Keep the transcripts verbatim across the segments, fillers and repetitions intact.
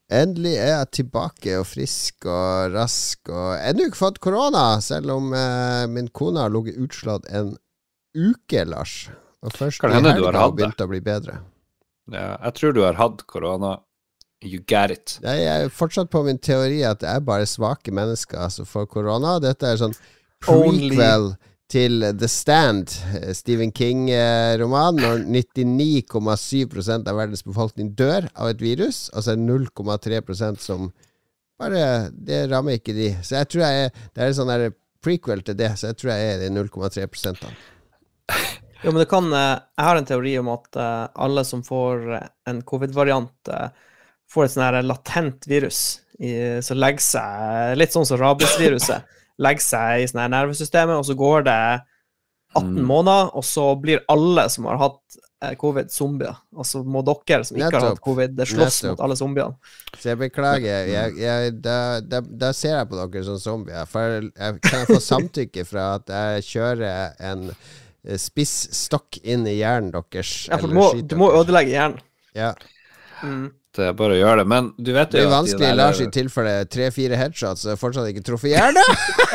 Endelig er jeg tilbake og frisk og rask og ennå ikke fått korona, selv om eh, min kone har ligget utslått en uke, Lars. Og først i helga har begynt å bli bedre. Ja, jeg tror du har hatt korona. You get it. Jeg er fortsatt på min teori at det er bare svake mennesker som får korona. Dette er sånn prequel Only. Til The Stand, Stephen King-roman, når nittini komma syv prosent av verdens befolkning dør av et virus, og så er null komma tre prosent som bare, det rammer ikke de. Så jeg tror jeg er, det er en sånn der prequel til det, så jeg tror jeg er de null komma tre prosent. Jo, men det kan, jeg har en teori om at alle som får en covid-variant får et sånn her latent virus, som legger seg, litt sånn som rabiesviruset, legger seg i sånn her nervesystemet, og så går det atten mm. måneder, og så blir alle som har hatt covid zombier. Altså må dere som ikke Nettopp. Har hatt covid, det slåss Nettopp. Mot alle zombiene. Så jeg beklager, jeg, jeg, da, da, da ser jeg på dere som zombier, for jeg kan få samtykke fra at jeg kjører en spissstokk inn i hjernen deres. Ja, for du må, du må ødelegge hjernen. Ja. Mm. Det er bare å gjøre det, men du vet jo det er vanskelig, de Lars, i tilfelle tre-fire headshots og fortsatt ikke truffet hjernen.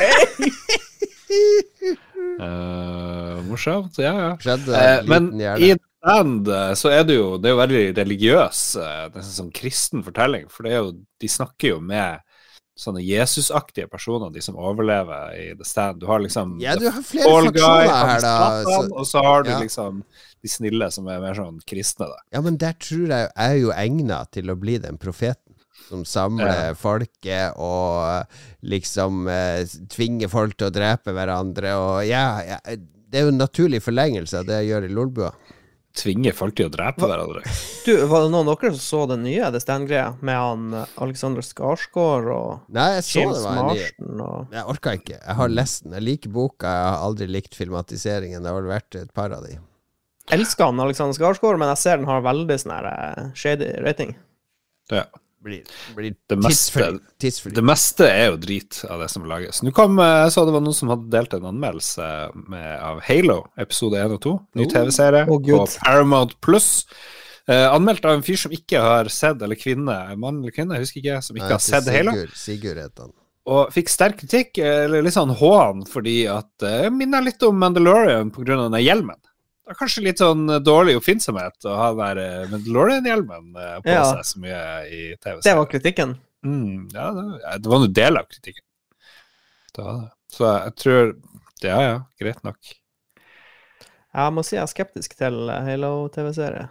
uh, morsomt, ja, ja. Skjedde, uh, men hjerne. I Stand så er det jo, det er jo veldig religiøs, nesten sånn kristen fortelling, for det er jo, de snakker jo med sånne Jesusaktige personer, de som overlever i The Stand. Du har liksom ja, du har flere faksjoner her da så, og så har du ja. Liksom de snille som er mer sånn kristne da. Ja, men der tror jeg er jo egnet til å bli den profeten som samler ja. Folket og liksom eh, tvinger folk til å drepe hverandre og ja, ja, det er jo en naturlig forlengelse av det jeg gjør i Lolbua. Tvinger folk til å drepe hverandre. Du, var det noen av dere som så den nye The Stand-greia med han Alexander Skarsgård og Nei, jeg så James det var Marston ny. Og... Jeg orker ikke. Jeg har lest den. Jeg liker boka. Jeg har aldri likt filmatiseringen. Det har vel vært et par av de. Elsker han Alexander Skarsgård, men jeg ser den har veldig sånn her shady rating. Ja. Blir, blir det, meste, tidsfri. det meste er jo drit av det som lages. Nå kom, jeg så det var noen som hadde delt en anmeldelse med, av Halo, episode én og to, ny oh, tv-serie oh, på Paramount Plus. Eh, anmeldt av en fyr som ikke har sett, eller kvinne, mann eller kvinne, jeg husker ikke, som ikke Nei, har sett Sigurd, Halo. Sigurd heter han. Og fikk sterk kritikk, eller litt sånn hån, fordi at eh, minner litt om Mandalorian på grunn av denne hjelmen. Det er kanskje litt sånn dårlig oppfinnsomhet å ha den Mandalorian-hjelmen på ja. Seg så mye i tv-serien. Det var kritikken. Mm, ja, det, det var noe del av kritikken. Det var det. Så jeg tror, ja, ja, greit nok. Jeg må si jeg er skeptisk til Halo-tv-serie.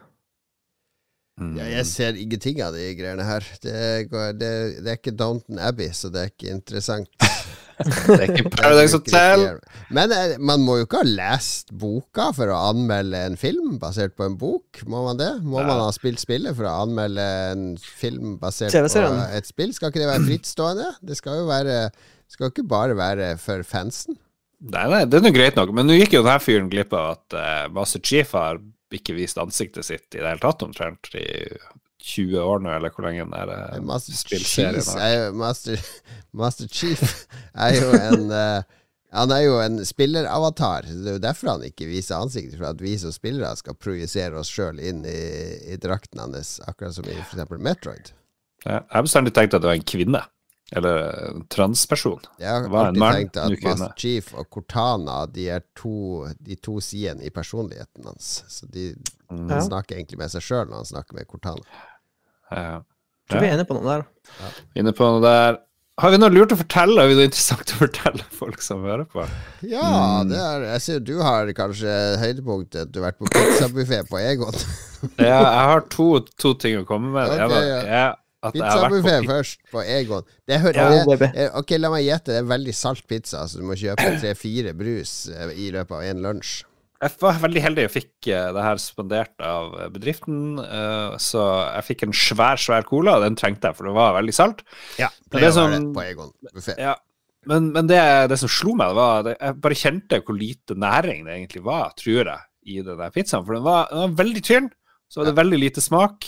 Mm. Ja, jeg ser ingenting av de greiene her. Det, går, det, det er ikke Downton Abbey, så det er ikke interessant. Det er ikke Paradise Hotel. Men eh, man må jo ikke ha lest boka for å anmelde en film basert på en bok. Må man det? Må ja. Man ha spilt spillet for å anmelde en film basert på et spill? Skal ikke det være frittstående? Det skal jo være, skal ikke bare være for fansen. Nei, nei, det er noe greit nok. Men nå gikk jo denne fyren glipp av at uh, Master Chief har ikke vist ansiktet sitt i det hele tatt omtrent i tjue år nå, eller hvor lenge den er Master Chief er jo Master, Master Chief er jo en uh, han er jo en spilleravatar. Det er jo derfor han ikke viser ansiktet, for at vi som spillere skal projisere oss selv inn i, i drakten hans, akkurat som i for eksempel Metroid. Ja, jeg har bestandig tenkt at det var en kvinne eller en transperson. Jeg har alltid tenkt at Master Chief og Cortana, de er to, de to sidene i personligheten hans. Så de mm. han snakker egentlig med seg selv når han snakker med Cortana. Ja. Jeg tror vi er inne på noe der. Ja. Inne på noe der. Har vi noe lurt å fortelle? Har vi noe interessant å fortelle folk som hører på? Ja, mm. det er, jeg ser du har kanskje høydepunktet. Du har vært på pizzabuffet på Egon. Ja, jeg har to, to ting å komme med. Okay, jeg var, ja. jeg, Pizzabuffet først på Egon. Det hører, ja, det, ok, la meg gjette. Det er veldig salt pizza, så du må kjøpe tre-fire brus i løpet av en lunsj. Jeg var veldig heldig jeg fikk det her spandert av bedriften, så jeg fikk en svær, svær cola, og den trengte jeg, for det var veldig salt. Ja, det var det på Egon buffet. Ja, men, men det, det som slo meg, det var, det, jeg bare kjente hvor lite næring det egentlig var, tror jeg, i den der pizzaen, for den var, den var veldig tynn, så var det ja. Veldig lite smak,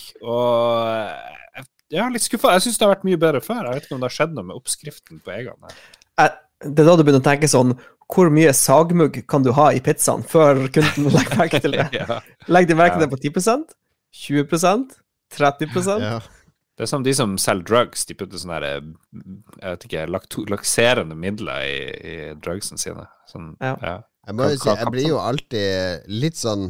og jeg er litt skuffet. Jeg synes det har vært mye bedre før. Jeg vet ikke om det har skjedd noe med oppskriften på Egon her. Det er da du begynner å tenke sånn, hvor mye sagmugg kan du ha i pizzaen før kunden legger merke til det? Ja. Legg de merke til ja. Det på ti prosent, tjue prosent, tretti prosent. Ja. Det er som de som selger drugs, de putter sånne her, jeg vet ikke, lakto- lakserende midler i, i drugsen sine. Sånn, Ja. ja. Jeg må jo si, jeg blir jo alltid litt sånn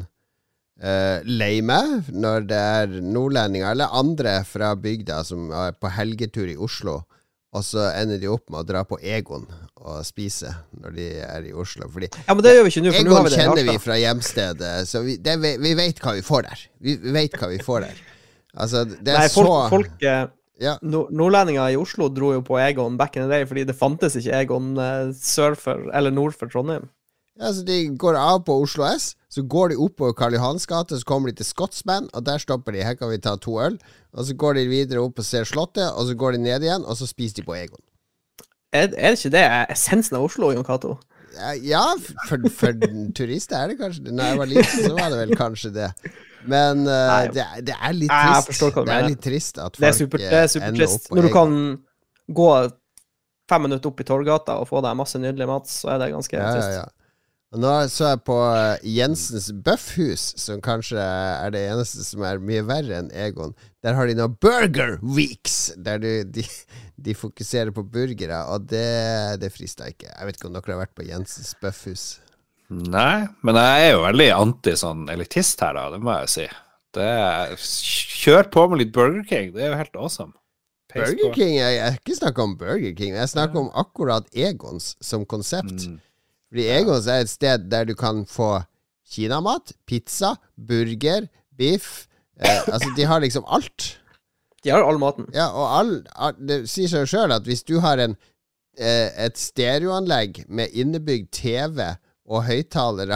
uh, lei meg når det er nordlendinger eller andre fra bygda som er på helgetur i Oslo, og så ender de opp med å dra på Egon og spise når de er i Oslo. Fordi Ja, men det gjør vi ikke nå, for nå har Egon vi det i kjenner vi Harstad. fra hjemstedet, så vi, det, vi, vi vet hva vi får der. Vi, vi vet hva vi får der. Altså, det er Nei, folk, så folk eh, ja. nord- nordlendinger i Oslo dro jo på Egon back in the day, fordi det fantes ikke Egon eh, sør for, eller nord for Trondheim. Ja, så de går av på Oslo S, så går de opp på Karl Johans gate, så kommer de til Scotsman, og der stopper de, her kan vi ta to øl, og så går de videre opp og ser slottet, og så går de ned igjen, og så spiser de på Egon. Er, er det ikke det essensen av Oslo, Jon Cato? Ja, ja for, for turister er det kanskje det. Når jeg var liten, så var det vel kanskje det. Men uh, Nei. det, er- det er litt Nei, jeg trist. forstår hva du Det er mener. litt trist at folk Det er super, det er eh, ender supertrist. opp på Når du Egon. kan gå fem minutter opp i Torgata og få deg masse nydelig mat, så er det ganske Ja, ja, trist. ja. Og nå så jeg på eh, Jensens Bøffhus, som kanskje er det eneste som er mye verre enn Egon. Der har de nå Burger Weeks, der du, de, de fokuserer på burgere, og det, det frister ikke. Jeg vet ikke om dere har vært på Jensens Bøffhus. Nei, men jeg er jo veldig anti sånn elitist her da, det må jeg si. Det er, kjør på med litt Burger King, det er jo helt awesome. Peis Burger på. King, jeg, jeg ikke snakker om Burger King, jeg snakker om akkurat Egons som konsept. Mm. Fordi Egons er et sted der du kan få kinamat, pizza, burger, biff. Eh, altså, de har liksom alt. De har all maten. Ja, og all, all, det sier seg jo selv at hvis du har en, eh, et stereoanlegg med innebygd T V og høyttalere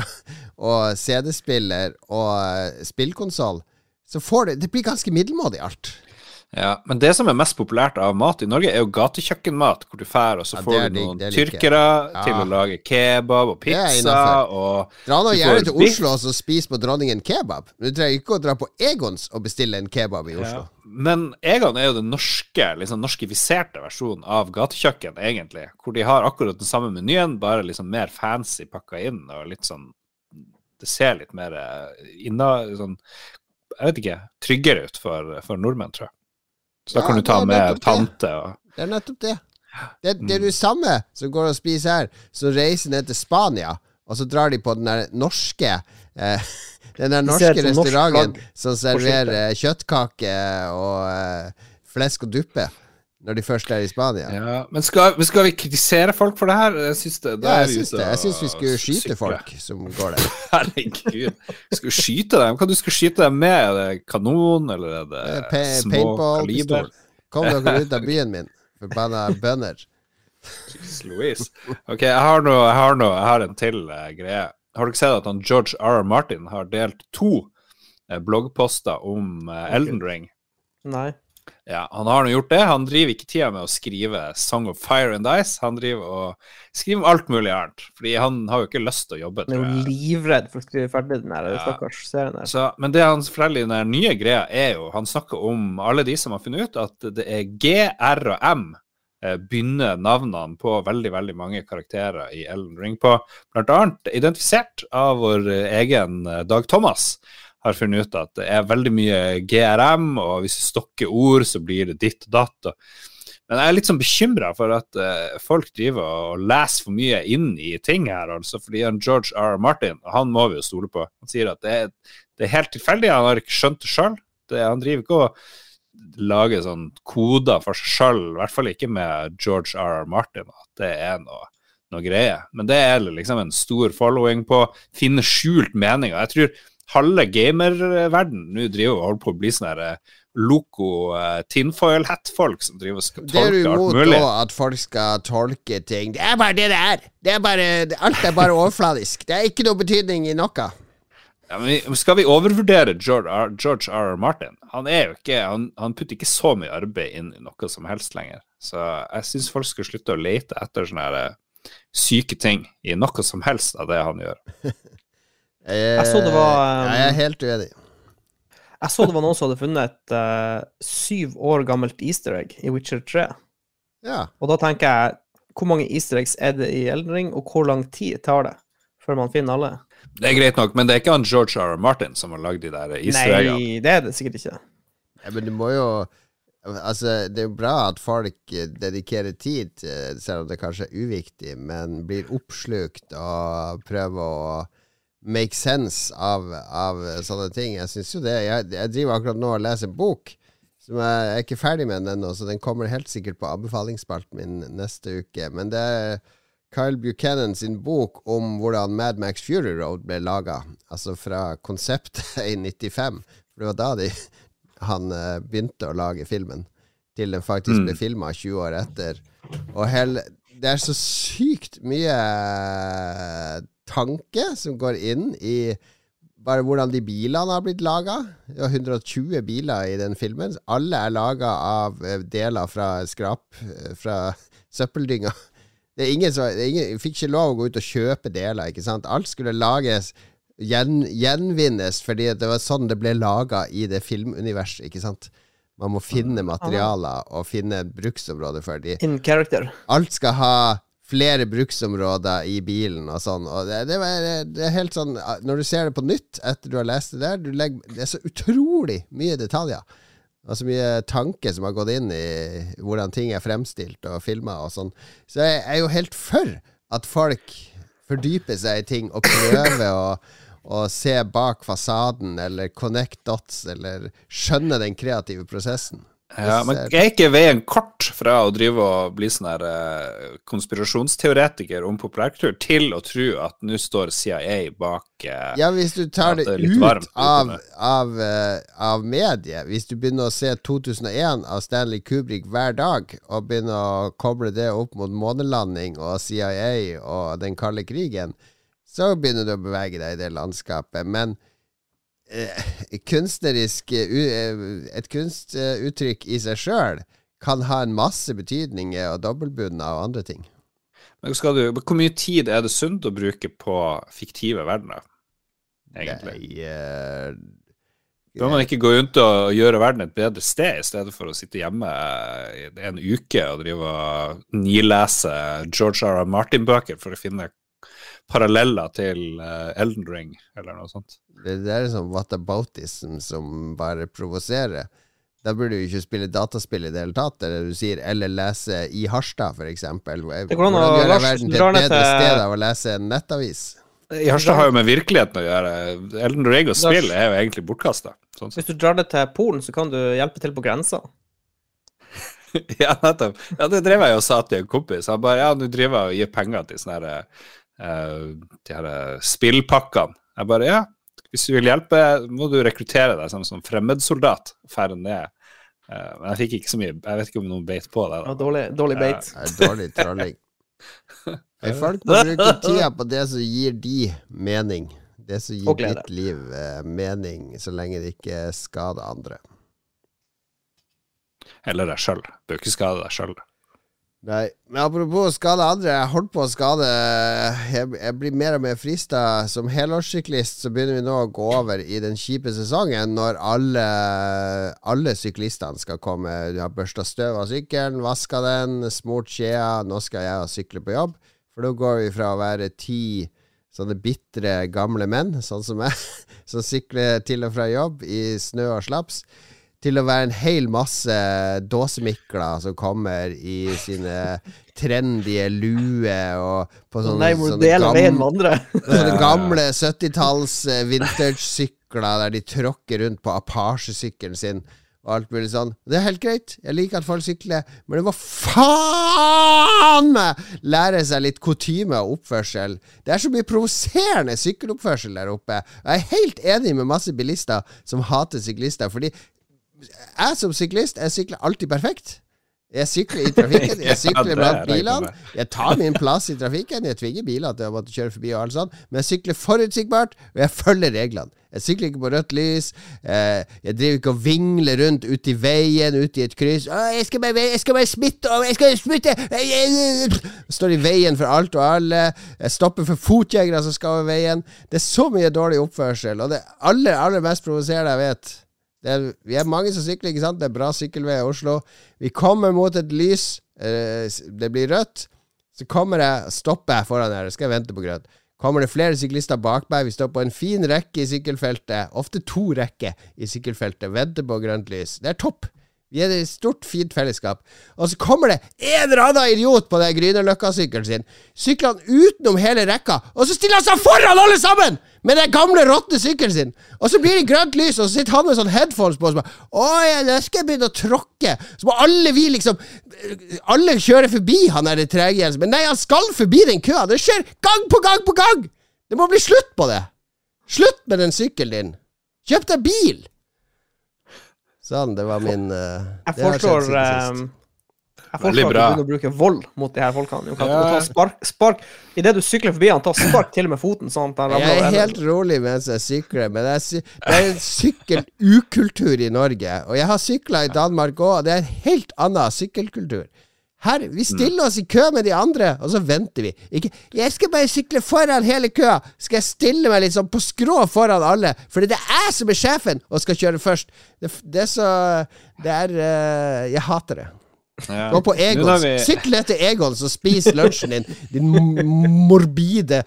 og C D-spiller og eh, spillkonsol, så får det, det blir ganske middelmådig alt. Ja, men det som er mest populært av mat i Norge er jo gatekjøkkenmat, hvor du fær, og så Ja, det får er du digg, noen det liker jeg. tyrkere Ja. til å lage kebab og Det er pizza, innenfor. og Dra nå Du gjerne får til biff. Oslo og spis på Dronningen kebab. Du trenger ikke å dra på Egons og bestille en kebab i Oslo. Ja. Men Egon er jo den norske, liksom norskifiserte versjonen av gatekjøkken, egentlig. Hvor de har akkurat den samme menyen, bare liksom mer fancy pakka inn, og litt sånn Det ser litt mer inna, sånn, jeg vet ikke, tryggere ut for, for nordmenn, tror jeg. Så da Ja, kan du ta det er med nettopp det. tante og Det er nettopp det. Det, det er det samme som går og spiser her, som reiser ned til Spania, og så drar de på den der norske eh, Den der De norske ser et sånn norsk restauranten flagg som serverer kjøttkake og eh, flesk og duppe når de først er i Spania. Ja, Ja, men skal, men skal vi kritisere folk for det her? Jeg syns det. da er jeg vi syns ute det. Jeg og syns vi skulle skyte sykle. folk som går der. Herregud. Skal du skyte dem? Hva du skal skyte dem med? Er det kanon, eller er det Eh, pa- små Paintball-pistol. kaliber? Kom dere ut av byen min, forbanna bønder. Jesus Louise. Ok, jeg har, noe, jeg har, noe, jeg har en til uh, greie. Har dere sett at han George R. R. Martin har delt to uh, bloggposter om uh, Elden Ring? Nei. Ja, han har nå gjort det. Han driver ikke tida med å skrive Song of Fire and Ice. Han driver og skriver om alt mulig annet. Fordi han har jo ikke lyst til å jobbe, Han er tror jo jeg. livredd for å skrive ferdig den her Ja. stakkars serien der. Så, men det han forteller i den her nye greia, er jo Han snakker om alle de som har funnet ut at det er G, R og M eh, begynner navnene på veldig, veldig mange karakterer i Elden Ring på. Blant annet identifisert av vår eh, egen eh, Dag Thomas. Har funnet ut at det er veldig mye G R M, og hvis du stokker ord, så blir det ditt og datt. Og... Men jeg er litt sånn bekymret for at uh, folk driver og leser for mye inn i ting her, altså fordi han George R. R. Martin, og han må vi jo stole på, han sier at det er, det er helt tilfeldig, han har ikke skjønt det selv. Det, han driver ikke å lage sånn koder for seg selv, i hvert fall ikke med George R. R. Martin, at det er noe, noe greie. Men det er liksom en stor following på å finne skjult mening, og jeg tror halve gamerverden nå driver og holder på å bli sånne her eh, loco uh, tinfoil-hat-folk som driver og skal Det er tolke du alt imot mulig. da, at folk skal tolke ting. Det er bare det det er. Det er bare, alt er bare overfladisk. Det er ikke noe betydning i noe. Ja, men vi- skal vi overvurdere George R. George R. R. Martin? Han er jo ikke, han, han putter ikke så mye arbeid inn i noe som helst lenger. Så jeg synes folk skal slutte å lete etter sånne her eh, syke ting i noe som helst av det han gjør. Jeg, Jeg så det var, um, Jeg er helt uenig. Jeg så det var noen som hadde funnet et uh, syv år gammelt easter egg i Witcher tre. Ja. Og da tenker jeg, hvor mange easter eggs er det i Elden Ring, og hvor lang tid tar det før man finner alle? Det er greit nok, men det er ikke han George R. R. Martin som har lagd de der easter eggene. Nei, det er det sikkert ikke. Ja, men du må jo Altså, det er jo bra at folk dedikerer tid, selv om det kanskje er uviktig, men blir oppslukt og prøver å make sense av, av sånne ting. Jeg synes jo det. Jeg, jeg driver akkurat nå og leser en bok, som jeg, jeg er ikke ferdig med den ennå, så den kommer helt sikkert på anbefalingsspalten min neste uke. Men det er Kyle Buchanan sin bok om hvordan Mad Max Fury Road ble laget, altså fra konseptet i nittifem. For det var da de... han uh, begynte å lage filmen til den faktisk ble mm. filmet tjue år etter. Og hele, det er så sykt mye tanke som går inn i bare hvordan de bilene har blitt laget. Det var hundre og tjue biler i den filmen. Alle er laget av deler fra skrap, fra søppeldynga. Det er ingen som, det er ingen, fikk ikke lov å gå ut og kjøpe deler, ikke sant? Alt skulle lages Gjen, gjenvinnes, fordi det var sånn det ble laget i det filmuniverset, ikke sant? Man må finne materialer og finne bruksområder for de. In character. Alt skal ha flere bruksområder i bilen og sånn, og det, det, er, det er helt sånn, når du ser det på nytt etter du har lest det der, du legger, det er så utrolig mye detaljer, og så mye tanke som har gått inn i hvordan ting er fremstilt og filmet og sånn. Så jeg er jo helt for at folk fordyper seg i ting og prøver å og se bak fasaden, eller connect dots, eller skjønne den kreative prosessen. Ja, men jeg er ikke veien kort fra å drive og bli sånn her uh, konspirasjonsteoretiker om populærkultur til å tro at nå står C I A bak uh, ja, hvis du tar det, det ut varmt, av, av, uh, av mediet, hvis du begynner å se to tusen og en av Stanley Kubrick hver dag, og begynner å koble det opp mot månelanding og C I A og den kalde krigen, så begynner du å bevege deg i det landskapet. Men eh, kunstnerisk uh, et kunstuttrykk i seg selv kan ha en masse betydninger og dobbeltbunner og andre ting. Men skal du, hvor mye tid er det sunt å bruke på fiktive verdener, egentlig? Nei, uh, Bør man ikke gå rundt og gjøre verden et bedre sted, i stedet for å sitte hjemme en uke og drive og nilese George R. R. Martin-bøker for å finne paralleller til uh, Elden Ring, eller noe sånt. Det, det er sånn whataboutism som bare provoserer. Da burde du ikke spille dataspill i det hele tatt, eller du sier, eller lese i Harstad, for eksempel. Hvordan gjør jeg verden til et bedre sted av å lese en nettavis? I Harstad har jo med virkeligheten å gjøre. Elden Ring og spill er jo egentlig bortkastet. Sånn. Hvis du drar det til Polen, så kan du hjelpe til på grensa. Ja, nettopp. Ja, det drev jeg og sa til en kompis. Han bare, ja, nå driver jeg og gir penger til sånne her Uh, de her spillpakkene. Jeg bare, ja, hvis du vil hjelpe må du rekruttere deg som, som fremmedsoldat færre ned. Uh, men jeg fikk ikke så mye, jeg vet ikke om noen beit på det da. Ja, dårlig, dårlig beit. Ja, dårlig trolling. Folk må bruke tida på det som gir de mening. Det som gir ditt liv uh, mening, så lenge det ikke skader andre. Eller deg selv. Bør ikke skade deg selv. Nei, men apropos skade andre, jeg holdt på å skade jeg, jeg blir mer og mer fristet. Som helårssyklist så begynner vi nå å gå over i den kjipe sesongen når alle, alle syklistene skal komme. Du har børstet støv av sykkelen, vasket den, smurt skjea. Nå skal jeg sykle på jobb. For da går vi fra å være ti sånne bittre gamle menn, sånn som jeg, som sykler til og fra jobb i snø og slaps, til å være en hel masse dåsemikler som kommer i sine trendige lue og på sånne, Nei, hvor deler veien med andre. Sånne gamle syttitalls vintage-sykler der de tråkker rundt på Apache-sykkelen sin og alt mulig sånn. Det er helt greit. Jeg liker at folk sykler, men det var faen meg lære seg litt kutyme og oppførsel. Det er så mye provoserende sykkeloppførsel der oppe. Jeg er helt enig med masse bilister som hater syklister, fordi jeg som syklist, jeg sykler alltid perfekt. Jeg sykler i trafikken, jeg sykler ja, blant bilene, jeg tar min plass i trafikken, jeg tvinger biler til å måtte kjøre forbi og alt sånt, men jeg sykler forutsigbart, og jeg følger reglene. Jeg sykler ikke på rødt lys, eh, jeg driver ikke og vingler rundt ut i veien, ut i et kryss. Åh, jeg skal bare, jeg skal bare smitte, jeg skal smitte, jeg står i veien for alt og alle, jeg stopper for fotjegere som skal over veien. Det er så mye dårlig oppførsel, og det aller, aller mest provoserende jeg vet. Det er, vi er mange som sykler, ikke sant? Det er bra sykkelvei i Oslo. Vi kommer mot et lys, eh, det blir rødt, så kommer jeg, stopper jeg foran her, skal jeg vente på grønt. Kommer det flere syklister bak meg, vi står på en fin rekke i sykkelfeltet, ofte to rekker i sykkelfeltet, venter på grønt lys. Det er topp. Vi er et stort, fint fellesskap. Og så kommer det en eller annen idiot på den Grünerløkka-sykkelen sin, sykler han utenom hele rekka, og så stiller han seg foran alle sammen med den gamle råtne sykkelen sin. Og så blir det grønt lys, og så sitter han med sånn headphones på, og så bare, åh, ja, nå skal jeg begynne å tråkke. Så må alle vi liksom, alle kjører forbi han her i tregjen, men nei, han skal forbi den køa. Det skjer gang på gang på gang. Det må bli slutt på det. Slutt med den sykkelen din. Kjøp deg bil. Sånn, det var min uh, Jeg forstår um, Jeg forstår at du begynner å bruke vold mot de her folkene. Du kan ja. ta spark, spark I det du sykler forbi han, ta spark til med foten sånn at han ramler. Jeg er helt rolig mens jeg sykler, men jeg, det er en sykkelukultur i Norge, og jeg har syklet i Danmark også, og det er en helt annen sykkelkultur. Her, vi stiller oss i kø med de andre, og så venter vi. Ikke, jeg skal bare sykle foran hele køa. Skal jeg stille meg litt sånn på skrå foran alle, for det er jeg som er sjefen og skal kjøre først. Det, det er så Det er uh, Jeg hater det. Ja. Gå på Egons. Vi... Sykle etter Egons og spis lunsjen din. Din morbide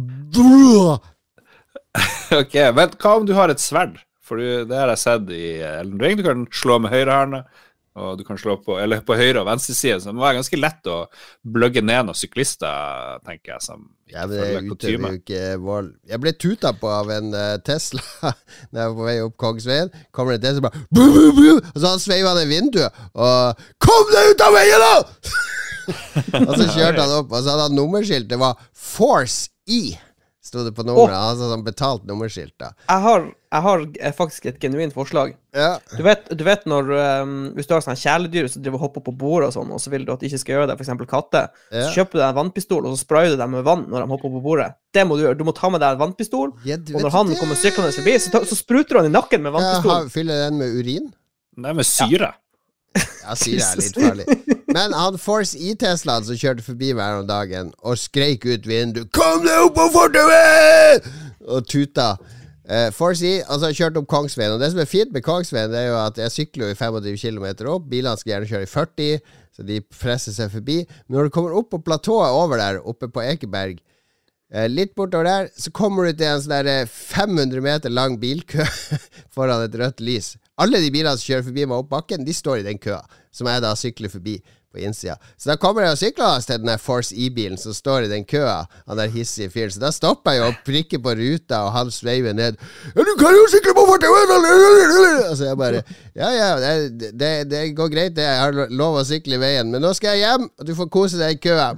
Ok, men hva om du har et sverd? For det har jeg sett i Elden Ring. Du kan slå med høyrehånda, og du kan slå på, eller på høyre og venstre side, så det må være ganske lett å bløgge ned noen syklister, tenker jeg, som ja, men det utøver jo ikke vold. Jeg ble tuta på av en uh, Tesla når jeg var på vei opp Kongsveien. Kommer det en Tesla bare bu, bu, bu, og så han sveivet han i vinduet og kom deg ut av veien da! Og så kjørte han opp, og så hadde han nummerskilt. Det var Force E stod det på nummeret, oh. altså sånn betalt nummerskilt da. Jeg har, jeg har faktisk et genuint forslag. Ja. Du vet, du vet når, um, hvis du har sånne kjæledyr som driver og hopper på bordet og sånn, og så vil du at de ikke skal gjøre det, for eksempel katter, ja. Så kjøper du deg en vannpistol, og så sprayer du dem med vann når de hopper på bordet. Det må du gjøre. Du må ta med deg en vannpistol, ja, og når han det. kommer syklende forbi, så, ta, så spruter du han i nakken med vannpistol. Ja, fyller den med urin? Nei, med syre. Ja. Ja, syre er litt farlig. Men han Force E-Teslaen som kjørte forbi hver om dagen og skreik ut vinduet, kom deg opp på fortauet! Og tuta. Uh, Force E, altså kjørte opp Kongsveien. Og det som er fint med Kongsveien, det er jo at jeg sykler jo i tjuefem kilometer opp. Bilene skal gjerne kjøre i førti, så de presser seg forbi. Men når du kommer opp på platået over der, oppe på Ekeberg, uh, litt bortover der, så kommer du til en sånn der fem hundre meter lang bilkø foran et rødt lys. Alle de bilene som kjører forbi meg opp bakken, de står i den køa, som jeg da sykler forbi på innsida. Så da kommer jeg og sykler til den der Force E-bilen som står i den køa, han der hissige fyren. Så da stopper jeg jo og prikker på ruta, og han sveiver ned. Ja, du kan jo sykle på fortauet! Og så jeg bare, ja, ja, det, det, det går greit, det. Jeg har lov å sykle i veien, men nå skal jeg hjem, og du får kose deg i køa.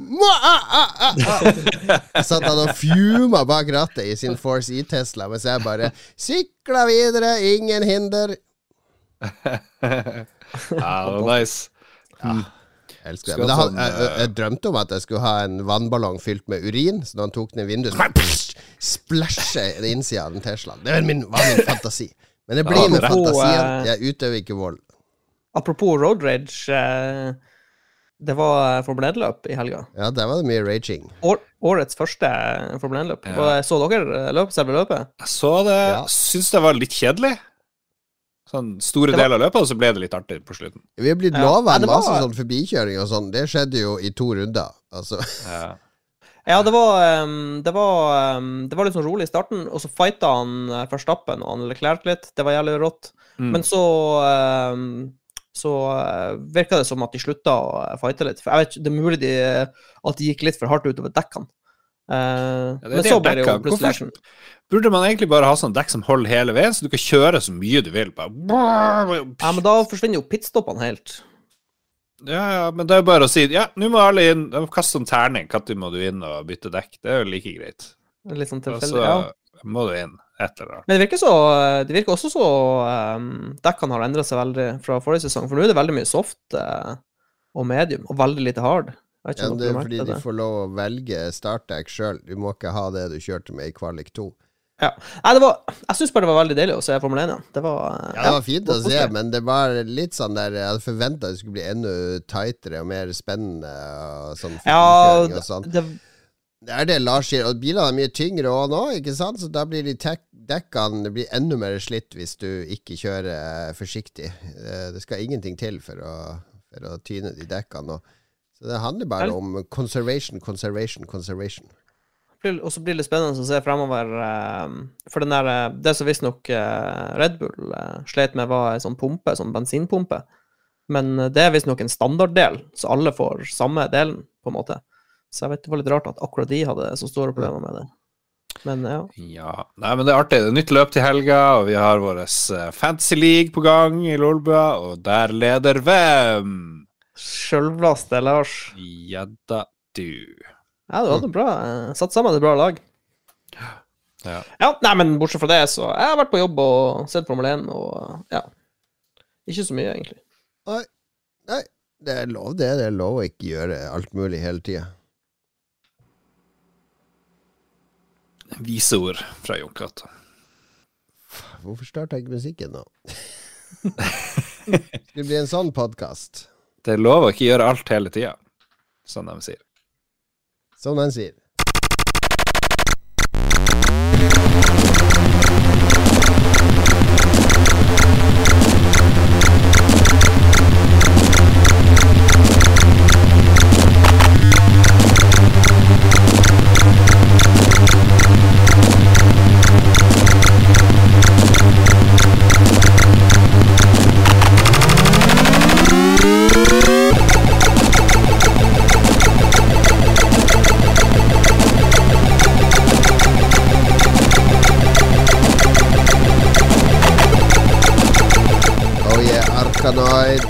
Så satt han og fjuma bak rattet i sin Force E-Tesla, mens jeg bare sykla videre, ingen hinder. Ja, det var nice. Ja, jeg elsker det. Men jeg, jeg, jeg, jeg drømte om at jeg skulle ha en vannballong fylt med urin, så når han tok den i vinduet, så bare splashe det innsida av den Teslaen. Det var min, var min fantasi. Men det blir ja, med fantasien. Jeg utøver ikke vold. Apropos road rage, det var Formel ett-løp i helga. Ja, der var det mye raging. År, årets første Formel ett-løp. Ja. Så dere løp, selve løpet? Jeg så det. Ja. Syns det var litt kjedelig. Sånn store deler av løpet, og så ble det litt artig på slutten. Vi har blitt lovet ja, en masse var... sånn forbikjøring og sånn. Det skjedde jo i to runder, altså. Ja, ja det var um, det var um, det var litt sånn rolig i starten, og så fightet han Verstappen og han Leclerc litt. Det var jævlig rått. Mm. Men så um, så uh, virket det som at de slutta å fighte litt. For jeg vet ikke, det er mulig de, at de gikk litt for hardt utover dekkene. Uh, ja, men så ble det jo plutselig action. Burde man egentlig bare ha sånn dekk som holder hele veien, så du kan kjøre så mye du vil? Bare... Ja, men da forsvinner jo pitstoppene helt. Ja, ja, men det er bare å si, ja, nå må alle inn, kaste en terning, når må du inn og bytte dekk, det er jo like greit. Litt sånn tilfeldig, ja. Så må du inn, et eller annet. Men det virker, så, det virker også så, um, dekkene har endret seg veldig fra forrige sesong, for nå er det veldig mye soft uh, og medium, og veldig lite hard. Ja, det er fordi de får lov å velge startdekk selv, du må ikke ha det du kjørte med i kvalik to. Ja, Nei, det var, jeg synes bare det var veldig deilig å se Formel én. Det var, ja, det var fint ja, å se, men det var litt sånn der, jeg hadde forventet at det skulle bli enda tightere og mer spennende og sånn forbikjøring og sånn. Det, det er det Lars sier, og bilene er mye tyngre også nå, ikke sant? Så da blir de tek- dekkene, det blir enda mer slitt hvis du ikke kjører forsiktig. Det skal ingenting til for å, for å tyne de dekkene. Så det handler bare om conservation, conservation, conservation. Og så blir det spennende å se fremover, for den der, det som visst nok Red Bull slet med var en sånn pumpe, sånn bensinpumpe. Men det er visst nok en standarddel, så alle får samme delen, på en måte. Så jeg vet det var litt rart at akkurat de hadde så store problemer med det. Men ja. Ja, nei, men det er artig. Det er nytt løp til helga, og vi har vår Fantasy League på gang i Lolbua, og der leder hvem? Selvlaste, Lars. Ja da, du. Ja, du hadde bra. Satt sammen et bra lag. Ja. Ja, nei, men bortsett fra det, så jeg har vært på jobb og sett Formel én, og ja. Ikke så mye, egentlig. Nei, nei. Det er lov det. Det er lov å ikke gjøre alt mulig hele tiden. Vise ord fra Jon Cato. Hvorfor starter jeg ikke musikken nå? Det skulle bli en sånn podcast. Det er lov å ikke gjøre alt hele tiden, som de sier. Som den sier. Arkanoid.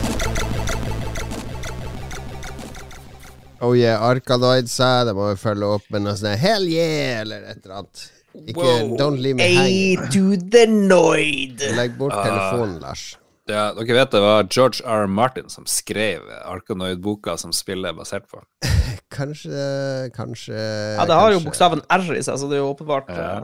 Oh yeah, Arkanoid sa det må vi følge opp med noe sånn hell yeah, eller et eller annet. Ikke, wow. Don't leave me hang. A to the noid. Legg bort uh, telefonen, Lars. Ja, dere vet det var George R. R. Martin som skrev Arkanoid-boka som spillet er basert på. Kanskje, kanskje Ja, det har kanskje. Jo bokstaven R i seg, så det er jo åpenbart. Ja.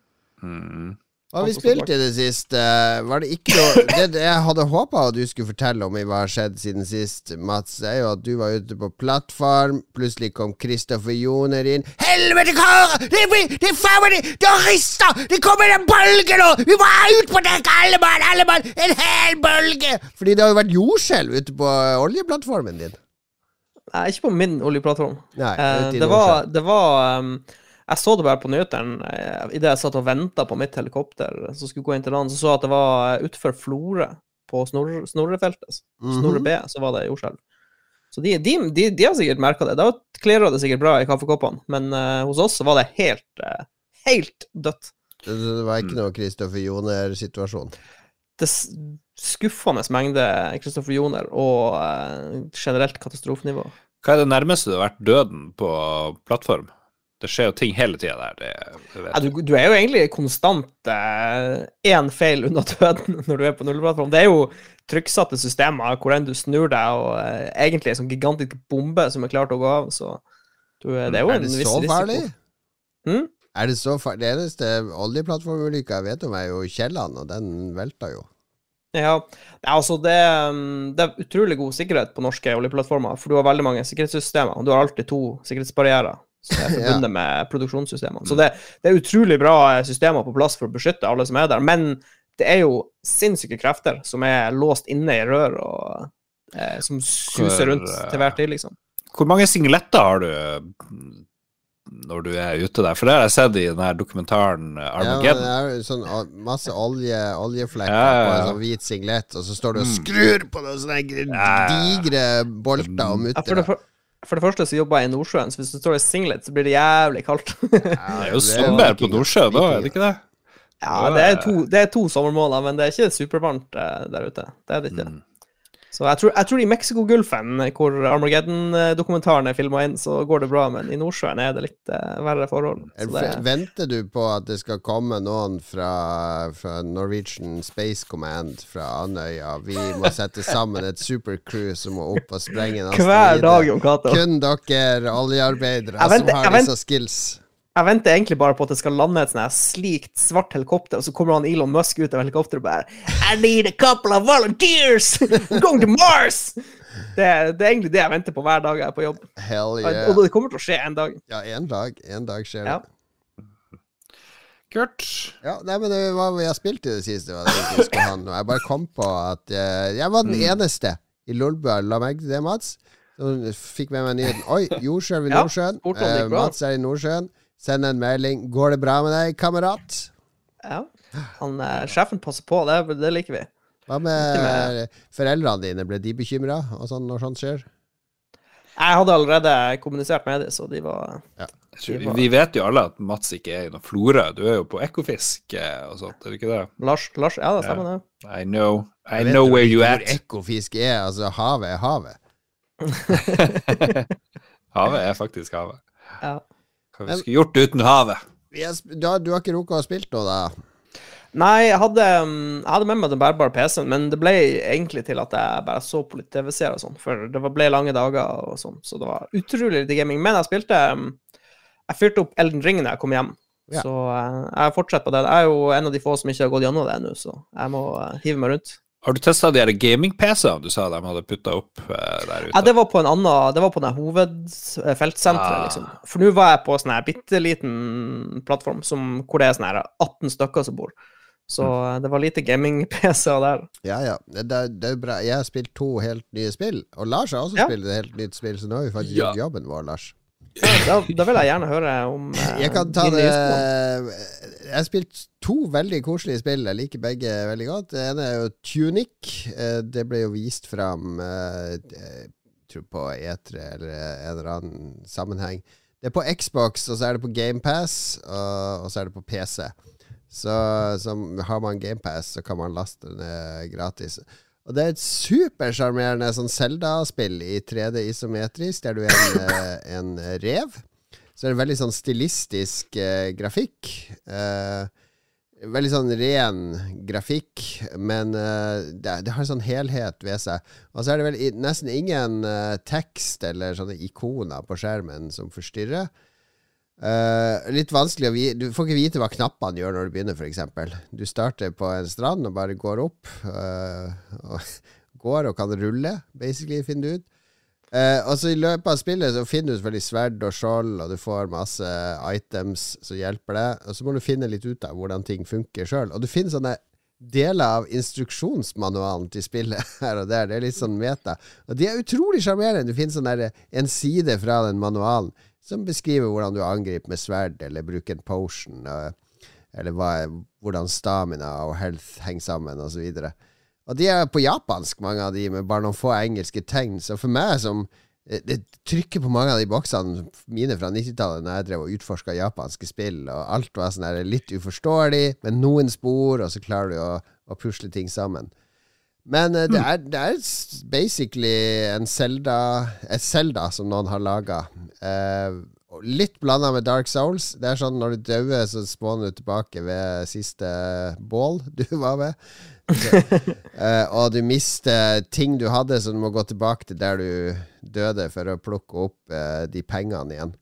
Mm. Hva har vi spilt i det siste? Var det ikke noe det, det jeg hadde håpet at du skulle fortelle om i hva har skjedd siden sist, Mats, er jo at du var ute på plattform. Plutselig kom Kristoffer Joner inn. Helvete, karer! Det er, det er faen meg det! Det har ristet! Det kommer en bølge nå! Vi må ut på dekk, alle mann! Alle mann! En hel bølge! Fordi det har jo vært jordskjelv ute på oljeplattformen din. Nei, ikke på min oljeplattform. Nei, eh, det var, det var um, jeg så det bare på nyhetene i det jeg satt og ventet på mitt helikopter så skulle gå inn til land, så så jeg at det var utenfor Florø på snor, Snorrefeltet mm-hmm. Snorre B, så var det jordskjelv. Så de, de, de, de har sikkert merket det. Da kler det sikkert bra i kaffekoppene, men uh, hos oss så var det helt, uh, helt dødt. Det, det var ikke noe Kristoffer Joner-situasjon? Det skuffende mengde Kristoffer Joner og uh, generelt katastrofenivå. Hva er det nærmeste du har vært døden på plattform? Det skjer jo ting hele tiden der. Det, det ja, du, du er jo egentlig konstant én eh, feil unna døden når du er på nullplattform. Det er jo trykksatte systemer hvor enn du snur deg, og eh, egentlig en sånn gigantisk bombe som er klart å gå av. Så du, det er jo er en det viss så risiko. Farlig? Hmm? Er det så farlig? Det eneste oljeplattformulykka jeg vet om er jo Kielland, og den velta jo. Ja, altså det, det er utrolig god sikkerhet på norske oljeplattformer, for du har veldig mange sikkerhetssystemer, og du har alltid to sikkerhetsbarrierer som er forbundet ja. med produksjonssystemene. Så det, det er utrolig bra systemer på plass for å beskytte alle som er der, men det er jo sinnssyke krefter som er låst inne i rør og eh, som suser rundt til hver tid, liksom. Hvor mange singletter har du når du er ute der? For det har jeg sett i denne dokumentaren Armageddon. Ja, det er sånn masse olje, oljeflekker ja, ja, ja. på en sånn hvit singlet, og så står du og skrur på noen sånne digre bolter og mutter. Ja, For det første så jobber jeg i Nordsjøen, så hvis du står i singlet, så blir det jævlig kaldt. Ja, det er jo sommer på Nordsjøen da, er det ikke det? Ja, det er to, det er to sommermåler, men det er ikke supervarmt uh, der ute. Det er det ikke. Mm. Så jeg tror, jeg tror i Mexiko-gulfen, hvor Armageddon-dokumentaren er filmet inn, så går det bra, men i Nordsjøen er det litt uh, verre forhold. Det... Venter du på at det skal komme noen fra, fra Norwegian Space Command fra Andøya? Vi må sette sammen et supercrew som må opp og sprenge en asteroide. Hver dag, Jon Cato. Kun dere oljearbeidere som har disse skills. Jeg venter egentlig bare på at det skal lande et sånt slikt svart helikopter, og så kommer han Elon Musk ut av helikopteret og bare I need a couple of volunteers! I'm going to Mars! Det, det er egentlig det jeg venter på hver dag jeg er på jobb. Hell yeah. Og det kommer til å skje en dag. Ja, en dag. En dag skjer det. Ja. Kurt? Ja, nei, men det var hva vi har spilt i det siste. Var det jeg, skulle ha nå. Jeg bare kom på at uh, jeg var den mm. eneste i Lolbua. La meg til det, Mats. Så fikk med meg nyheten. Oi, jordskjelv i Nordsjøen. Ja, uh, Mats er i Nordsjøen. Send en melding. Går det bra med deg, kamerat? Ja. Han, eh, sjefen passer på, det, det liker vi. Hva med foreldrene dine? Ble de bekymret og sånn når sånt skjer? Jeg hadde allerede kommunisert med dem, så de var, ja. de var... Vi vet jo alle at Mats ikke er i noen Florø. Du er jo på Ekofisk og sånt, er det ikke det? Lars, Lars ja, det stemmer det. I know, I know where you at. Hvor Ekofisk er, altså havet er havet. Havet er faktisk havet. Ja. Hva vi skulle gjort uten havet? Yes, du, har, du har ikke rukket å spille noe da? Nei, jeg hadde, jeg hadde med meg den bærbare P C-en, men det ble egentlig til at jeg bare så på litt T V-serier og sånn, for det ble lange dager og sånn, så det var utrolig lite gaming. Men jeg spilte, jeg fyrte opp Elden Ring når jeg kom hjem, ja. Så jeg har fortsatt på det. Jeg er jo en av de få som ikke har gått gjennom det ennå, så jeg må hive meg rundt. Har du testet de her gaming-P C-ene du sa de hadde puttet opp uh, der ute? Ja, det var på en annen, det var på den hovedfeltsentret, ah. liksom. For nå var jeg på sånn her bitteliten plattform, som, hvor det er sånn her atten stykker som bor. Så mm. det var lite gaming-P C-er der. Ja, ja. Det, det er bra. Jeg har spilt to helt nye spill, og Lars har også ja. spilt et helt nytt spill, så nå har vi faktisk ja. gjort jobben vår, Lars. Ja, da, da vil jeg gjerne høre om uh, jeg kan ta det Jeg har spilt to veldig koselige spill. Jeg liker begge veldig godt. Det ene er jo Tunic. Det ble jo vist fram jeg tror på E tre eller en eller annen sammenheng. Det er på Xbox, og så er det på Game Pass, og, og så er det på P C. Så, så har man Game Pass, så kan man laste den gratis. Og det er et supersjarmerende sånn Zelda-spill i tre D isometrisk, der du er en, en rev. Så er det veldig sånn stilistisk eh, grafikk. Eh, veldig sånn ren grafikk, men eh, det, det har en sånn helhet ved seg. Og så er det vel i, nesten ingen eh, tekst eller sånne ikoner på skjermen som forstyrrer. Uh, litt vanskelig å vite. Du får ikke vite hva knappene gjør når du begynner, for eksempel. Du starter på en strand og bare går opp uh, og går og kan rulle, basically, finner du ut. uh, Og så i løpet av spillet så finner du selvfølgelig sverd og skjold, og du får masse items som hjelper deg. Og så må du finne litt ut av hvordan ting funker selv. Og du finner sånne deler av instruksjonsmanualen til spillet her og der. Det er litt sånn meta. Og de er utrolig charmerende. Du finner sånn der, en side fra den manualen som beskriver hvordan du angriper med sverd, eller bruker en potion, eller hva, hvordan stamina og health henger sammen, og så videre. Og de er på japansk, mange av de, med bare noen få engelske tegn. Så for meg som det trykker på mange av de boksene mine fra nittitallet, når jeg drev og utforsket japanske spill, og alt var sånn her litt uforståelig, med noen spor, og så klarer du å, å pusle ting sammen. Men uh, det, er, det er basically en Zelda, et Zelda som noen har laget. Uh, litt blandet med Dark Souls. Det er sånn når du døver, så spåner du tilbake ved siste bål du var ved. Så, uh, og du mister ting du hadde, så du må gå tilbake til der du døde for å plukke opp uh, de pengene igjen.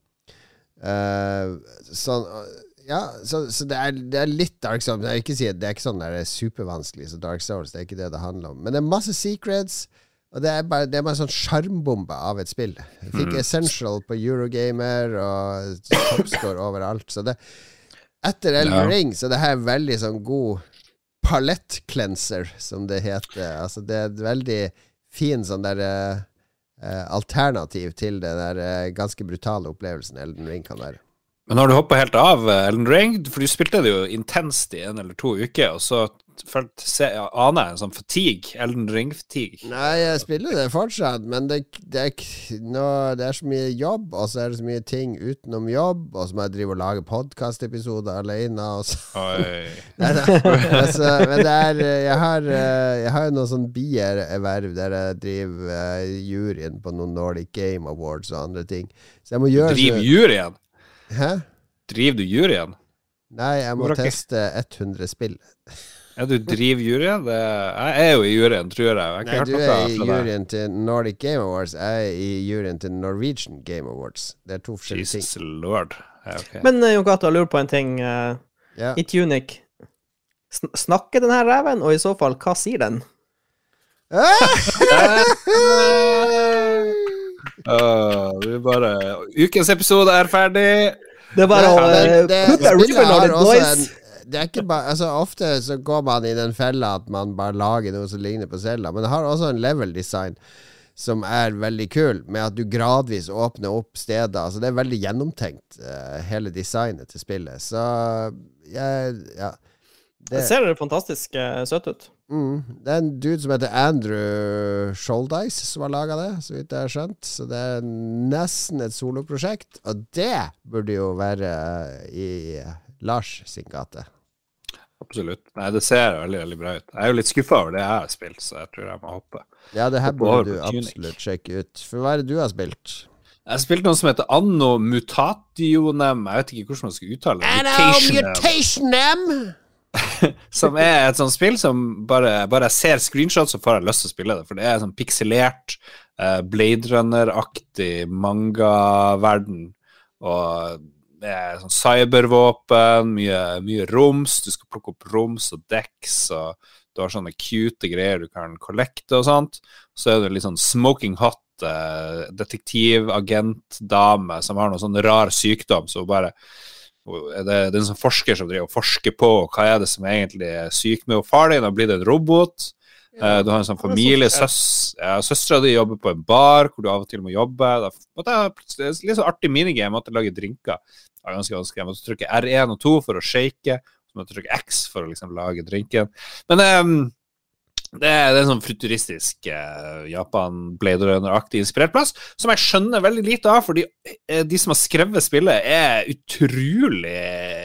Uh, sånn... Ja, så, så det, er, det er litt Dark Souls. Jeg vil ikke si at det er ikke sånn der det er supervanskelig så Dark Souls, det er ikke det det handler om. Men det er masse secrets, og det er bare, det er bare en sånn skjermbombe av et spill. Jeg fikk mm. Essential på Eurogamer, og topscore overalt. Så det, etter Elden ja. Ring, så det her er veldig sånn god palette-cleanser, som det heter. Altså det er et veldig fin sånn der uh, alternativ til den der uh, ganske brutale opplevelsen Elden Ring kan være. Men har du hoppet helt av Elden Ring? For du spilte det jo intenst i en eller to uker, og så følte jeg aner en sånn fatigue, Elden Ring-fatigue. Nei, jeg spiller det fortsatt, men det, det, er, no, det er så mye jobb, og så er det så mye ting utenom jobb, og så må jeg drive og lage podcast-episoder alene, og så... Oi. Nei, nei, altså, men det er, jeg har, jeg har jo noen sånn bier-erverv der jeg driver uh, juryen på noen Nordic Game Awards og andre ting. Så jeg må gjøre... Du driver juryen? Hæ? Driver du juryen? Nei, jeg må Hvorfor teste hundre spill. Ja, du driver juryen? Det, jeg er jo i juryen, tror jeg. jeg Nei, du er i juryen til Nordic Game Awards. Jeg er i juryen til Norwegian Game Awards. Det er to forskjellige ting. Jesus lord. Ja, okay. Men uh, Jon Cato, jeg lurer på en ting. Uh, ja. I Tunic, sn- snakker den her reven, og i så fall, hva sier den? Uh, vi bare Ukens episode er ferdig. Det er bare å det, det, en, det er ikke bare altså, ofte så går man i den fella at man bare lager noe som ligner på Zelda, men det har også en level design som er veldig kul, med at du gradvis åpner opp steder. Altså, det er veldig gjennomtenkt, uh, hele designet til spillet. Så jeg, ja det, det ser det fantastisk uh, søtt ut. Mm. Det er en dude som heter Andrew Scholdice som har laget det, så vidt jeg har skjønt. Så det er nesten et soloprosjekt, og det burde jo være i Lars sin gate. Absolutt. Nei, det ser veldig, veldig bra ut. Jeg er jo litt skuffet over det jeg har spilt, så jeg tror jeg må hoppe. Ja, det her burde du absolutt sjekke ut. For hva er det du har spilt? Jeg har spilt noe som heter Anno Mutationem. Jeg vet ikke hvordan man skal uttale det. Anno Mutationem! Som er et sånt spill som bare, bare jeg ser screenshots, så får jeg lyst til å spille det. For det er sånn pikselert, uh, Blade Runner-aktig manga-verden. Og det er sånn cybervåpen, mye, mye roms. Du skal plukke opp roms og decks, og du har sånne cute greier du kan kollekte og sånt. Så er det litt sånn smoking hot uh, detektivagent-dame som har noe sånn rar sykdom, så bare det er en sånn forsker som driver og forsker på hva er det som egentlig er syk med, og far din har blitt en robot. Ja, du har en sånn familie, søs, ja, søstra di jobber på en bar hvor du av og til må jobbe. Det er litt så artig minigame, jeg måtte lage drinker. Det er ganske vanskelig. Jeg måtte trykke R one og two for å shake, så måtte jeg trykke X for å liksom lage drinken. Men um, det, er, det er en sånn futuristisk uh, Japan Blade Runner-aktig inspirert plass, som jeg skjønner veldig lite av, fordi uh, de som har skrevet spillet er utrolig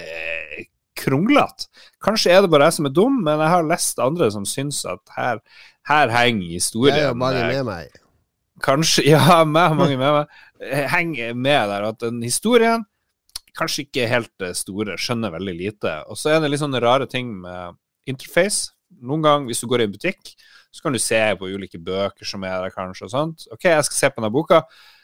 uh, kronglet. Kanskje er det bare jeg som er dum, men jeg har lest andre som synes at her, her henger historien. Jeg har mange med meg. Kanskje, ja, jeg har mange med meg. Henger med der, at den historien kanskje ikke helt store, skjønner veldig lite. Og så er det litt sånne rare ting med interface. Noen gang, hvis du går i en butikk, så kan du se på ulike bøker som er der kanskje og sånt. Ok, jeg skal se på denne boka.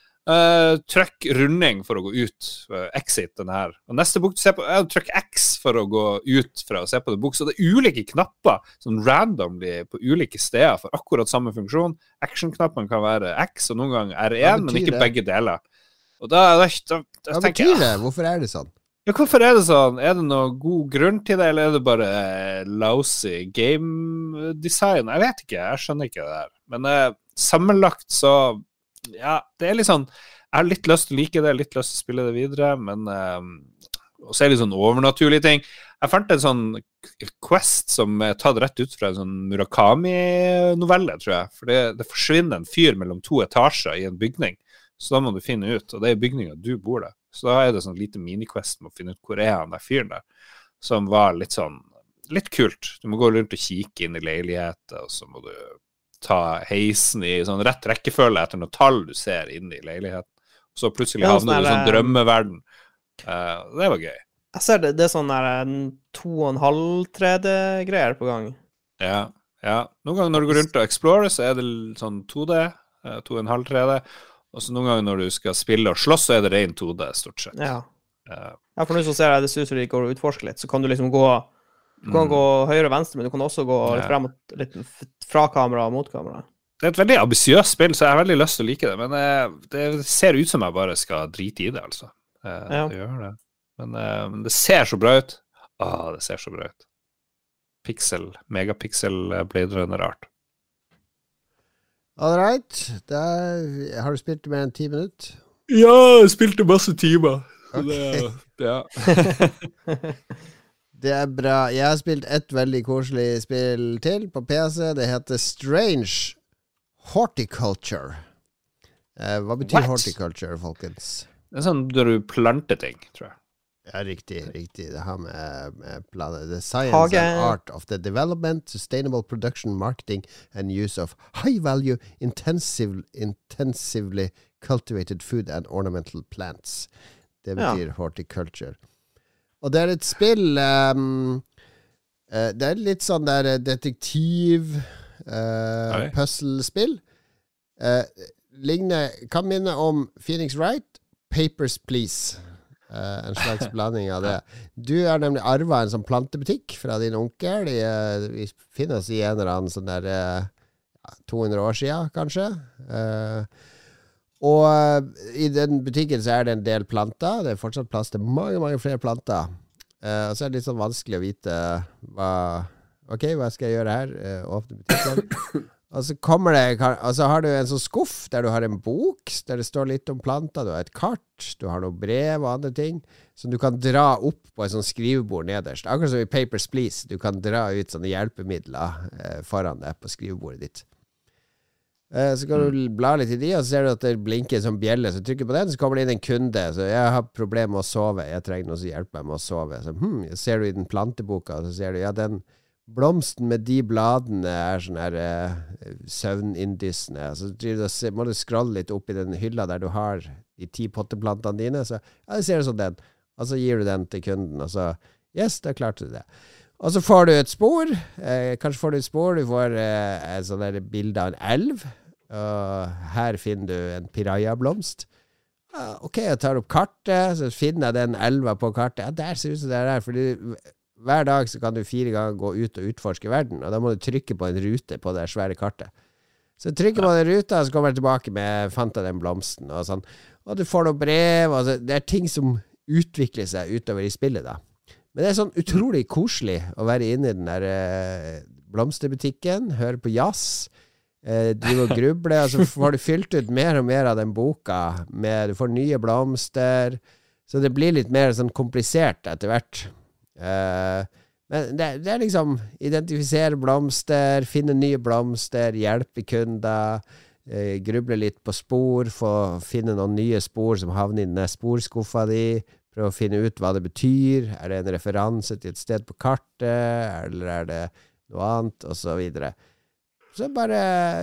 Uh, trykk runding for å gå ut. Uh, exit den her. Og neste bok du ser på, uh, trykk X for å gå ut fra å se på den bok. Så det er ulike knapper, sånn randomly på ulike steder for akkurat samme funksjon. Action-knappen kan være X, og noen gang R one, men ikke det? Begge deler. Og da, da, da, da Hva tenker jeg... Hva betyr det? Hvorfor er det sånn? Ja, hvorfor er det sånn? Er det noe god grunn til det, eller er det bare lousy game design? Jeg vet ikke, jeg skjønner ikke det der. Men eh, sammenlagt så, ja, det er litt sånn, jeg har litt lyst til å like det, litt lyst til å spille det videre, men eh, også er det litt sånn overnaturlige ting. Jeg fant en sånn quest som er tatt rett ut fra en sånn Murakami-novelle, tror jeg. For det, det forsvinner en fyr mellom to etasjer i en bygning, så da må du finne ut, og det er bygningen du bor der. Så da er det sånn lite mini-quest med å finne ut hvor er han der fyren der, som var litt sånn, litt kult. Du må gå rundt og kikke inn i leiligheten, og så må du ta heisen i sånn rett rekkefølge etter noe tall du ser inn i leiligheten. Og så plutselig havner du i sånn drømmeverden. Uh, det var gøy. Jeg ser det, det er sånn der en to og en halv tre D-greier på gang. Ja, ja. Noen ganger når du går rundt og explorer, så er det sånn to D, to og en halv tre D. Og så noen ganger når du skal spille og slåss, så er det ren to D, stort sett. Ja. Uh, ja, for nå så ser jeg det ser ut som de går og utforsker litt, så kan du liksom gå, du kan mm. gå høyre og venstre, men du kan også gå litt, frem, litt fra kamera og mot kamera. Det er et veldig ambisiøst spill, så jeg har veldig lyst til å like det, men uh, det ser ut som jeg bare skal drite i det, altså. Uh, ja. Det gjør det. Men uh, det ser så bra ut. Åh, det ser så bra ut. Pixel, megapixel Blade Runner-art. All right. Der, har du spilt mer enn ti minutter? Ja, jeg spilte masse timer. Okay. Det, ja. Det er bra. Jeg har spilt et veldig koselig spill til på P C. Det heter Strange Horticulture. Eh, hva betyr What? Horticulture, folkens? Det er sånn der du planter ting, tror jeg. Ja, riktig, riktig. Det har med, med planer. The science Hage. And art of the development, sustainable production, marketing and use of high-value, intensive, intensively cultivated food and ornamental plants. Det betyr ja. Horticulture. Og det er et spill um, uh, det er litt sånn der detektiv uh, puzzlespill. Uh, ligner, kan minne om Phoenix Wright, Papers, Please. Uh, en slags blanding av det. Du har nemlig arvet en sånn plantebutikk fra din onkel. De, uh, vi finner oss i en eller annen sånn der uh, to hundre år siden, kanskje. Uh, og uh, i den butikken så er det en del planter. Det er fortsatt plass til mange, mange flere planter. Uh, og så er det litt sånn vanskelig å vite hva Ok, hva skal jeg gjøre her? Uh, åpne butikken. Og så kommer det, og så har du en sånn skuff der du har en bok, der det står litt om planter, du har et kart, du har noen brev og andre ting, som du kan dra opp på et sånt skrivebord nederst. Akkurat som i Papers, Please, du kan dra ut sånne hjelpemidler eh, foran deg på skrivebordet ditt. Eh, så kan du bla litt i de, og så ser du at det blinker en sånn bjelle, så trykker på den, så kommer det inn en kunde, så jeg har problemer med å sove, jeg trenger noen som hjelper meg med å sove. Så hmm, ser du i den planteboka, så ser du, ja, den blomsten med de bladene er sånn her eh, søvnindyssende. Så du, må du scrolle litt opp i den hylla der du har de ti potteplantene dine. Så ja, det ser ut som den. Og så gir du den til kunden, og så yes, da klarte du det. Og så får du et spor. Eh, kanskje får du et spor. Du får eh, et sånn der bilde av en elv. Og her finner du en piraya-blomst. Ja, ok, jeg tar opp kartet, så finner jeg den elva på kartet. Ja, der ser ut som det er der, fordi hver dag så kan du fire ganger gå ut og utforske verden, og da må du trykke på en rute på det svære kartet. Så trykker man den ruta, så kommer jeg tilbake med fant jeg den blomsten, og sånn. Og du får noen brev, og så, det er ting som utvikler seg utover i spillet da. Men det er sånn utrolig koselig å være inne i den der eh, blomsterbutikken, høre på jazz, eh, drive og gruble, og så får du fylt ut mer og mer av den boka, med, du får nye blomster, så det blir litt mer sånn komplisert etter hvert. Uh, men det, det er liksom identifisere blomster, finne nye blomster, hjelpe kunder, uh, gruble litt på spor, få finne noen nye spor som havner i den sporskuffa di, prøve å finne ut hva det betyr, er det en referanse til et sted på kartet, eller er det noe annet, og så videre. Så bare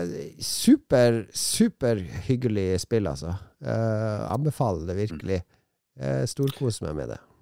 super, super hyggelig spill, altså. Uh, anbefaler det virkelig. Uh, storkos meg med det.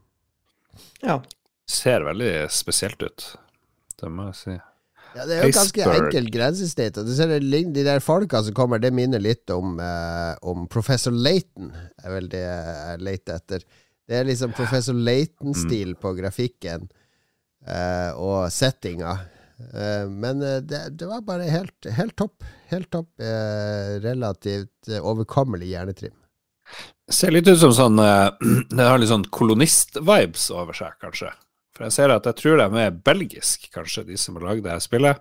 Ja. Ser veldig spesielt ut, det må jeg si. Ja, det er jo ganske enkelt grensesnitt. Du ser det, de der folka som kommer, det minner litt om, eh, om Professor Layton, er vel det jeg leter etter. Det er liksom Professor Layton-stil på grafikken eh, og settinga. Eh, men det, det var bare helt, helt topp. Helt topp, eh, relativt eh, overkommelig hjernetrim. Det ser litt ut som sånn, eh, det har litt sånn kolonist-vibes over seg, kanskje. For jeg ser at jeg tror de er belgisk, kanskje, de som har laget det her spillet.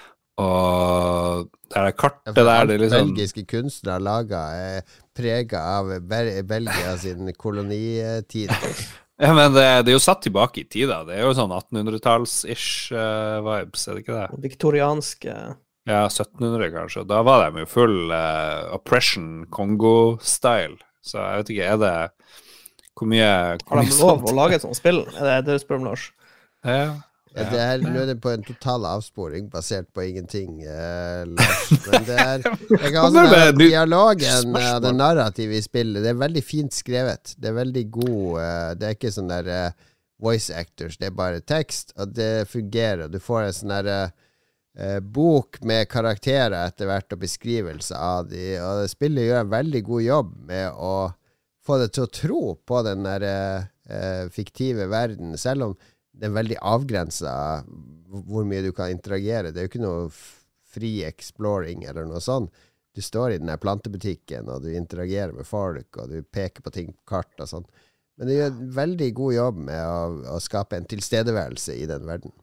Og det er kartet der, det er liksom... Belgiske kunstnere laget er preget av Bel Belgia sin kolonitid. Ja, men det, det er jo satt tilbake i tida. Det er jo sånn attenhundretalls-ish uh, vibes, er det ikke det? Viktorianske... Ja, syttenhundre kanskje. Da var de jo full uh, oppression Kongo-style. Så jeg vet ikke, er det... Hvor mye, hvor har de lov å lage et sånt spill? Er det det du spør om, Lars? Ja, ja. Ja, det er, nå er det på en total avsporing basert på ingenting, eh, Lars. Men det er, jeg kan også være dialogen av det narrativet i spillet. Det er veldig fint skrevet. Det er veldig god, eh, det er ikke sånn der eh, voice actors, det er bare tekst, og det fungerer. Du får en sånn der eh, bok med karakterer etter hvert og beskrivelse av de, og det spillet gjør en veldig god jobb med å få det til å tro på den der eh, fiktive verden, selv om det er veldig avgrenset hvor mye du kan interagere. Det er jo ikke noe fri exploring eller noe sånt. Du står i den der plantebutikken, og du interagerer med folk, og du peker på ting på kart og sånn. Men det gjør en veldig god jobb med å, å skape en tilstedeværelse i den verden.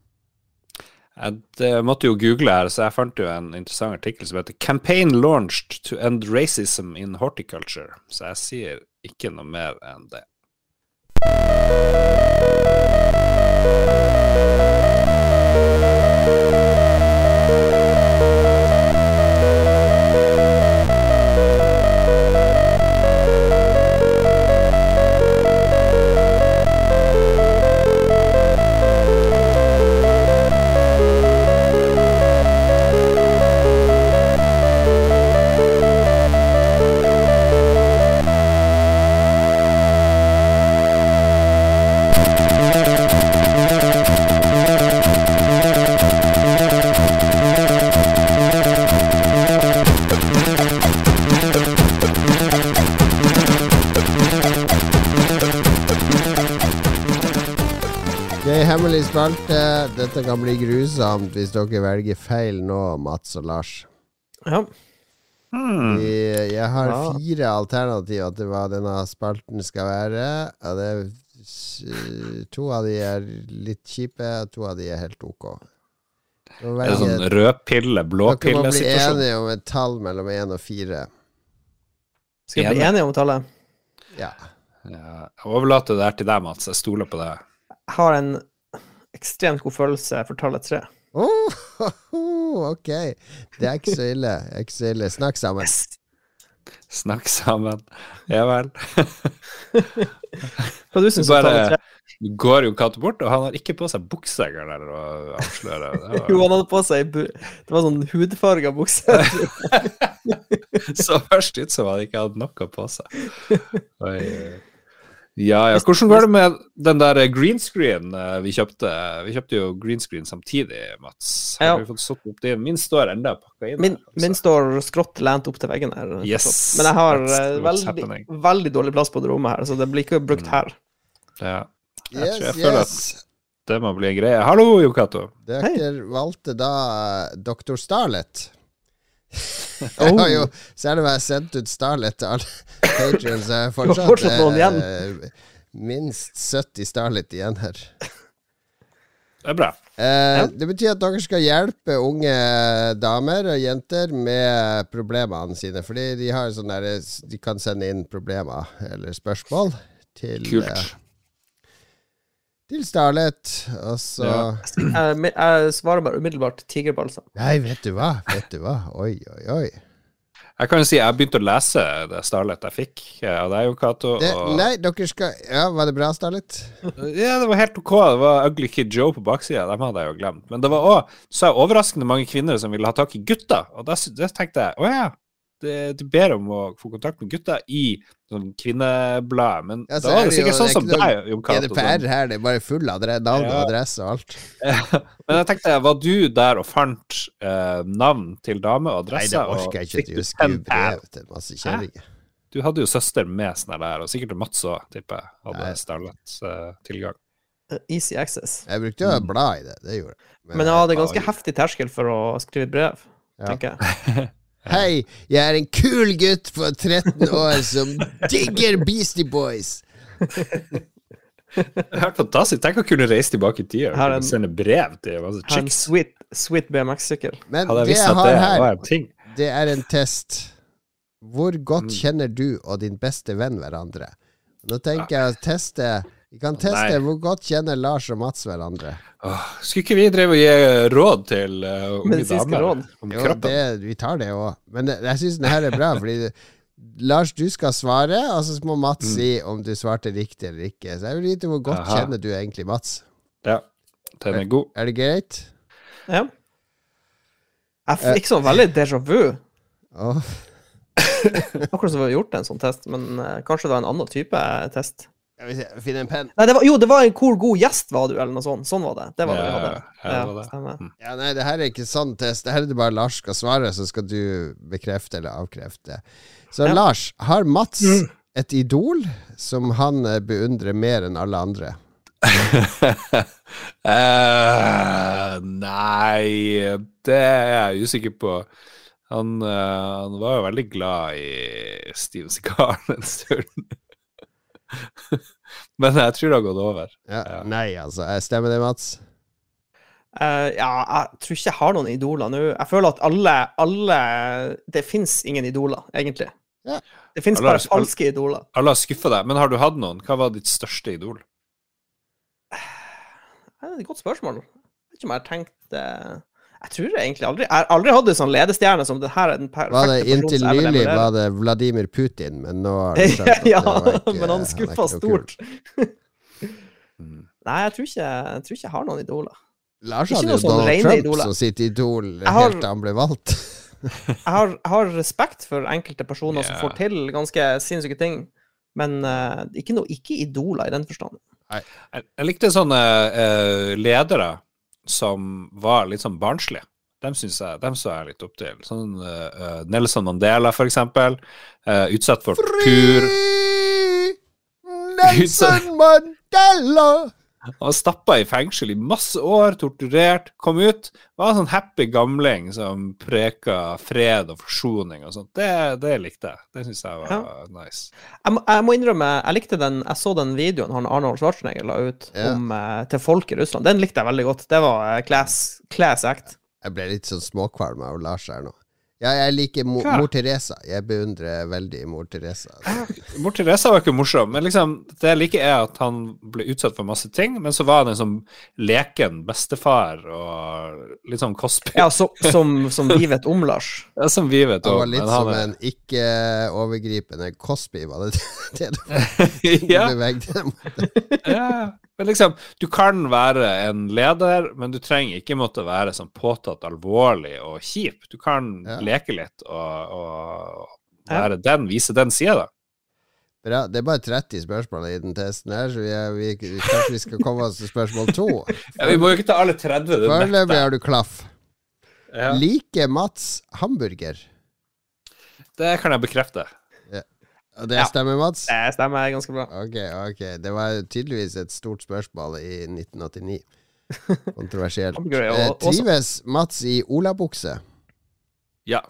Jeg måtte jo google her, så jeg fant jo en interessant artikkel som heter Campaign launched to end racism in horticulture. Så jeg sier ikke noe mer enn det. Hemmelig spalte. Dette kan bli grusomt hvis dere velger feil nå, Mats og Lars. Ja. Hmm. Jeg, jeg har ja. fire alternativer til hva denne spalten skal være. Og det, to av de er litt kjipe, og to av de er helt ok. Er det sånn rødpille, blåpille-situasjon? Dere må bli enige om et tall mellom én og fire. Skal vi bli enige om tallet? Ja. ja. Jeg overlater det her til deg, Mats. Jeg stoler på deg. Jeg har en ekstremt god følelse for tallet tre. Oh, oh, oh, ok. Det er ikke så ille. Det er ikke så ille. Snakk sammen. Snakk sammen. Ja vel. Hva du synes om tallet tre? Du går jo katt bort, og han har ikke på seg bukseger der å avsløre. Var... Jo, han hadde på seg bu... Det var sånn hudfarga bukse. Så først ut som han ikke hadde noe på seg. Oi. Ja, ja. Hvordan går det med den der green screen vi kjøpte? Vi kjøpte jo green screen samtidig, Mats. Har ja. vi fått satt opp det? Min står enda pakket inn. Min, her, min står skrått lent opp til veggen her. Yes, men jeg har veldig, veldig dårlig plass på det rommet her, så det blir ikke brukt her. Ja. Jeg, yes, tror jeg føler yes. at det må bli en greie. Hallo, Jon Cato. Dere valgte da doktor Starlet. Jeg har jo, selv om jeg har sendt ut Starlet til alle Patreons, så er jeg fortsatt, fortsatt noen igjen. Eh, minst sytti Starlet igjen her. Det er bra. Eh, det betyr at dere skal hjelpe unge damer og jenter med problemene sine, fordi de har sånn der, de kan sende inn problemer eller spørsmål til Kult. Eh, til Starlet, og så ja. jeg, jeg svarer bare umiddelbart tigerbalsam. Nei, vet du hva? Vet du hva? Oi, oi, oi. Jeg kan jo si, jeg begynte å lese det Starlet jeg fikk av deg, Jon Cato. Det, og... Nei, dere skal Ja, var det bra, Starlet? Ja, det var helt ok. Det var Ugly Kid Joe på baksida. Dem hadde jeg jo glemt. Men det var også, så er overraskende mange kvinner som ville ha tak i gutta. Og da, da tenkte jeg, å ja, du ber om å få kontakt med gutta i sånn kvinneblad, men ja, da var det sikkert sånn som deg, Jon Cato. G D P R her, det er bare full av navn og adresse og alt. Ja. Men jeg tenkte, var du der og fant eh, navn til dame og adresse? Nei, det orker jeg ikke til å skrive brev til masse kjæringer. Du hadde jo søster med sånn der, og sikkert Mats også, tipper jeg, hadde Starlet uh, tilgang. Uh, easy access. Jeg brukte jo å bla i det, det gjorde jeg. Men, men ja, det er ganske heftig terskel for å skrive brev, ja. tenker jeg. Hei, jeg er en kul gutt på tretten år som digger Beastie Boys. Det er helt fantastisk. Tenk å kunne reise tilbake i tida og sende brev til masse chicks. En sweet, sweet B M X-sykkel. Men det jeg har her, det er en test. Hvor godt kjenner du og din beste venn hverandre? Nå tenker jeg å teste... Vi kan teste Nei. hvor godt kjenner Lars og Mats hverandre. Åh, skulle ikke vi drive og gi råd til uh, unge damer råd. om jo, kroppen? Det, vi tar det også. Men det, jeg synes denne er bra, fordi Lars, du skal svare, og så må Mats mm. si om du svarte riktig eller ikke. Så jeg vil vite hvor godt Aha. kjenner du egentlig Mats. Ja, den er god. Er, er det greit? Ja. Jeg fikk sånn veldig déjà vu. Oh. Akkurat som vi har gjort en sånn test, men uh, kanskje det var en annen type test. Jeg vil se, finne en penn. Nei, det var, jo, det var en hvor god gjest var du, eller noe sånt. Sånn var det. Det var ja, det vi hadde. Ja, ja, det var det. Ja, nei, det her er ikke sånn test. Det her er det bare Lars skal svare, så skal du bekrefte eller avkrefte. Så ja. Lars, har Mats mm. et idol som han beundrer mer enn alle andre? uh, nei, det er jeg usikker på. Han, uh, han var jo veldig glad i Steven Seagal en stund. Men jeg tror det har gått over. Ja, ja. Nei, altså. Stemmer det, Mats? Uh, ja, jeg tror ikke jeg har noen idoler nå. Jeg føler at alle, alle det finnes ingen idoler, egentlig. Ja. Det finnes alle, bare falske idoler. Alle har skuffet deg, men har du hatt noen? Hva var ditt største idol? Det er et godt spørsmål. Jeg vet ikke om jeg har tenkt uh, Jeg tror jeg egentlig aldri Jeg har aldri hatt en sånn ledestjerne som det her er den perfekte var det inntil nylig var det Vladimir Putin, men nå har det skjønt at ja, det var ikke, men han skuffa stort. Nei, jeg tror, ikke, jeg tror ikke jeg har noen idoler. Lars hadde jo Donald Trump idoler. Som sitt idol har, helt til han ble valgt. jeg, har, jeg har respekt for enkelte personer yeah. som får til ganske sinnssyke ting, men uh, ikke, noe, ikke idoler i den forstand. Jeg, jeg likte sånne uh, ledere som var litt sånn barnslige. Dem synes jeg, dem så jeg litt opp til. Sånn uh, Nelson Mandela, for eksempel. Uh, utsatt for Free pur... Nelson Mandela! Han var stappet i fengsel i masse år, torturert, kom ut, var en sånn happy gamling som preker fred og forsoning og sånt. Det, det likte jeg. Det synes jeg var ja. nice. Jeg må, jeg må innrømme, jeg likte den, jeg så den videoen han Arnold Schwarzenegger la ut ja. om, uh, til folk i Russland. Den likte jeg veldig godt. Det var uh, class, class act. Jeg ble litt sånn småkvalm av Lars her nå. Ja, jeg liker mo ja. mor Teresa. Jeg beundrer veldig mor Teresa. Mor Teresa var ikke morsom, men liksom, det jeg liker er at han ble utsatt for masse ting, men så var han en sånn leken bestefar og litt sånn Cosby. Ja, så, som, som vi vet om, Lars. Ja, som vi vet om. Han var litt som er... en ikke-overgripende Cosby, var det det du ja. bevegde deg mot? Ja, men liksom, du kan være en leder, men du trenger ikke måtte være sånn påtatt alvorlig og kjip. Du kan ja. leke litt og, og være ja. den, vise den siden da. Bra, det er bare tretti spørsmål i den testen her, så vi, er, vi, vi, kanskje vi skal komme oss til spørsmål to. Ja, vi må jo ikke ta alle tretti. Foreløpig har du klaff. Ja. Like Mats hamburger? Det kan jeg bekrefte. Og det stemmer, Mats? Ja, det stemmer ganske bra. Ok, ok. Det var tydeligvis et stort spørsmål i nitten åttini. Kontroversielt. eh, trives Mats i olabukse? Ja.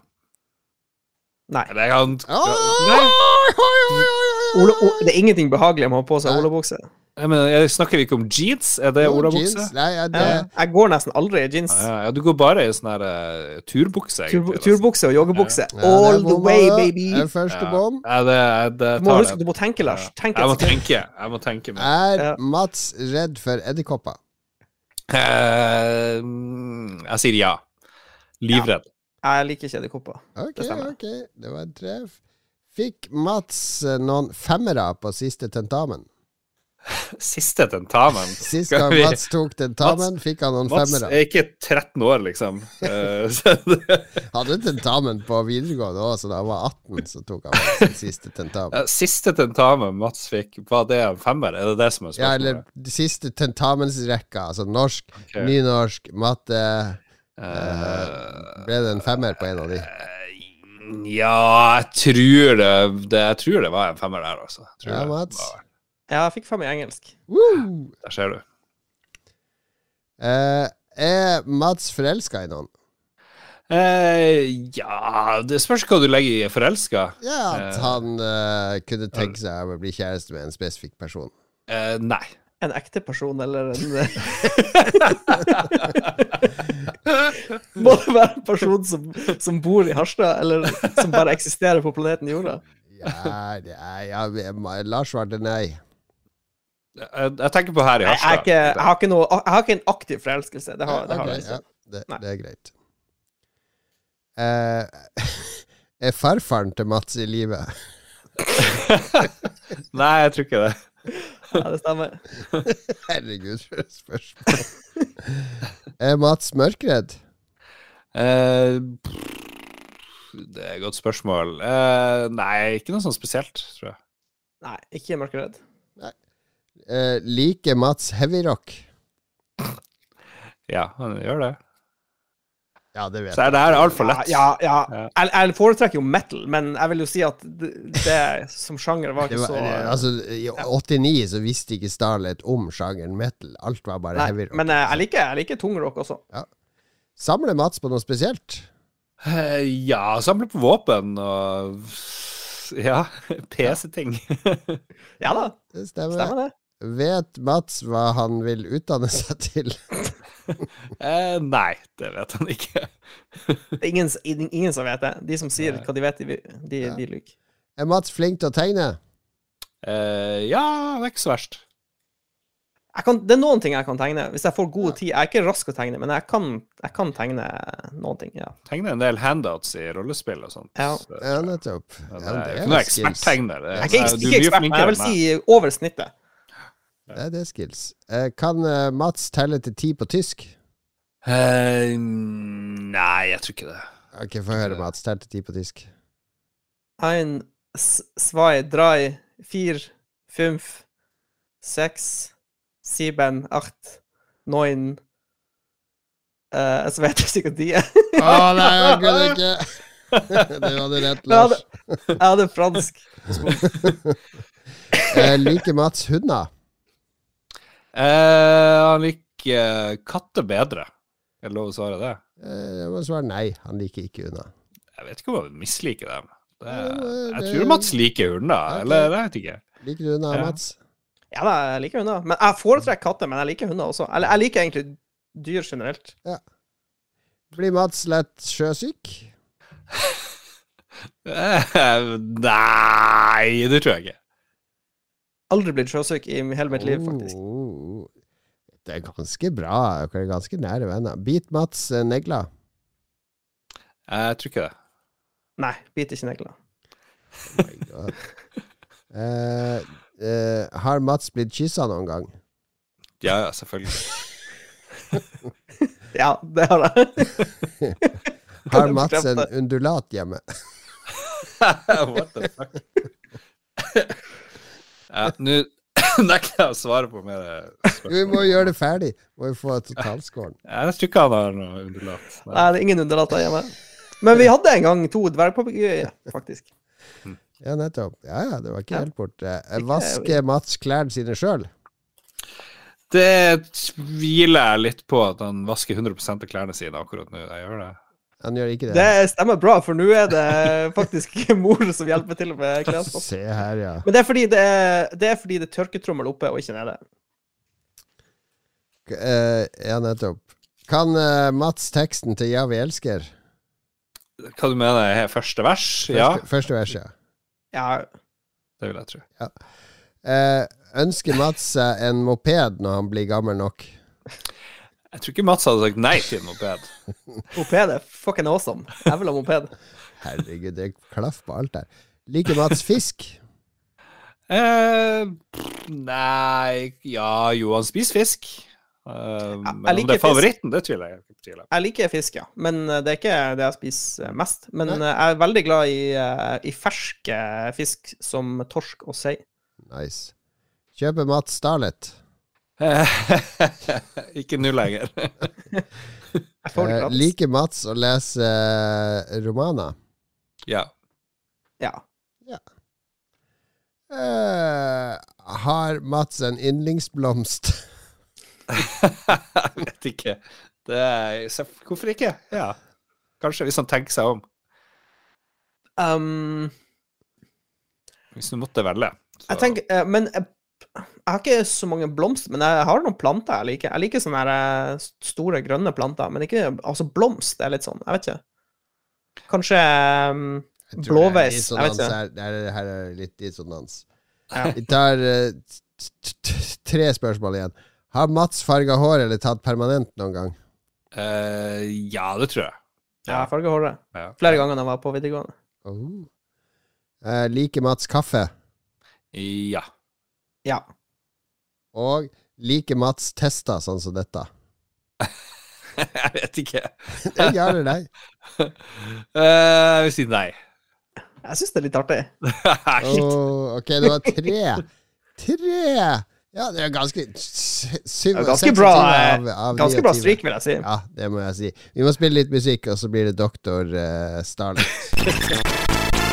Nei. Det er, han... Nei. Ola, o, det er ingenting behagelig med å ha på seg olabukse. Jeg, mener, jeg snakker ikke om jeans. Er det olabukse? Nei, ja, det... jeg, jeg går nesten aldri i jeans. Ja, ja, du går bare i sånn her uh, turbukse. Tur, turbukse og joggebukse. Ja. All the way, baby. Det er første ja. bom. Ja, det, det du, må huske, du må tenke, Lars. Tenk jeg må tenke. Jeg må tenke meg. Er ja. Mats redd for edderkopper? Uh, jeg sier ja. Livredd. Ja. Jeg liker ikke edderkopper. Ok, det ok. Det var en treff. Fikk Mats noen femmere på siste tentamen? Siste tentamen? Sist gang vi... Mats tok tentamen, Mats, fikk han noen Mats femmere. Mats er ikke tretten år, liksom. Hadde tentamen på videregående også, da han var atten, så tok han sin siste tentamen. Siste tentamen Mats fikk, var det en femmer? Er det det som er spørsmålet? Ja, eller de siste tentamensrekka, altså norsk, okay. nynorsk, matte. Uh, ble det en femmer på en av de? Ja, jeg tror det, det, jeg tror det var en femmer der, altså. Jeg tror ja, det Mats. Var... Ja, jeg fikk fem i engelsk. Woo! Der ser du. Uh, er Mats forelsket i noen? Uh, ja, det spørs hva du legger i forelsket. Ja, at uh, han uh, kunne tenke seg å bli kjæreste med en spesifikk person. Uh, nei. En ekte person, eller en... Må det være en person som, som bor i Harstad, eller som bare eksisterer på planeten Jorda? Ja, det er, ja, Lars svarte nei. Jeg, jeg tenker på her i Harstad. Jeg, jeg, jeg, har ikke noe, jeg har ikke en aktiv forelskelse. Det har, det har okay, jeg ikke. Ja, det, det er greit. Uh, er farfaren til Mats i livet? Nei, jeg tror ikke det. Ja, det stemmer. Herregud, for et spørsmål. Er Mats mørkredd? Uh, det er et godt spørsmål. Uh, nei, ikke noe sånn spesielt, tror jeg. Nei, ikke mørkredd. Nei. Uh, liker Mats heavy rock? Ja, han gjør det. Ja, det vet jeg. Så er det her alt for lett. Ja, ja, ja. Jeg, jeg foretrekker jo metal, men jeg vil jo si at det, det som sjanger var ikke var, så... Altså, i åttini så visste ikke Starlet om sjangeren metal. Alt var bare nei, heavy rock. Men jeg liker, jeg liker tungrock også. Ja. Samler Mats på noe spesielt? Uh, ja, samler på våpen og... Ja, P C-ting. Ja da, det stemmer. stemmer det. Vet Mats hva han vil utdanne seg til? eh, nei, det vet han ikke. Det er ingen, ingen som vet det. De som sier nei. Hva de vet, de, de, ja. de lyver. Er Mats flink til å tegne? Eh, ja, det er ikke så verst. Jeg kan, det er noen ting jeg kan tegne. Hvis jeg får god tid. Jeg er ikke rask å tegne, men jeg kan, jeg kan tegne noen ting, ja. Tegne en del handouts i rollespill og sånt. Ja, så, ja nettopp. Ja, det er, er ikke noe eksperttegner. Jeg er ikke, ikke ekspert, men jeg vil si over snittet. Det er det skills. Eh, kan uh, Mats telle til ti på tysk? Uh, nei, jeg tror ikke det. Ok, få høre, Mats. Tell til ti på tysk. Ein, zwei, drei, vier, fünf, seks, sieben, acht, neun. Uh, så vet jeg sikkert de er. Å oh, nei, jeg kunne ikke. Det hadde rett, Lars. Jeg hadde, jeg hadde fransk. uh, Liker Mats hunder? Eh, han liker katter bedre. Er det lov å svare det? Eh, jeg må svare nei. Han liker ikke hunder. Jeg vet ikke om han misliker dem. Det, Ja, jeg det- tror Mats liker hunder, Ok. eller jeg vet ikke. Liker du hunder, Ja. Mats? Ja, da, jeg liker hunder. Men jeg foretrekker katter, men jeg liker hunder også. Eller jeg liker egentlig dyr generelt. Blir Mats lett sjøsyk? Eh, nei, det tror jeg ikke. Aldri blitt sjøsyk i hele mitt liv, faktisk. Oh, det er ganske bra. Dere er ganske nære venner. Bit Mats eh, negler. Jeg tror ikke det. Nei, biter ikke negler. Oh my God. Eh, eh, har Mats blitt kyssa noen gang? Ja, ja, selvfølgelig. Ja, det har jeg. Har jeg Mats en bekrefte. undulat hjemme? What the fuck? Ja, nå nekter jeg å svare på mer spørsmål. Vi må gjøre det ferdig. Må vi få totalscoren. Jeg tror ikke han har noe undulat. Nei, det er ingen underlater hjemme. Men vi hadde en gang to dvergpapegøyer, faktisk. Ja, nettopp. Ja, ja, det var ikke Ja. helt borte. Vasker Mats klærne sine sjøl? Det tviler jeg litt på at han vasker hundre prosent av klærne sine akkurat nå. Jeg gjør det. Han gjør ikke det. Det stemmer bra, for nå er det faktisk mor som hjelper til med klesvask. Se her, ja. Men det er fordi det er, det er fordi det er tørketrommel oppe og ikke nede. Eh, ja, nettopp. Kan eh, Mats teksten til Ja, vi elsker? Hva du mener er første vers? Ja, Første, første verset. Ja, det vil jeg tro. Eh, ønsker Mats seg en moped når han blir gammel nok? Jeg tror ikke Mats hadde sagt nei til en moped. moped er fucking awesome. Jeg vil ha moped. Herregud, det er klaff på alt der. Liker Mats fisk? Eh, nei Ja, jo, han spiser fisk. Eh, men om liker det er favoritten, det tviler jeg ikke på. Jeg liker fisk, ja. Men det er ikke det jeg spiser mest. Men Nei. jeg er veldig glad i, eh, i ferske fisk som torsk og sei. Nice. Kjøper Mats Starlet? Ikke nå lenger. Jeg får det Eh, gratis. liker Mats å lese eh, romaner? Ja. Ja. Eh, har Mats en yndlingsblomst? Jeg vet ikke. Det er, så- hvorfor ikke? Ja. Kanskje, hvis han tenker seg om. Um, Hvis du måtte velge. Så. jeg tenker, eh, men jeg, jeg har ikke så mange blomster, men jeg har noen planter jeg liker. Jeg liker sånne her, eh, store, grønne planter, men ikke, altså blomst er litt sånn, jeg vet ikke. Kanskje um, Jeg tror det er blåveis, jeg dissonans vet ikke. her. Det er, her er litt dissonans. Ja. Vi tar eh, t- t- tre spørsmål igjen. Har Mats farga hår eller tatt permanent noen gang? Eh, ja, det tror jeg. Ja, jeg farger håret. Ja. Flere ganger da jeg var på videregående. Oh. Eh, liker Mats kaffe? Ja. Ja. Og liker Mats tester sånn som dette? Jeg vet ikke. Det er ja eller nei? Eh, jeg vil si nei. Jeg synes det er litt artig. Oh, ok, det var tre. Tre! Ja, det er ganske s- syv, Ja, ganske seks bra, av, av Ganske bra niogtyve. stryk, vil jeg si. Ja, det må jeg si. Vi må spille litt musikk, og så blir det Doktor uh, Starlet.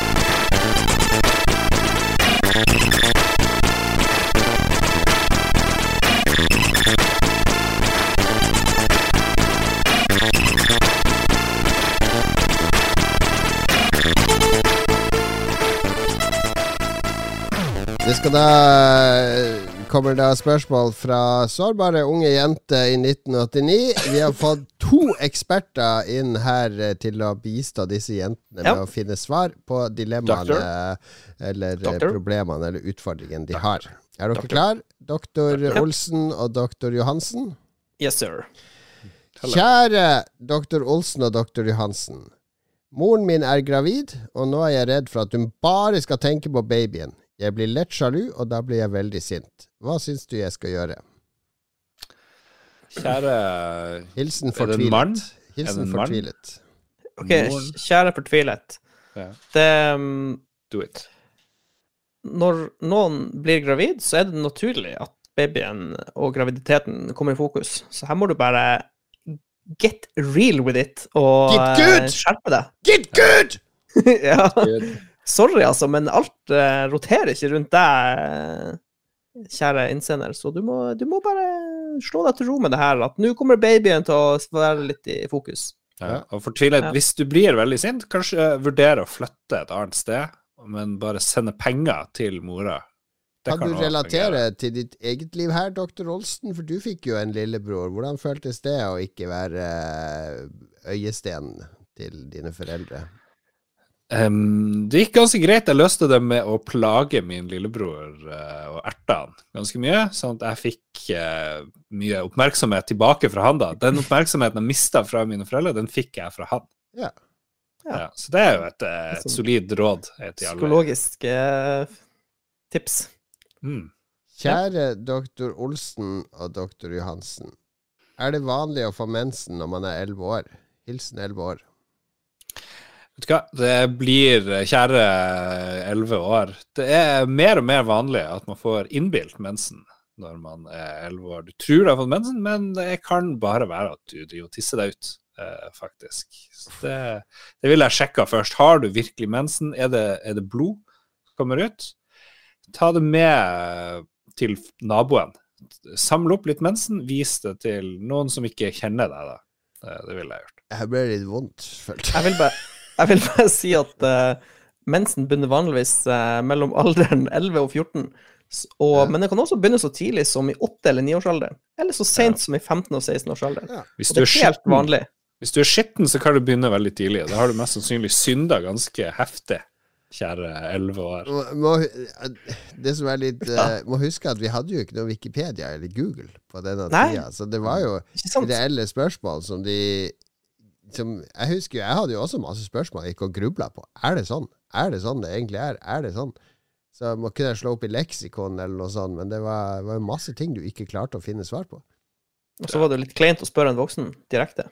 Det skal da kommer da spørsmål fra sårbare unge jenter i nitten åttini. Vi har fått to eksperter inn her eh, til å bistå disse jentene med Ja. å finne svar på dilemmaene eller eh, Doktor. problemene eller utfordringene de har. Er dere klar? Doktor Ja. Olsen og doktor Johansen? Yes, sir. Kjære doktor Olsen og doktor Johansen. Moren min er gravid, og nå er jeg redd for at hun bare skal tenke på babyen. Jeg blir lett sjalu, og da blir jeg veldig sint. Hva syns du jeg skal gjøre? Kjære Hilsen Er det en mann? fortvilet. Er det Hilsen en mann? fortvilet. Ok, Moren. kjære fortvilet. Ja. Det, um, Do it. når noen blir gravid, så er det naturlig at babyen og graviditeten kommer i fokus. Så her må du bare get real with it og Get good! eh, skjerpe deg. Get good! Ja. Sorry, altså, men alt eh, roterer ikke rundt deg. kjære innsender, så du må, du må bare slå deg til ro med det her, at nå kommer babyen til å være litt i fokus. Ja, og fortvile, Ja. hvis du blir veldig sint, kanskje vurdere å flytte et annet sted, men bare sende penger til mora. Det Kan du også relatere fungere. til ditt eget liv her, doktor Olsen? For du fikk jo en lillebror. Hvordan føltes det å ikke være eh, øyesten til dine foreldre? Um, det gikk ganske greit. Jeg løste det med å plage min lillebror uh, og erte han ganske mye, sånn at jeg fikk uh, mye oppmerksomhet tilbake fra han da. Den oppmerksomheten jeg mistet fra mine foreldre, den fikk jeg fra han. Ja. Ja, så det er jo et, et solid råd til alle. Psykologisk eh, tips. Mm. Kjære doktor Olsen og doktor Johansen. Er det vanlig å få mensen når man er elleve år? Hilsen elleve år. Vet du hva, det blir, kjære elleve år, det er mer og mer vanlig at man får innbilt mensen når man er elleve år. Du tror du har fått mensen, men det kan bare være at du driver og tisser deg ut, eh, faktisk. Så det, det vil jeg sjekke først. Har du virkelig mensen? Er det, er det blod som kommer ut? Ta det med til naboen. Samle opp litt mensen, vis det til noen som ikke kjenner deg da. Det, det vil jeg gjøre. Jeg ble litt vondt, følte jeg. Jeg vil bare, jeg vil bare si at uh, mensen begynner vanligvis uh, mellom alderen elleve og fjorten, S- og, Ja. men det kan også begynne så tidlig som i åtte eller ni års alder, eller så sent som i femten og seksten års alder. Ja. Hvis Og du det er er helt skitten, vanlig. hvis du er skitten, så kan du begynne veldig tidlig. Da har du mest sannsynlig synda ganske heftig, kjære elleve år. Må, må, det som er litt eh, Må huske at vi hadde jo ikke noe Wikipedia eller Google på denne Nei. tida, så det var jo Ikke sant? reelle spørsmål som de som, Jeg husker jo, jeg hadde jo også masse spørsmål jeg gikk og grubla på. Er det sånn? Er det sånn det egentlig er? Er det sånn? Så må kunne jeg slå opp i leksikon eller noe sånt, men det var, var jo masse ting du ikke klarte å finne svar på. Og så var det litt kleint å spørre en voksen direkte.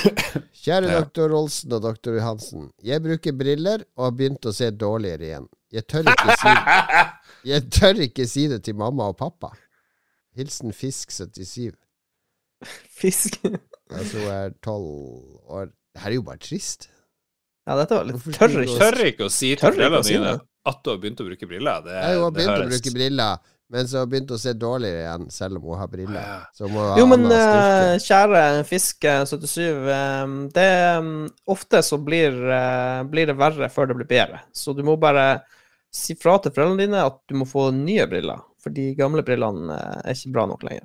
Kjære Ja. doktor Olsen og doktor Johansen. Jeg bruker briller og har begynt å se dårligere igjen. Jeg tør ikke si Jeg tør ikke si det til mamma og pappa. Hilsen Fisk syttisju. Fisk. Altså hun er tolv år. Det her er jo bare trist. Ja, dette var litt Hvorfor tørr skriver ikke. du- Tør ikke å si til Tør ikke å foreldrene si dine det. at du har begynt å bruke briller. Det, Jeg har det begynt å høres- bruke briller, men så har hun begynt å se dårligere igjen, selv om hun har briller. Ja. Så må hun ha Jo, men annen styrke. eh, kjære Fisk eh, syttisju, eh, det um, ofte så blir, eh, blir det verre før det blir bedre. Så du må bare si fra til foreldrene dine at du må få nye briller, for de gamle brillene eh, er ikke bra nok lenger.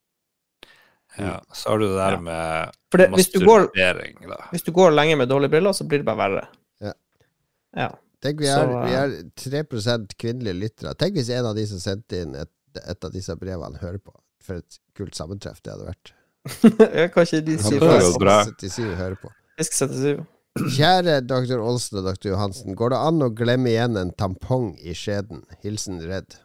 Ja, så har du det der Ja. med For det, hvis, du går, masturbering, da. hvis du går lenge med dårlige briller, så blir det bare verre. Ja. Ja. Tenk, vi er, så, vi er tre prosent kvinnelige lyttere. Tenk hvis en av de som sendte inn et, et av disse brevene hører på. For et kult sammentreff det hadde vært. Jeg kan ikke de si det er fra. jo bra. syttisju hører på. Fisk syttisju. Kjære doktor Olsen og doktor Johansen, går det an å glemme igjen en tampong i skjeden? Hilsen Redd.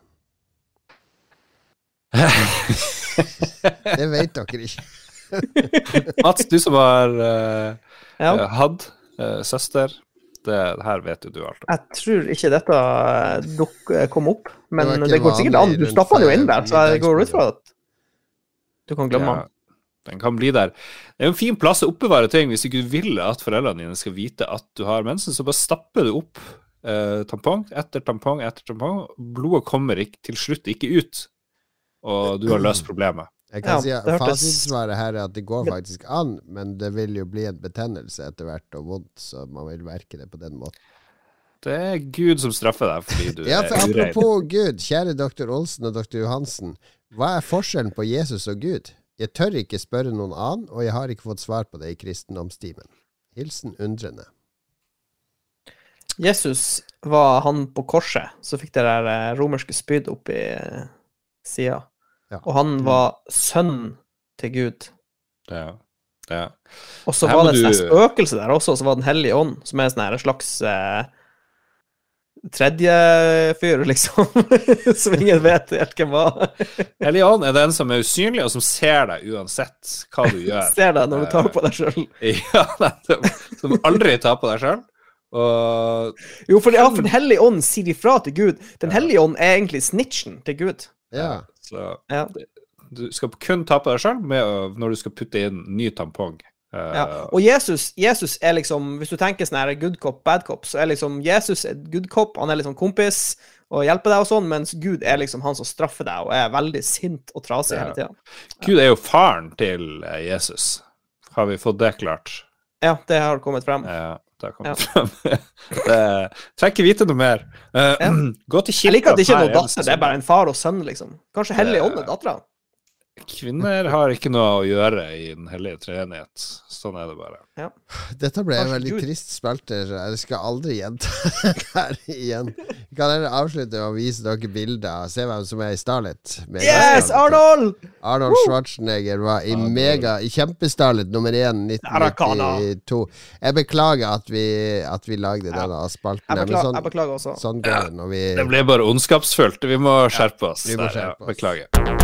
Det vet dere ikke. Mats, du som har uh, Ja. hatt uh, søster, det her vet jo du alt om. Jeg tror ikke dette eh, duk, eh, kom opp, men Det var det, ikke går sikkert an. vanlig Du rundt stapper den jo inn der, så jeg går ut middagsbordet. fra at du kan glemme Ja, den. den kan bli der. Det er jo en fin plass å oppbevare ting hvis ikke du vil at foreldrene dine skal vite at du har mensen, så bare stapper du opp eh, tampong etter tampong etter tampong. Blodet kommer ikke, til slutt ikke ut, og du har løst problemet. Jeg kan Ja, si at det hørtes- Fasitsvaret her er at det går faktisk an, men det vil jo bli en betennelse etter hvert og vondt, så man vil merke det på den måten. Det er Gud som straffer deg fordi du Ja, for er urein. apropos Gud, kjære doktor Olsen og doktor Johansen. Hva er forskjellen på Jesus og Gud? Jeg tør ikke spørre noen annen, og jeg har ikke fått svar på det i kristendomstimen. Hilsen undrende. Jesus var han på korset, så fikk det der eh, romerske spyd opp i eh, sida. Ja. Og han var sønn til Gud. Ja. Ja. Og så Her var må det et du- sånt spøkelse der også, så var Den hellige ånd, som er en sånn her slags eh, tredje fyr, liksom, som ingen vet helt hvem var. Hellig ånd er den som er usynlig, og som ser deg uansett hva du gjør. Ser deg når du tar på deg sjøl. Ja, nettopp. Som aldri tar på deg sjøl. Og Jo, for, ja, for Den hellige ånd sier ifra til Gud. Den hellige ånd er egentlig snitchen til Gud. Ja. så Ja. du skal kun ta på deg sjøl når du skal putte inn ny tampong Uh, ja. Og Jesus, Jesus er liksom, hvis du tenker sånn her good cop, bad cop, så er liksom Jesus er good cop, han er liksom kompis og hjelper deg og sånn, mens Gud er liksom han som straffer deg og er veldig sint og trasig ja. hele tiden. Ja. Gud er jo faren til Jesus. Har vi fått det klart? Ja, det har kommet frem. Ja, det har kommet ja. frem. Det trenger ikke vite noe mer. Uh, ja. Gå til kirka. Jeg liker at det ikke er noe datter, det er bare en far og sønn, liksom. Kanskje hellig ånd er datteren. Kvinner har ikke noe å gjøre i den hellige treenighet. Sånn er det bare. Ja. Dette ble en veldig trist spalter. Jeg skal aldri gjenta det her igjen. Jeg kan heller avslutte og vise dere bilder. Se hvem som er i Starlet. Yes, Arnold! Arnold Schwarzenegger var i mega I kjempestarlet nummer én nitten nittito. Jeg beklager at vi, at vi lagde ja. denne spalten. Jeg beklager, sånn, jeg beklager også. Sånn går det når vi Det ble bare ondskapsfullt. Vi må skjerpe oss. Ja, vi må der, skjerpe ja. Beklager.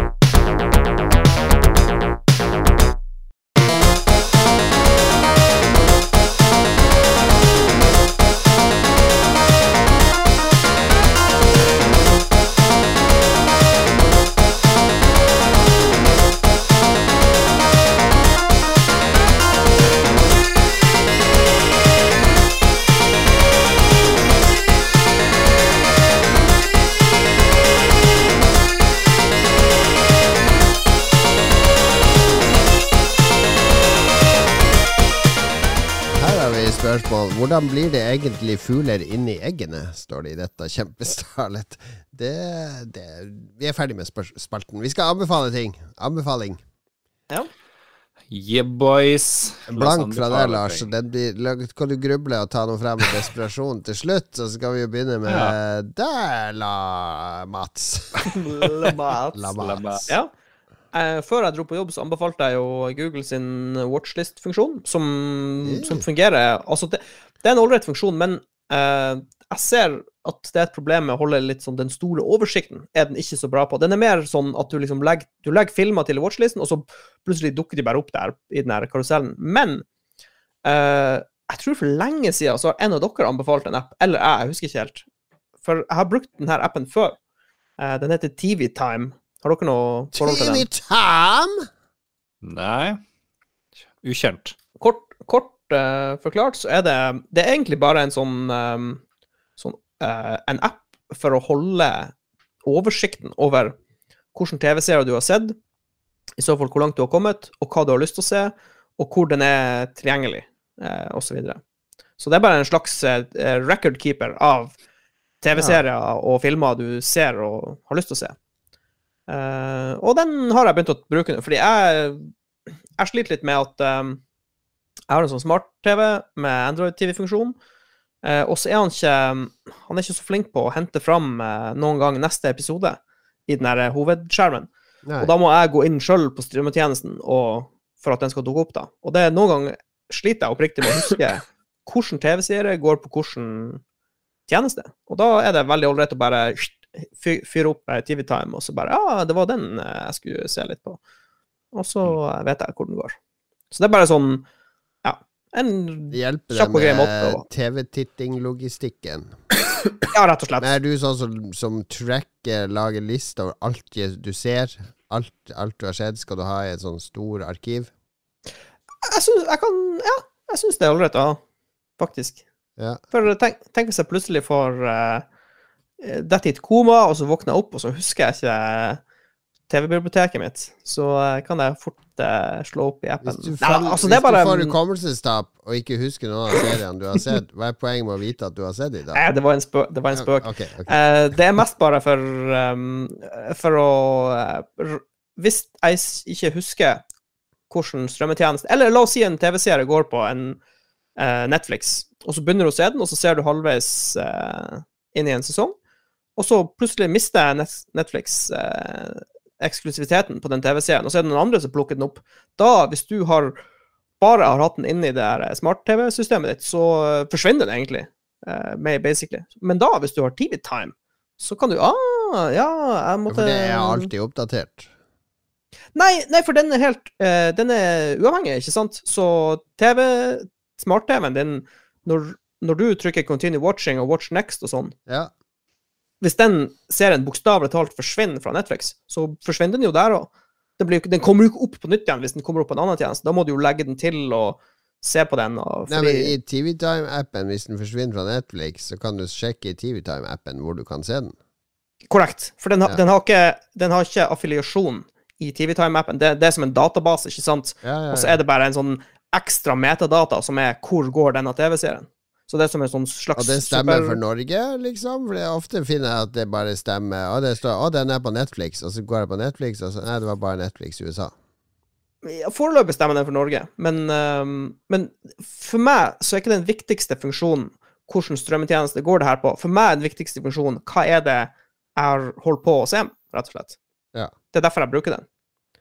Spørsmål. Hvordan blir det egentlig fugler inni eggene, står det i dette kjempestarlet. Det, det, vi er ferdig med spalten. Vi skal anbefale ting. Anbefaling. Ja. Yeah, boys. Blank fra deg, Lars. Den blir, kan du gruble og ta noe frem med desperasjon til slutt, så skal vi jo begynne med ja. der, la Mats. La Mats. La Mats. Ja. Uh, før jeg dro på jobb, så anbefalte jeg jo Google sin watchlist-funksjon, som, mm. som fungerer. Altså, det, det er en ålreit funksjon, men uh, jeg ser at det er et problem med å holde litt sånn den store oversikten, er den ikke så bra på. Den er mer sånn at du liksom legger, du legger filmer til watchlisten, og så plutselig dukker de bare opp der i den her karusellen. Men uh, jeg tror for lenge siden så har en av dere anbefalt en app, eller jeg, jeg husker ikke helt. For jeg har brukt den her appen før. Uh, den heter T V Time. Har dere noe forhold til den? T V Time? Nei. Ukjent. Kort, kort uh, forklart så er det, det er egentlig bare en sånn, um, sånn uh, en app for å holde oversikten over hvilke T V-serier du har sett, i så fall hvor langt du har kommet, og hva du har lyst til å se, og hvor den er tilgjengelig, uh, og så videre. Så det er bare en slags uh, record keeper av T V-serier ja. og filmer du ser og har lyst til å se. Uh, og den har jeg begynt å bruke nå, fordi jeg, jeg sliter litt med at um, jeg har en sånn smart-T V med Android-T V-funksjon, uh, og så er han ikke han er ikke så flink på å hente fram uh, noen gang neste episode i den her hovedskjermen. Nei. Og da må jeg gå inn selv på streametjenesten og, for at den skal dukke opp da. Og det er noen ganger sliter jeg oppriktig med å huske hvordan T V-serie går på hvordan tjeneste. Og da er det veldig ålreit å bare fyre opp T V Time, og så bare, ja, det var den jeg skulle se litt på. Og så vet jeg hvor den går. Så det er bare sånn, ja, en kjapp og grei måte. Det hjelper deg med T V-titting-logistikken. Ja, rett og slett. Men er du sånn som, som tracker, lager lister over alt du ser, alt, alt du har sett, skal du ha i et sånn stor arkiv? Jeg synes, jeg kan, ja, jeg synes det er ålreit, ja, faktisk. Ja. For tenk, tenk hvis jeg plutselig får uh, dette i et koma, og så våkner jeg opp, og så husker jeg ikke T V-biblioteket mitt, så kan jeg fort uh, slå opp i appen. Hvis du, fall, Nei, altså, hvis bare, du får hukommelsestap og ikke husker noen av seriene du har sett, hva er poenget med å vite at du har sett dem da? Nei, det var en, spø det var en spøk. Okay, okay. Uh, det er mest bare for, um, for å uh, hvis jeg ikke husker hvordan strømmetjeneste, eller la oss si en T V-serie går på en uh, Netflix, og så begynner du å se den, og så ser du halvveis uh, inn i en sesong, og så plutselig mister Netflix eh, eksklusiviteten på den T V-serien, og så er det noen andre som plukker den opp. Da, hvis du har bare har hatt den inne i det smart-T V-systemet ditt, så forsvinner den egentlig, eh, med basically. Men da, hvis du har T V Time, så kan du, ah, ja, jeg måtte... Ja, for det er alltid oppdatert. Nei, nei, for den er helt, eh, den er uavhengig, ikke sant? Så T V, smart-T V-en din, når, når du trykker continue watching og watch next og sånn, ja. Hvis den serien bokstavelig talt forsvinner fra Netflix, så forsvinner den jo der også. den, blir, den kommer jo ikke opp på nytt igjen hvis den kommer opp på en annen tjeneste. Da må du jo legge den til og se på den. Og, fordi... Nei, men i T V-Time-appen, hvis den forsvinner fra Netflix, så kan du sjekke i T V-Time-appen hvor du kan se den. Korrekt, for den, ha, ja. den, har, ikke, den har ikke affiliasjon i T V-Time-appen. Det, det er som en database, ikke sant? Ja, ja, ja. Og så er det bare en sånn ekstra metadata som er hvor går denne T V-serien. Så det er som en sånn slags... Og det stemmer super... for Norge, liksom? For jeg ofte finner jeg at det bare stemmer. Og det står, å, den er på Netflix, og så går jeg på Netflix, og så, nei, det var bare Netflix i U S A. Ja, foreløpig stemmer den for Norge, men, um, men for meg så er ikke den viktigste funksjonen hvordan strømmetjeneste går det her på. For meg er den viktigste funksjonen, hva er det jeg har holdt på å se, rett og slett. Ja. Det er derfor jeg bruker den.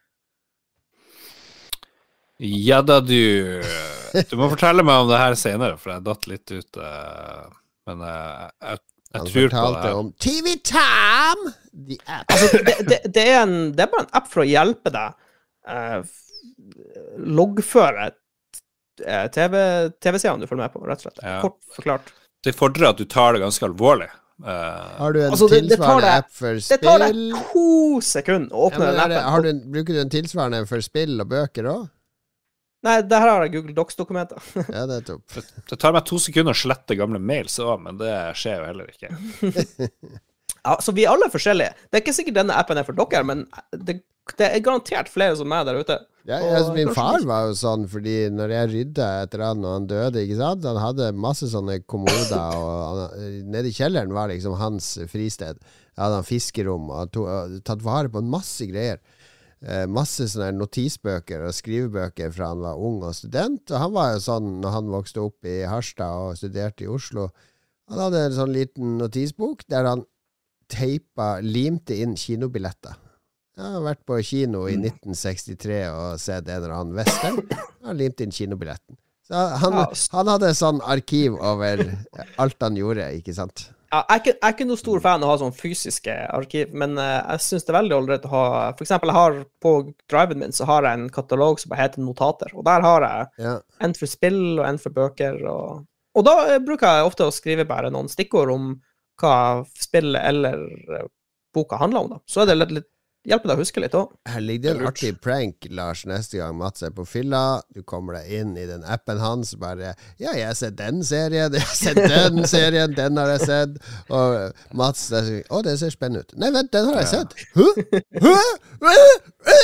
Ja da, du. Du må fortelle meg om det her senere, for jeg datt litt ut. Uh, men uh, jeg, jeg Han tror på det fortalte om T V-Time! The app. Altså, det, det, det, er en, det er bare en app for å hjelpe deg uh, loggføre T V-serien du følger med på, rett og slett. Ja. Kort forklart. Det fordrer at du tar det ganske alvorlig. Uh, har du en altså, det, det tilsvarende det, app for spill? Det tar deg to sekunder å åpne ja, den appen. Har du, bruker du en tilsvarende for spill og bøker også? Nei, der har jeg Google Docs-dokumenter. Ja, det er topp. Det, det tar meg to sekunder å slette gamle mails også, men det skjer jo heller ikke. Ja, så vi er alle forskjellige. Det er ikke sikkert denne appen er for dere, men det, det er garantert flere som meg der ute. Ja, altså, min far var jo sånn, fordi når jeg rydda etter han og han døde, ikke sant? Han hadde masse sånne kommoder, og han, nede i kjelleren var liksom hans fristed. Jeg hadde han fiskerom, og han tog, tatt vare på en masse greier. Eh, masse sånne notisbøker og skrivebøker fra han var ung og student, og han var jo sånn når han vokste opp i Harstad og studerte i Oslo. Han hadde en sånn liten notisbok der han teipa, limte inn kinobilletter. Jeg har vært på kino i nitten sekstitre og sett en eller annen western. Han limte inn kinobilletten. Så han, han hadde sånn arkiv over alt han gjorde, ikke sant? Ja, jeg, er ikke, jeg er ikke noe stor fan av å ha sånn fysiske arkiv, men uh, jeg synes det er veldig ålreit å ha. For eksempel, jeg har på driven min så har jeg en katalog som bare heter notater, og der har jeg ja. en for spill og en for bøker, og, og da uh, bruker jeg ofte å skrive bare noen stikkord om hva spillet eller uh, boka handler om da. Så er det litt, litt hjelper deg å huske litt også. Her ligger det en artig prank, Lars, neste gang Mats er på fylla. Du kommer deg inn i den appen hans, bare, ja, jeg har sett den serien, jeg har sett den serien, den har jeg sett. Og Mats, der, å, det ser spennende ut. Nei, vent, den har jeg sett. Hæ? Hæ?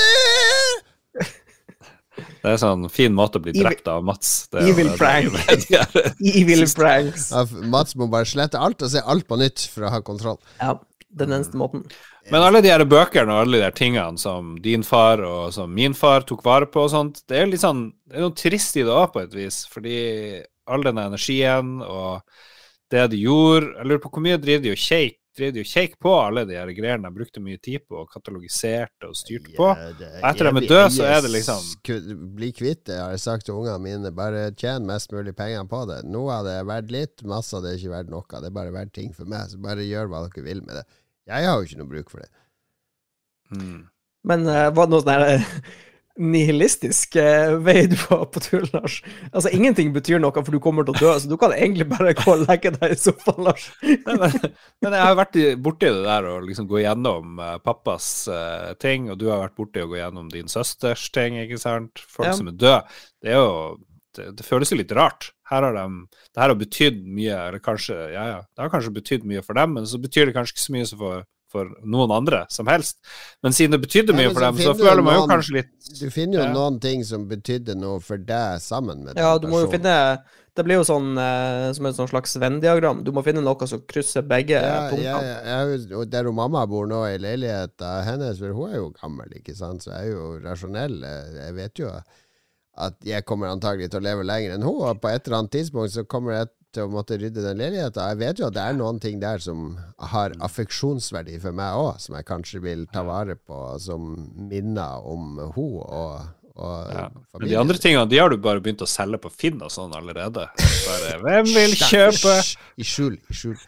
Det er sånn fin måte å bli drept av Mats. Det er, Evil prank. Evil pranks. Ja, Mats må bare slette alt og se alt på nytt for å ha kontroll. Ja, den eneste måten. Men alle de her bøkene og alle de her tingene som din far og som min far tok vare på og sånt, det er litt sånn, det er noe trist i det også på et vis, fordi all denne energien og det de gjorde, jeg lurer på hvor mye driver de og kjeik, driver de og kjeik på alle de her greiene de brukte mye tid på og katalogiserte og styrte på. Ja, det, og etter de er døde, så er det liksom... Bli kvitt det, har jeg sagt til ungene mine, bare tjen mest mulig penger på det. Noe av det er verdt litt, masse av det er ikke verdt noe, det er bare verdt ting for meg, så bare gjør hva dere vil med det. Jeg har jo ikke noe bruk for det. Mm. Men uh, var det noe sånn her uh, nihilistisk uh, vei du var på tur, Lars? Altså, ingenting betyr noe, for du kommer til å dø, så du kan egentlig bare gå og legge deg i sofaen, Lars. men, men jeg har vært borti det der og liksom gå gjennom uh, pappas uh, ting, og du har vært borti å gå gjennom din søsters ting, ikke sant? Folk ja. Som er døde. Det er jo det, det føles jo litt rart. Her har de, det her har betydd mye, eller kanskje, ja, ja, det har kanskje betydd mye for dem, men så betyr det kanskje ikke så mye for, for noen andre som helst. Men siden det betydde mye ja, for dem, så føler man jo noen, kanskje litt... Du finner jo ja. Noen ting som betydde noe for deg sammen med den Ja, du må jo personen. finne... Det blir jo sånn eh, som et sånn slags Venn-diagram. Du må finne noe som krysser begge ja, punktene. Ja, ja, der hun mamma bor nå i leiligheten hennes, for hun er jo gammel, ikke sant? Så jeg er jo rasjonell. Jeg vet jo at jeg kommer antagelig til å leve lenger enn hun, og på et eller annet tidspunkt så kommer jeg til å måtte rydde den leiligheten. Jeg vet jo at det er noen ting der som har affeksjonsverdi for meg også, som jeg kanskje vil ta vare på, som minner om hun og, og ja. Men de andre tingene, de har du bare begynt å selge på Finn og sånn allerede. Bare, hvem vil kjøpe? I skjul, i skjul.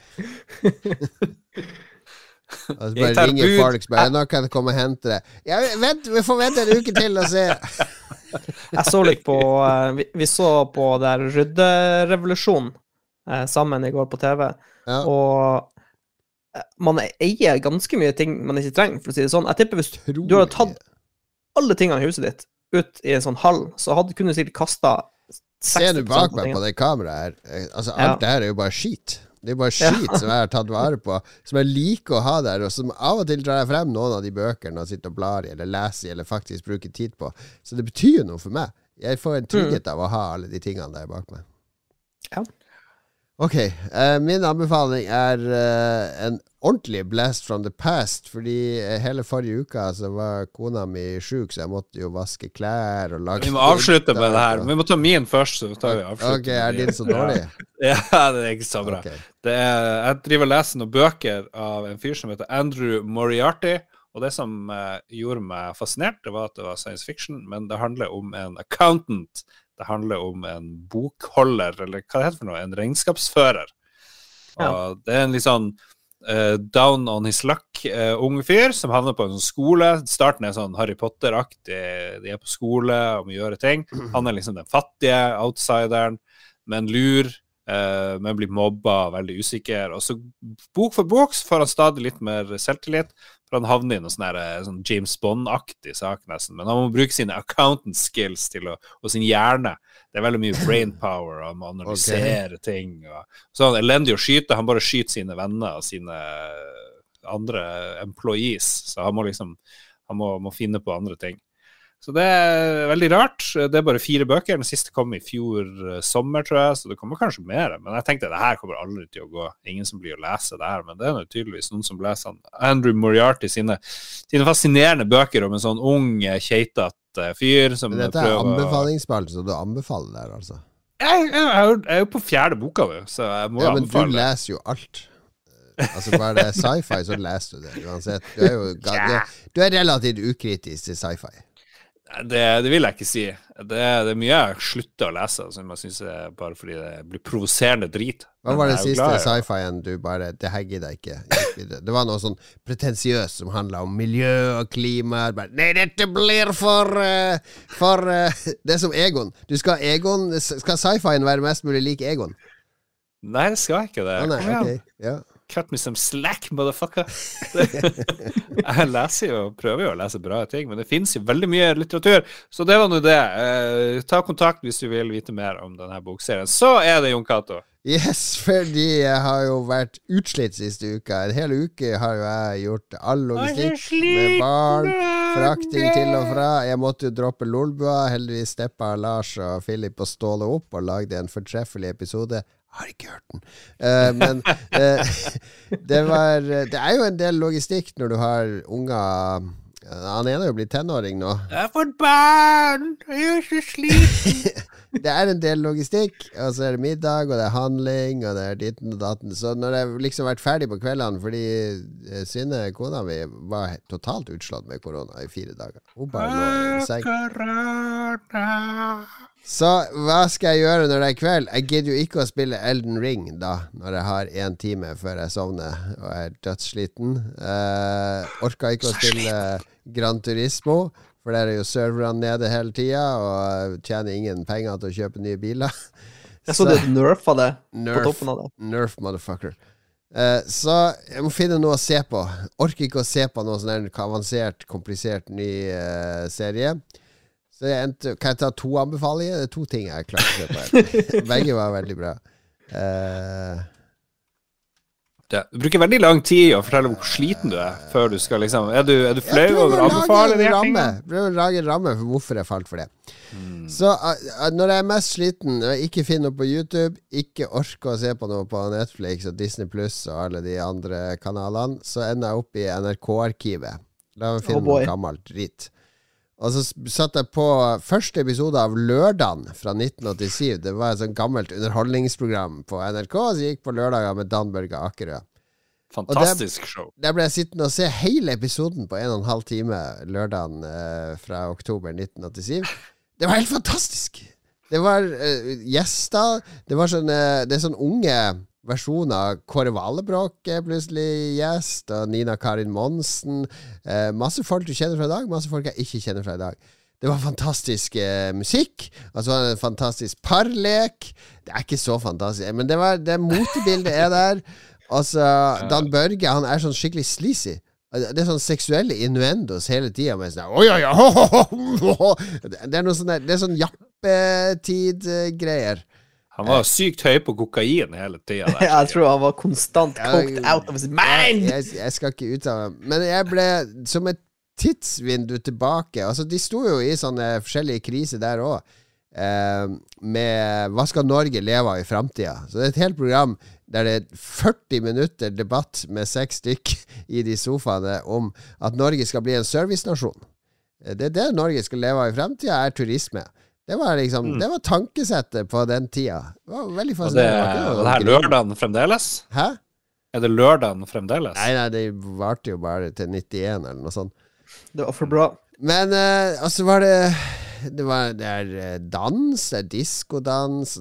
Og så bare ringer folk, så bare, nå kan jeg komme og hente det. Ja, vent, vi får vente en uke til å se. Jeg så litt på vi, vi så på der rydderevolusjonen eh, sammen i går på T V, ja. Og man eier ganske mye ting man ikke trenger, for å si det sånn. Jeg tipper hvis Tror du har tatt alle tingene i huset ditt ut i en sånn hall, så hadde, kunne du sikkert kastet Ser du bak meg på det kameraet her? Altså, alt ja. det her er jo bare skit. Det er bare skit ja. som jeg har tatt vare på, som jeg liker å ha der, og som av og til drar jeg frem noen av de bøkene og sitter og blar i, eller leser i, eller faktisk bruker tid på. Så det betyr noe for meg. Jeg får en trygghet mm. av å ha alle de tingene der bak meg. Ja. Ok, uh, min anbefaling er uh, en ordentlig blast from the past, fordi uh, hele forrige uka så var kona mi syk, så jeg måtte jo vaske klær og lage... Vi må avslutte med det her. Vi må ta min først, så tar vi avslutte. Ok, er din så dårlig? Ja, det er ikke så bra. Okay. Det er, jeg driver og leser noen bøker av en fyr som heter Andrew Moriarty, og det som uh, gjorde meg fascinert, det var at det var science fiction, men det handler om en accountant. Det handler om en bokholder, eller hva det heter for noe, en regnskapsfører. Ja. Og det er en litt sånn uh, down on his luck uh, ung fyr som havner på en sånn skole. Starten er sånn Harry Potter-aktig, de er på skole og må gjøre ting. Han er liksom den fattige outsideren, men lur, uh, men blir mobba og veldig usikker. Og så bok for bok så får han stadig litt mer selvtillit, for han havner i noe sånn, her, sånn James Bond-aktig sak nesten, men han må bruke sine accountant skills til å, og sin hjerne. Det er veldig mye brain power, og han må analysere okay. ting. Og, så han er elendig å skyte, han bare skyter sine venner og sine andre employees, så han må liksom, han må, må finne på andre ting. Så det er veldig rart. Det er bare fire bøker. Den siste kom i fjor sommer, tror jeg, så det kommer kanskje mer. Men jeg tenkte, det her kommer aldri til å gå. Ingen som blir å lese det her, men det er jo tydeligvis noen som leser han. Andrew Moriarty sine, sine fascinerende bøker om en sånn ung, keitatt fyr som prøver... Dette er anbefalingsspalt, så du anbefaler der, altså? Jeg, jeg, jeg, jeg er jo på fjerde boka, så jeg må ja, men anbefale. Du leser jo alt. Altså bare det er sci-fi, så leser du det, uansett. Du er jo du er, du er relativt ukritisk til sci-fi. Det, det vil jeg ikke si. Det, det er mye jeg slutter å lese, som jeg synes er bare fordi det blir provoserende drit. Hva var det siste sci-fien du bare, det her gidder jeg ikke. Det var noe sånn pretensiøst som handlet om miljø og klima. Bare, nei, dette blir for, uh, for uh, det er som Egon. Du skal Egon, skal sci-fien være mest mulig lik Egon? Nei, det skal ikke det. Ah, nei, okay. Ja. Cut me some slack, motherfucker. Jeg leser jo, prøver jo å lese bra ting, men det finnes jo veldig mye litteratur, så det var nå det. Eh, ta kontakt hvis du vil vite mer om denne bokserien. Så er det Jon Cato. Yes, fordi jeg har jo vært utslitt siste uka. En hel uke har jo jeg gjort all logistikk med barn, frakting til og fra. Jeg måtte jo droppe Lolbua. Heldigvis steppa Lars og Philip og Ståle opp og lagde en fortreffelig episode. Har ikke hørt den. Uh, men uh, det var Det er jo en del logistikk når du har unger. Han ene er jo blitt tenåring nå. Jeg har fått barn! Jeg er så sliten. Det er en del logistikk, og så er det middag, og det er handling, og det er ditten og datten. Så når jeg liksom vært ferdig på kveldene, fordi Synne, kona mi, var totalt utslått med korona i fire dager. Hun bare lå i seng. Så hva skal jeg gjøre når det er kveld? Jeg gidder jo ikke å spille Elden Ring da, når jeg har en time før jeg sovner og er dødssliten. uh, Orker ikke å spille Gran Turismo, for der er jo serverne nede hele tiden og tjener ingen penger til å kjøpe nye biler. Jeg så, så du nerfa det nerf, på toppen av det. Nerf, motherfucker. uh, Så jeg må finne noe å se på. Orker ikke å se på noe sånn avansert, komplisert ny uh, serie. Så jeg endte, kan jeg ta to anbefalinger? Det er to ting jeg klarte å se på. Begge var veldig bra. Uh, ja, du bruker veldig lang tid å fortelle hvor sliten du er før du skal liksom... Er du, er du flau over å anbefale de tingene? Prøv å lage en ramme for hvorfor jeg falt for det. Hmm. Så uh, når jeg er mest sliten, og ikke finner noe på YouTube, ikke orker å se på noe på Netflix og Disney Plus og alle de andre kanalene, så ender jeg opp i N R K-arkivet. La meg finne oh noe gammelt dritt. Og så satt jeg på første episode av Lørdagen fra nitten åttisyv. Det var et sånt gammelt underholdningsprogram på N R K, som gikk på lørdager med Dan Børge Akerø. Fantastisk der, show. Der ble jeg sittende og se hele episoden på en og en halv time Lørdagen eh, fra oktober nitten åttisyv. Det var helt fantastisk! Det var eh, gjester. Det var sånn, eh, det er sånn unge versjon av Kåre Valebrokk er plutselig gjest, og Nina Karin Monsen. Eh, masse folk du kjenner fra i dag, masse folk jeg ikke kjenner fra i dag. Det var fantastisk eh, musikk, og så var det en fantastisk parlek. Det er ikke så fantastisk, men det var det motebildet er der. Altså, Dan Børge, han er sånn skikkelig sleazy. Det er sånn seksuelle innuendos hele tida. Sånn, oh, ja, ja, ho, ho, ho, ho. Det er noe sånn der, det er sånn jappetid-greier. Han var sykt høy på kokain hele tida. Jeg tror han var konstant coked ja, out of his mind. Jeg, jeg skal ikke uttale meg. Men jeg ble som et tidsvindu tilbake. Altså, de sto jo i sånne forskjellige kriser der òg. Eh, med hva skal Norge leve av i framtida? Så det er et helt program der det er førti minutter debatt med seks stykk i de sofaene om at Norge skal bli en servicenasjon. Det er det Norge skal leve av i framtida, er turisme. Det var liksom mm. Det var tankesettet på den tida. Det var veldig fascinerende. Og det, det her lørdagen fremdeles? Hæ? Er det lørdagen fremdeles? Nei, nei, det varte jo bare til nittien eller noe sånt. Det var for bra. Men uh, altså var det Det var det er dans, det er diskodans.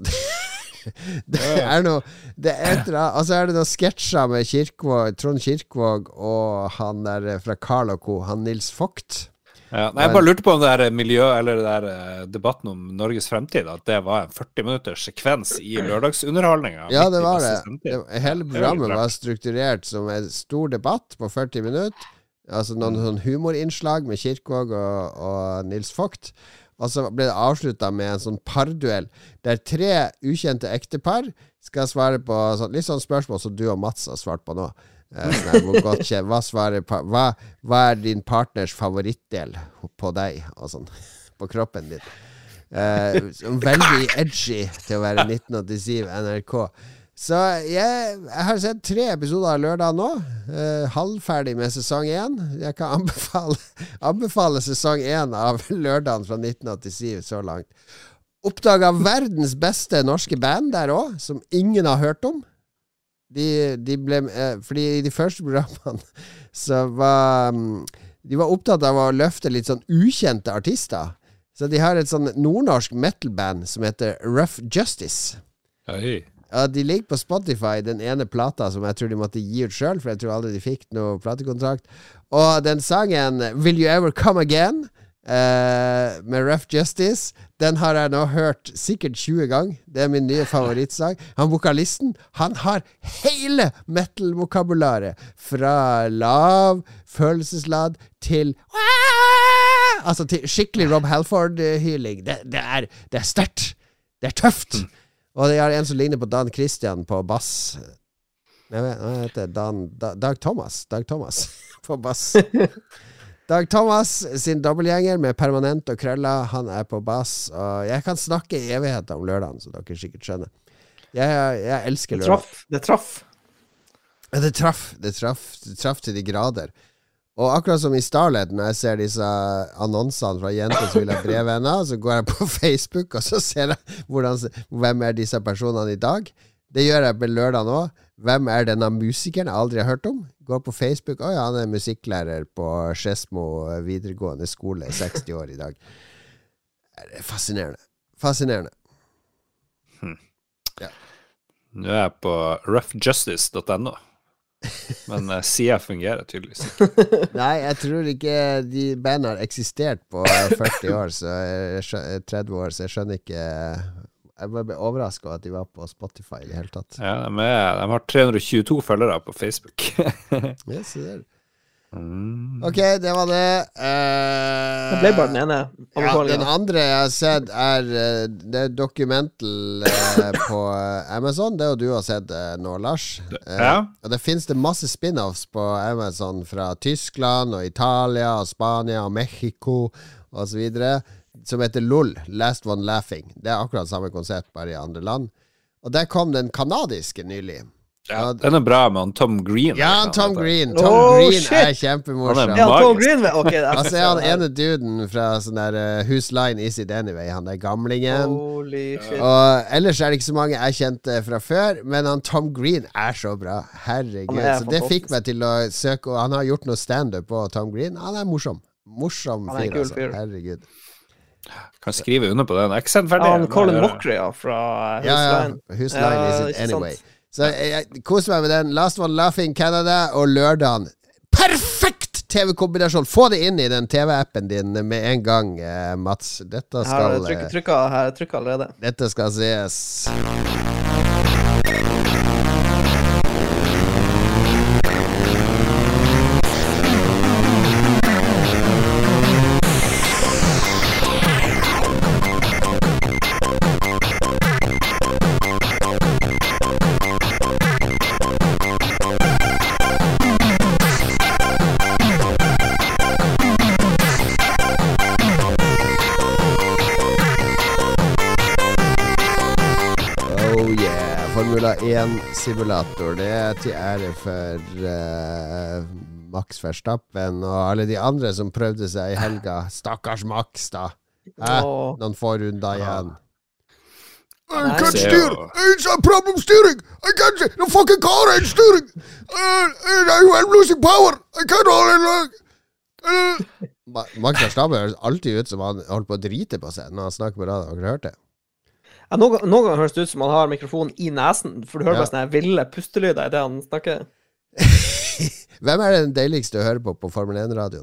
Det er noe det er etter, altså er det noen sketsjer med Kirkvåg, Trond Kirkvåg og han der fra Carl og Co, han Nils Vogt. Ja, nei, jeg bare lurte på om det der miljø eller det der debatten om Norges fremtid, at det var en førti minutters sekvens i lørdagsunderholdninga. Ja, det var det. det. Hele programmet var strukturert som en stor debatt på førti minutter. Altså noen mm. sånn humorinnslag med Kirkvåg og, og Nils Vogt. Og så ble det avsluttet med en sånn parduell der tre ukjente ektepar skal svare på sånn, litt sånn spørsmål som du og Mats har svart på nå. Eh, nei, hvor godt kjent, hva, svarer, hva, hva er din partners favorittdel på deg og sånn, på kroppen din? Eh, veldig edgy til å være nitten åttisyv N R K. Så jeg, jeg har sett tre episoder av lørdag nå. Uh, halvferdig med sesong én. Jeg kan anbefale, anbefale sesong én av lørdagen fra nitten åttisyv så langt. Oppdaget verdens beste norske band der også, som ingen har hørt om. De, de ble, uh, fordi i de første programmene så var um, de var opptatt av å løfte litt sånn ukjente artister. Så de har et sånn nordnorsk metalband som heter Rough Justice. Hei. Ja, de ligger på Spotify, den ene plata som jeg tror de måtte gi ut selv, for jeg tror aldri de fikk noe platekontrakt. Og den sangen Will You Ever Come Again uh, med Rough Justice, den har jeg nå hørt sikkert tjue ganger. Det er min nye favorittsang. Han vokalisten, han har hele metal-vokabularet fra lav, følelsesladd til altså til skikkelig Rob Halford-hyling. Det, det er, det er sterkt. Det er tøft. Og det er en som ligner på Dan Christian på bass. Jeg vet, hva heter Dan, da, Dag Thomas. Dag Thomas på bass. Dag Thomas sin dobbeltgjenger med permanent og krøller. Han er på bass. Og jeg kan snakke i evigheter om lørdagen, så dere sikkert skjønner. Jeg, jeg elsker lørdag. Det traff. Ja, det traff. Det traff. Det traff til de grader. Og akkurat som i Starlet, når jeg ser disse annonsene fra jenter som vil ha brevvenner, så går jeg på Facebook, og så ser jeg hvordan, hvem er disse personene i dag. Det gjør jeg på lørdag nå. Hvem er denne musikeren jeg aldri har hørt om? Går på Facebook, å ja, han er musikklærer på Skedsmo videregående skole, seksti år i dag. Det er fascinerende. Fascinerende. Hmm. Ja. Nå er jeg på rough justice dot n o. Men uh, sida fungerer tydeligvis ikke. Nei, jeg tror ikke de bandene har eksistert på førti år, så jeg skjønner, tretti år, så jeg skjønner ikke. Jeg ble overrasket over at de var på Spotify i det hele tatt. Ja, de, er, de har tre hundre og tjueto følgere på Facebook. Yes, det er det. Mm. Ok, det var det. Uh, det ble bare den ene. Ja, den andre jeg har sett, er uh, det er dokumental uh, på Amazon. Det er jo du har sett uh, nå, Lars. Uh, ja. Og det finnes det masse spin-offs på Amazon fra Tyskland og Italia og Spania og Mexico og så videre, som heter LOL, Last One Laughing. Det er akkurat samme konsept, bare i andre land. Og der kom den kanadiske nylig. Ja, den er bra med han Tom Green. Ja, Tom Green. Tom oh, Green shit. er kjempemorsom. Ja, Tom Green, ok. Altså er han ene duden fra sånn der uh, Whose Line Is It Anyway, han der gamlingen. Holy shit. Og ellers er det ikke så mange jeg kjente fra før, men han Tom Green er så bra. Herregud. Så det fikk meg til å søke, og han har gjort noe stand-up på Tom Green. Han er morsom. Morsom fyr, altså. Herregud. Kan skrive under på den. Ikke ferdig. Ja, han Colin Mockery, ja, fra Whose ja, ja. Line. Whose Line Is It Anyway. Så jeg, jeg koser meg med den. Last One Laughing Canada og lørdagen. Perfekt T V-kombinasjon! Få det inn i den T V-appen din med en gang, eh, Mats. Dette skal Her er trykket her, trykket allerede. Dette skal ses. Formula én-simulator. Det er til ære for uh, Max Verstappen og alle de andre som prøvde seg i helga. Stakkars Max, da. Eh, Åh. noen få runder igjen. I Nei, can't det er steer. jo- It's a problem steering. I can't steer. The fucking car ain't steering. Uh, I'm losing power. I can't hold it. Uh. Ma- Max Verstappen høres alltid ut som han holdt på å drite på seg når han snakker på radio. Har dere hørt det? Ja, noen, noen ganger høres det ut som han har mikrofonen i nesen, for du hører Ja. bare sånne her ville pustelyder i det han snakker. Hvem er den deiligste å høre på på Formel én-radioen?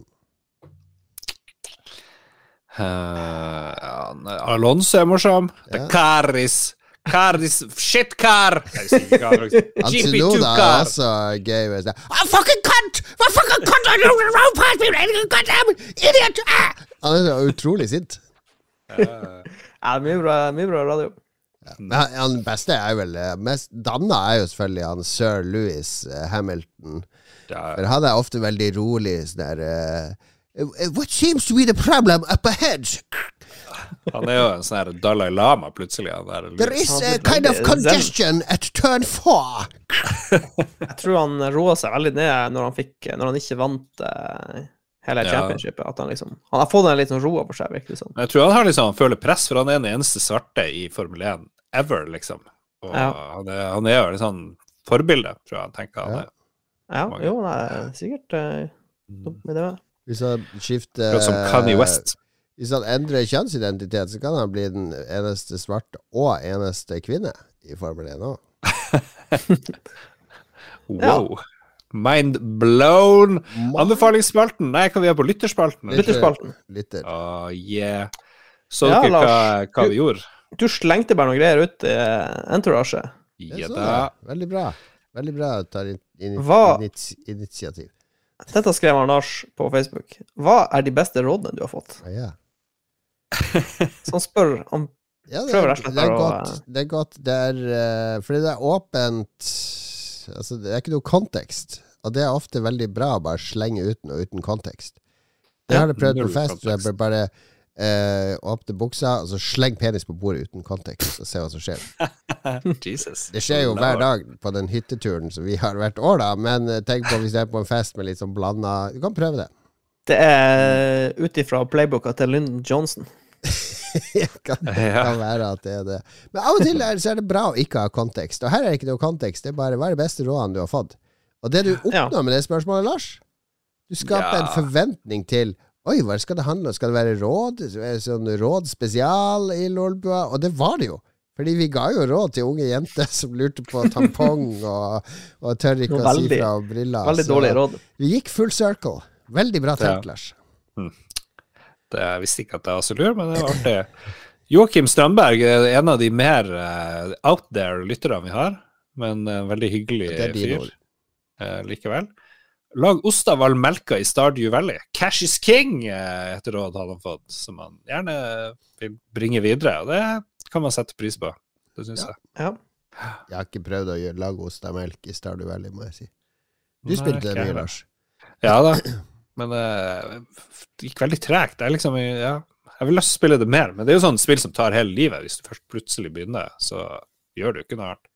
Uh, ja, nei, Alonso er morsom. Det Ja. er Caris. Caris shit car! Jeg sier ikke car, faktisk. G P to Antinoda er car. også gøy. Med sånn, I fucking cunt! I fucking cunt! I don't know past me! Goddamn idiot! Ah! Han er så utrolig sint. Uh, Ja, mye bra, mye bra radio. Men han, han beste er vel eh, mest danna er jo selvfølgelig han sir Lewis eh, Hamilton. ja, For han er ofte veldig rolig sånn der eh, What seems to be the problem up ahead? han er jo en sånn her Dalai Lama, plutselig. Han der, There is Han a er kind of veldig congestion at turn four. Jeg tror han roa seg veldig ned når han, fikk, når han ikke vant eh, hele Ja. championshipet. At han liksom Han har fått en litt sånn ro over seg, virkelig sånn. Jeg tror han har liksom, han føler press, for han er den eneste svarte i Formel én ever, liksom. Og Ja. han, er, han er jo en sånn forbilde, tror jeg han tenker han Ja. er. Ja, Mange. jo, nei, sikkert uh, med det. Hvis han skifter Akkurat som Kanye West. Hvis han endrer kjønnsidentitet, så kan han bli den eneste svarte og eneste kvinne i Formel én òg. Wow. Mind blown. Anbefalingsspalten. Nei, hva vi er på lytterspalten? Lytter- Lytterspalten. Lytter. Åh, yeah. Så Ja, dere hva, Lars. hva vi gjorde? Du slengte bare noen greier ut i uh, entourage. Jeg Ja så da. det. Veldig bra. Veldig bra at du tar in in Hva- initi initiativ. Dette skrev han Lars på Facebook. Hva er de beste rådene du har fått? Ah, ja. Så han spør om Ja, det, Prøver er, rett og slett det er bare å- godt. Det er godt. Det er eh, fordi det er åpent. Altså, det er ikke noe kontekst. Og det er ofte veldig bra å bare slenge uten og uten kontekst. Jeg Ja, har det prøvd på null fest. Så jeg kontekst. bare eh, åpne buksa, og så sleng penis på bordet uten kontekst, og se hva som skjer. Jesus. Det skjer jo hver dag på den hytteturen som vi har hvert år, da. Men eh, tenk på hvis det er på en fest med litt sånn blanda. Du kan prøve det. Det er ut ifra playboka til Lyndon Johnson. Det kan, Ja. kan være at det er det. Men av og til er, så er det bra å ikke ha kontekst. Og her er det ikke noe kontekst. Det er bare hva er det beste rådene du har fått. Og det du oppnår Ja. med det spørsmålet, Lars, du skaper Ja. en forventning til Oi, hva skal det handle om? Skal det være råd? Sånn råd spesial i Lolbua? Og det var det jo. Fordi vi ga jo råd til unge jenter som lurte på tampong og, og tør ikke å si Veldig- fra om briller. Veldig Så dårlig råd. Vi gikk full circle. Veldig bra tenkt, Ja. Lars. Det, jeg visste ikke at jeg var så lur, men det var artig. Joakim Strandberg er en av de mer eh, out there lytterne vi har, men en veldig hyggelig Det er dine fyr ord. eh, likevel. Lag ost av all melka i Stardew Valley. Cash is king, eh, etter råd hadde han fått, som han gjerne vil bringe videre. Og det kan man sette pris på. Det syns Ja. jeg. Ja. Jeg har ikke prøvd å gjøre, lage ost av melk i Stardew Valley, må jeg si. Du Nei, spilte ikke det mye, heller. Lars. Ja da, men eh, det gikk veldig tregt. Det er liksom, ja, jeg vil lyst til å spille det mer, men det er jo sånn spill som tar hele livet. Hvis du først plutselig begynner, så gjør du ikke noe annet.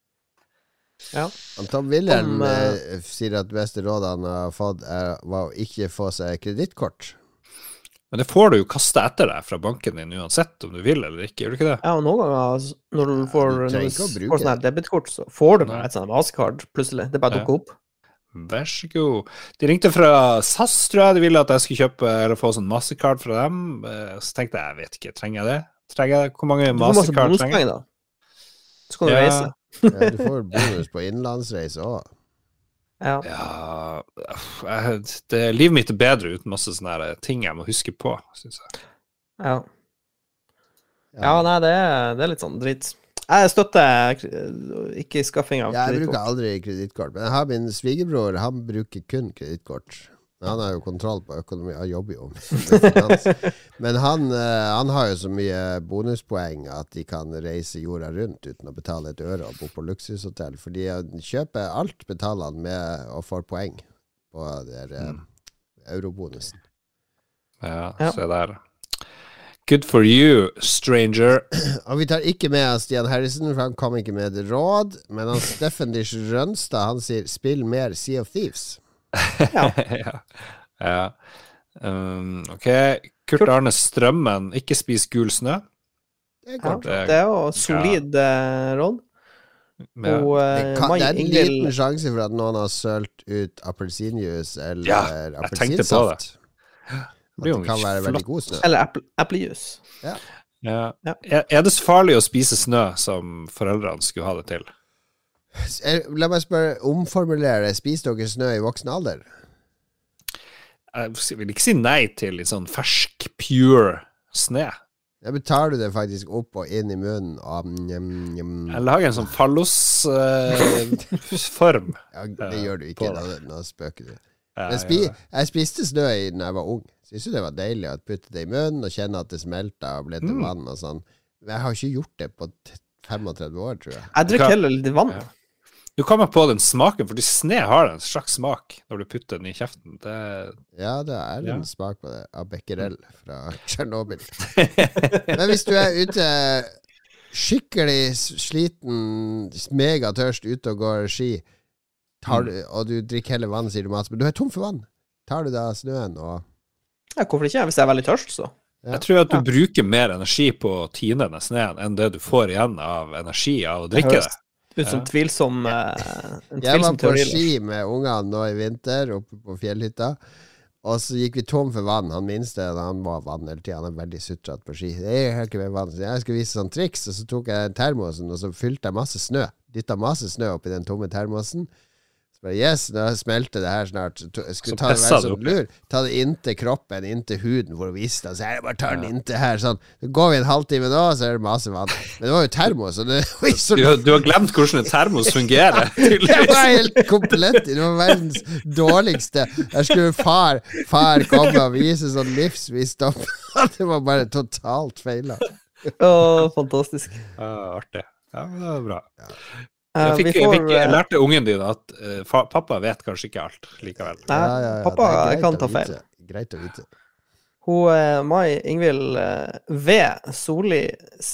Ja. Han Tom Wilhelm Om, eh, eh, sier at det beste rådet han har fått, er, var å ikke få seg kredittkort. Men det får du jo kaste etter deg fra banken din uansett om du vil eller ikke, gjør du ikke det? Ja, og noen ganger altså, når du får, du trenger når ikke å du bruke får sånn her debitkort, så får du bare et sånt Mastercard plutselig. Det bare Ja. dukker opp. Vær så god. De ringte fra S A S, tror jeg. De ville at jeg skulle kjøpe eller få sånn Mastercard fra dem. Eh, Så tenkte jeg, jeg vet ikke, trenger jeg det? Trenger jeg, hvor mange Du får masse Mastercard trenger jeg? bonuspoeng, da. Så kan du Ja. reise. Ja, du får bonus på innenlandsreise òg. Ja. Ja, jeg- det, livet mitt er bedre uten masse sånne her ting jeg må huske på, synes jeg. Ja. ja, nei, det er, det er litt sånn drit. Jeg støtter k- ikke skaffing av Ja, jeg bruker kredittkort. aldri kredittkort. Men jeg har min svigerbror, han bruker kun kredittkort. Men han har jo kontroll på økonomi, han jobber jo med finans. Men han, eh, han har jo så mye bonuspoeng at de kan reise jorda rundt uten å betale et øre og bo på luksushotell. Fordi han kjøper alt, betaler han med og får poeng på der, eh, eurobonusen. Ja, Ja. se der. Good for you, stranger. Og vi tar ikke med Stian Harrison, for han kom ikke med et råd. Men han Steffen Dish Rønstad, han sier 'spill mer Sea of Thieves'. Ja. ja. ja. Um, ok. Kurt Arne Strømmen, ikke spis gul snø. Det er, Ja, godt. det er jo solid eh, råd. Ja. Og Det, eh, kan, Mai det er en Ingvild liten sjanse for at noen har sølt ut appelsinjuice eller Ja, jeg tenkte på appelsinsaft. Det At blir jo det kan være flott. veldig god snø. Eller eple, eplejus. Ja. Ja. Er, er det så farlig å spise snø som foreldrene skulle ha det til? Eh, La meg spørre, omformulere. Spiser dere snø i voksen alder? Jeg vil ikke si nei til litt sånn fersk, pure snø. Ja, men tar du det faktisk opp og inn i munnen og njam, njam. Jeg lager en sånn fallos-form. Ja, det gjør du ikke. på det. Nå, nå spøker du. Ja, Jeg, spi, jeg spiste snø i da jeg var ung. Syns jo det var deilig å putte det i munnen og kjenne at det smelta og ble til Mm. vann og sånn. Men jeg har ikke gjort det på t- femogtredve år, tror jeg. Jeg drikker heller litt vann. Ja. Du kommer på den smaken, fordi snø har en slags smak når du putter den i kjeften. Det Ja, det er en Ja. smak på det. Av becquerel fra Tsjernobyl. Men hvis du er ute skikkelig sliten, megatørst ute og går ski, tar du, og du drikker heller vann, sier du, Mats, men du er tom for vann. Tar du da snøen og Ja, hvorfor ikke? Hvis jeg er veldig tørst, så. Ja. Jeg tror at du Ja. bruker mer energi på å tine den sneen enn det du får igjen av energi av å drikke det. høres ut som Ja. tvilsom eh, en Jeg var tvilsom på teori. ski med ungene nå i vinter oppe på fjellhytta, og så gikk vi tom for vann. Han minste, han må ha vann hele tida. Han er veldig sutrete på ski. Det er ikke mer vann. Så jeg skulle vise sånn triks, og så tok jeg termosen, og så fylte jeg masse snø. Dytta masse snø oppi den tomme termosen. Så bare, yes, nå smelter det her snart. To- Jeg skulle Så ta det, presset være du sånn oppi. lur. Ta det inntil kroppen, inntil huden, for å vise det. Så jeg bare tar den inntil her, sånn. Så går vi en halvtime nå, så er det masse vann. Men det var jo termos, og det var jo så Du, har- du har glemt hvordan en termos fungerer, det tydeligvis. var helt komplett. Det var verdens dårligste. Der skulle far Far komme og vise sånn livsvisdom. Det var bare totalt feila. Å, fantastisk. Ja, artig. Ja, men det er bra. Eh, Jeg, fikk, vi jeg, får fikk, jeg eh, lærte ungen din at eh, fa, pappa vet kanskje ikke alt likevel. Nei, pappa det er greit kan å ta vite. feil. Greit å vite. Hun eh, Mai Ingvild eh, V. Solli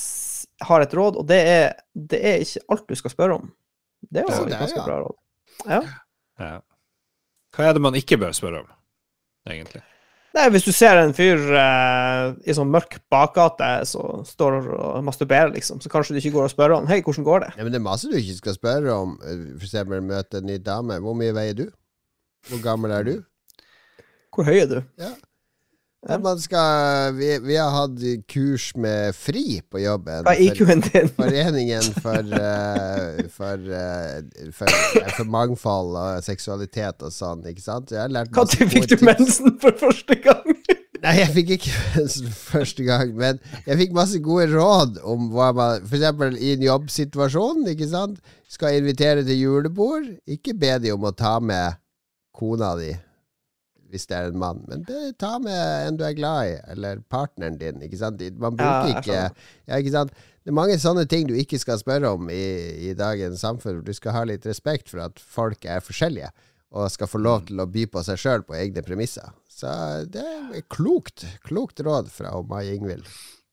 s- har et råd, og det er det er ikke alt du skal spørre om. Det er jo Ja, et det er, ganske ja. bra råd. Ja. Ja. Hva er det man ikke bør spørre om, egentlig? Nei, hvis du ser en fyr eh, i sånn mørk bakgate som står og masturberer, liksom, så kanskje du ikke går og spør han hei, hvordan går det? Ja, men det er masse du ikke skal spørre om. For eksempel møte en ny dame. Hvor mye veier du? Hvor gammel er du? Hvor høy er du? Ja. Ja. Ja, man skal, vi, vi har hatt kurs med FRI på jobben. Hva er I Q-en din? Foreningen for, uh, for, uh, for, uh, for mangfold og seksualitet og sånn, ikke sant? Jeg har lært Når masse fikk gode du tips. mensen for første gang? Nei, jeg fikk ikke mensen første gang, men jeg fikk masse gode råd om hva man, for eksempel i en jobbsituasjon, ikke sant? Skal invitere til julebord, ikke be de om å ta med kona di, hvis det er en mann, men be, ta med en du er glad i, eller partneren din, ikke sant? Man bruker Ja, jeg ikke, skjønner. ja, ikke sant? Det er mange sånne ting du ikke skal spørre om i, i dagens samfunn. Du skal ha litt respekt for at folk er forskjellige, og skal få lov til å by på seg selv på egne premisser. Så det er klokt, klokt råd fra Mai Ingvild.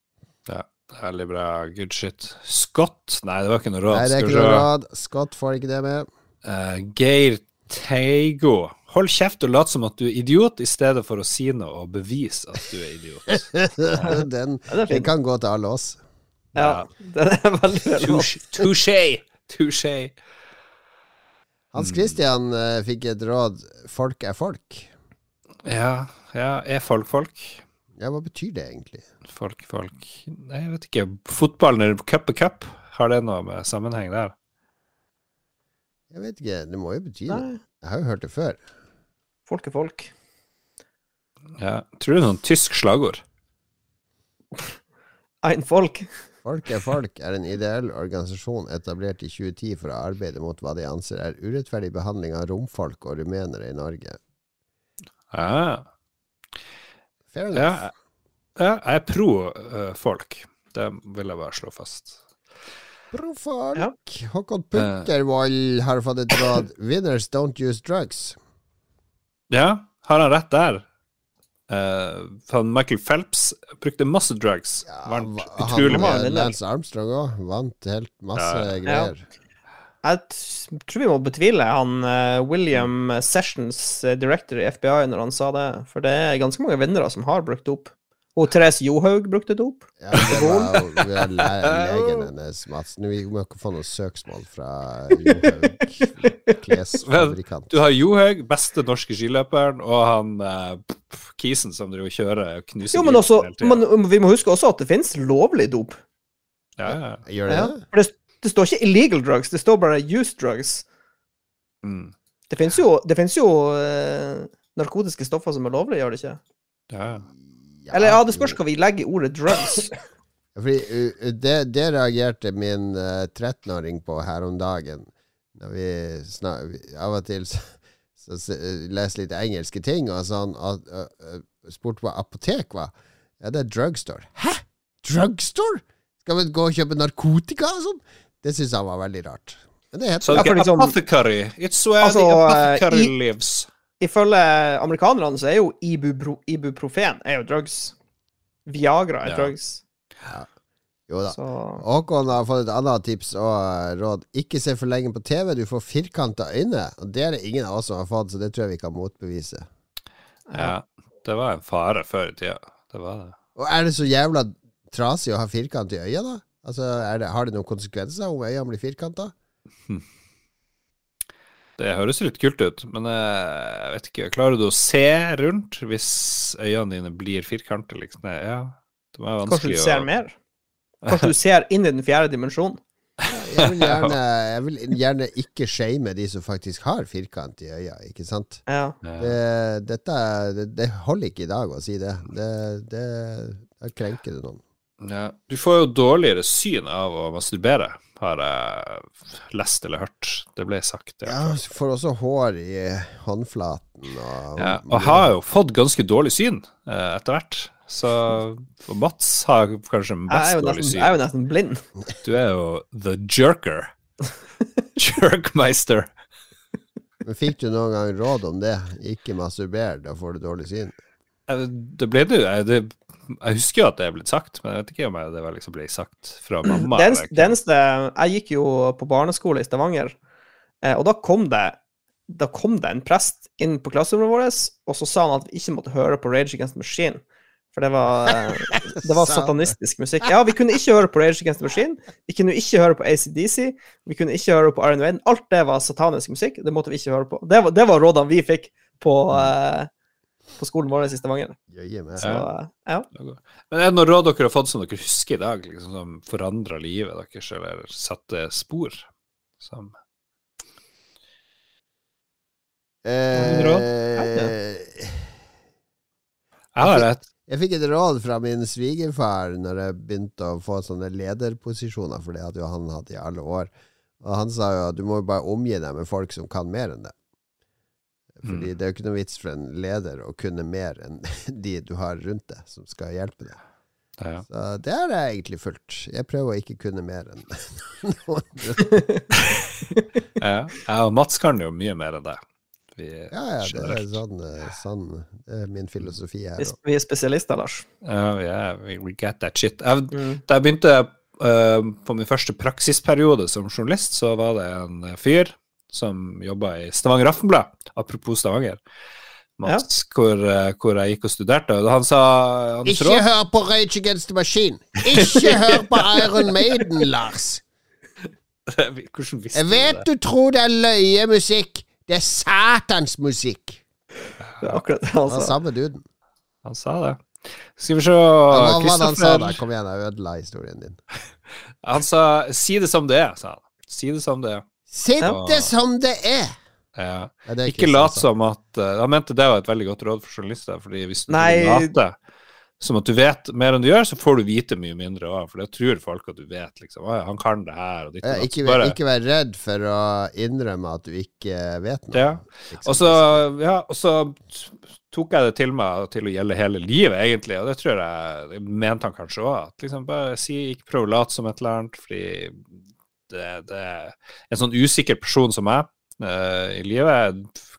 Ja, veldig bra. Good shit. Scott? Nei, det var ikke noe råd. Nei, det er Skal ikke vi noe se. råd. Scott får ikke det med. Eh, Geir Teigo. Hold kjeft og lat som at du er idiot, i stedet for å si noe og bevise at du er idiot. den, Ja, det er den fint. kan gå til alle oss. Ja, det er veldig relevant. Touché! Touché! Hans Christian eh, fikk et råd. Folk er folk. Ja, ja, er folk folk? Ja, hva betyr det egentlig? Folk, folk Nei, jeg vet ikke. Fotballen eller cup er cup? Har det noe med sammenheng der? Jeg vet ikke, det må jo bety noe. Nei, Jeg har jo hørt det før. folk er folk. Ja, tror du det er noen tysk slagord? Ein folk. Folk er folk er en ideell organisasjon etablert i tjue ti for å arbeide mot hva de anser er urettferdig behandling av romfolk og rumenere i Norge. Ja, Fair ja, enough. ja jeg er pro eh, folk. Det vil jeg bare slå fast. Bra folk. Ja. Håkon Puttervold har fått et råd. Winners don't use drugs. Ja, har han rett der? uh, Michael Phelps brukte masse drugs. Ja, Vant han, utrolig mye. han, Lance Armstrong også vant helt masse Ja. greier. Jeg t- tror vi må betvile han eh, William Sessions, eh, director i F B I, når han sa det. For det er ganske mange vinnere som har brukt det opp. Og Therese Johaug brukte det opp. Ja, det var jo vi har le legen hennes, Mats. Nå, vi må ikke få noe søksmål fra Johaug, klesfabrikant. Du har Johaug, beste norske skiløperen, og han uh, Kisen som driver og kjører og knuser Jo, men også, hele tiden. men vi må huske også at det finnes lovlig dop. Ja, ja. Gjør det Ja. det? For det, det står ikke illegal drugs, det står bare used drugs. Mm. Det finnes jo, det finnes jo eh, narkotiske stoffer som er lovlige, gjør det ikke? Ja. Eller ja, det spørs hva vi legger i ordet drugs. Fordi uh, det, det reagerte min uh, tretten-åring på her om dagen. Når vi snak, vi, av og til så, så, så uh, leser litt engelske ting, og sånn, og uh, uh, spurte hva apotek var. Ja, det er drugstore. Hæ? Drugstore? Skal vi gå og kjøpe narkotika og sånn? Det synes han var veldig rart. Men det heter Så Ja, det for er liksom- apothecary. It's where Altså, the eh, apothecary i- lives. Ifølge amerikanerne så er jo ibupro, ibuprofen er jo drugs. Viagra er Ja. drugs. Jo da. Så Håkon har fått et annet tips og råd. Ikke se for lenge på T V, du får firkanta øyne. Og det er det ingen av oss som har fått, så det tror jeg vi kan motbevise. Ja, det var en fare før i tida. Det var det. Og er det så jævla trasig å ha firkant i øya, da? Altså, er det, har det noen konsekvenser om øya blir firkanta? Det høres litt kult ut, men eh, jeg vet ikke. Klarer du å se rundt hvis øynene dine blir firkantet, liksom? Ja, det var kanskje vanskelig du ser mer? Kanskje du ser inn i den fjerde dimensjonen? Jeg vil gjerne, jeg vil gjerne ikke shame de som faktisk har firkant i øya, ikke sant? Ja. Ja. Det, dette, det, det holder ikke i dag å si det. Det, det Da krenker det noen. Ja. Du får jo dårligere syn av å masturbere, har jeg lest eller hørt. Det ble sagt. i hvert Ja, fall. så får også hår i håndflaten og, Ja, og jeg har jo fått ganske dårlig syn eh, etter hvert. Så og Mats har kanskje Jeg er best jo dårlig nesten, syn. jeg er jo nesten blind. Du er jo the jerker. Jerkmeister. Men fikk du noen gang råd om det? Ikke masturber, da får du dårlig syn. Eh, Det ble det jo jeg, det, jeg husker jo at det er blitt sagt, men jeg vet ikke om jeg, det var liksom ble sagt fra mamma. Det eller eneste, ikke. det eneste Jeg gikk jo på barneskole i Stavanger, eh, og da kom det Da kom det en prest inn på klasserommet vårt, og så sa han at vi ikke måtte høre på Rage Against the Machine. For det var, eh, det var Sa han satanistisk musikk. Ja, vi kunne ikke høre på Rage Against the Machine. Vi kunne ikke høre på A C D C. Vi kunne ikke høre på Iron Maiden. Alt det var satanisk musikk. Det måtte vi ikke høre på. Det var, det var rådene vi fikk på, eh, på skolen vår i Stavanger. Jøye med. Så, eh, ja. Men er det noen råd dere har fått som dere husker i dag, liksom, som forandret livet deres, eller satte spor? Som Eh, Jeg har et jeg fikk et råd fra min svigerfar når jeg begynte å få sånne lederposisjoner, for det hadde jo han hatt i alle år. Og han sa jo at du må jo bare omgi deg med folk som kan mer enn det. Fordi Mm. det er jo ikke noe vits for en leder å kunne mer enn de du har rundt deg, som skal hjelpe deg. ja. Så det har jeg egentlig fulgt. Jeg prøver å ikke kunne mer enn noen. Ja. Jeg og Mats kan jo mye mer enn det. Vi, Ja, ja, det er generelt. sånn, eh, sånn det er min filosofi her Vi, også. vi er spesialister, Lars. Ja, yeah, we, we get that shit. Jeg, Mm. Da jeg begynte eh, på min første praksisperiode som journalist, så var det en eh, fyr som jobbet i Stavanger Aftenblad, apropos Stavanger, Mats, hvor, eh, hvor jeg gikk og studerte, og han sa hans Ikke råd- hør på Rage Against the Machine! Ikke hør på Iron Maiden, Lars! Hvordan visste Jeg vet du det? du tror det er løyemusikk. Det er satans musikk. Det er akkurat det han Det var sa. samme duden. Han sa det. Skal vi se Hva var det han sa Kristoffer- da? Kom igjen, jeg ødela historien din. Han sa 'si det som det er', sa han. Si det som det er. Sitt Ja. det som det er! Ja. Ja, det er Ikke Kristian lat sa. som at uh, Han mente det var et veldig godt råd for journalister, fordi hvis du Nei. later som at du vet mer enn du gjør, så får du vite mye mindre òg, for det tror folk at du vet, liksom. Å, ja, han kan det her, og ditt og Ja, datt. ikke, Så bare- ikke vær redd for å innrømme at du ikke vet noe. Ja. Liksom. Og så, ja, og så tok jeg det til meg til å gjelde hele livet, egentlig, og det tror jeg det mente han kanskje òg. Liksom bare si, ikke prøv å late som et eller annet, fordi det, det er en sånn usikker person som meg eh, i livet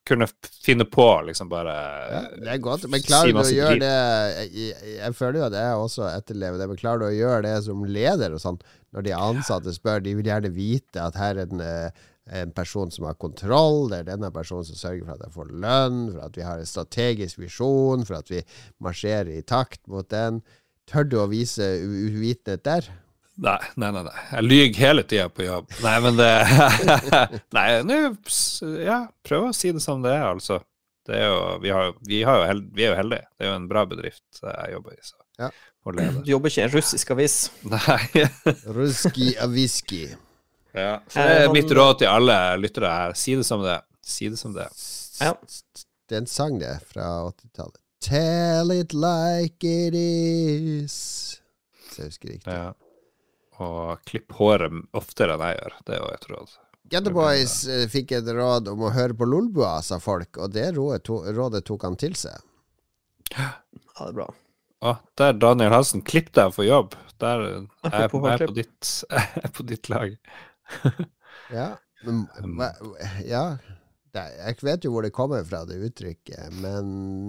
kunne finne på liksom bare ja, det er godt, men klarer du å gjøre drit. det jeg, jeg føler jo at jeg også etterlever det, men klarer du å gjøre det som leder og sånn, når de ansatte spør, de vil gjerne vite at her er en, en person som har kontroll, det er denne personen som sørger for at jeg får lønn, for at vi har en strategisk visjon, for at vi marsjerer i takt mot den. Tør du å vise uvitenhet der? Nei, nei, nei, nei. Jeg lyger hele tiden på jobb. Nei, men det... nei, nå, ja, prøv å si det som det er, altså. Det er jo, vi, har, vi, har jo held, vi er jo heldige. Det er jo en bra bedrift jeg jobber i, så. Ja. Du jobber ikke i en russisk avis. Nei. Ruski aviski. Ja, så det er mitt råd til alle lyttere her. Si det som det. Si det som det. Ja. Det er en sang det, fra åttitallet. Tell it like it is. Så jeg husker riktig. Ja. Og klipp håret oftere enn jeg gjør. Det er jo et råd. Get the Boys uh, fikk et råd om å høre på Lolbua, sa folk, og det rådet, to, rådet tok han til seg. Ja, det er bra. Å, der Daniel Hansen, klipp deg for jobb. Der er jeg på, jeg på, ditt, jeg er på ditt lag. Ja, men, hva, ja det, jeg vet jo hvor det kommer fra, det uttrykket, men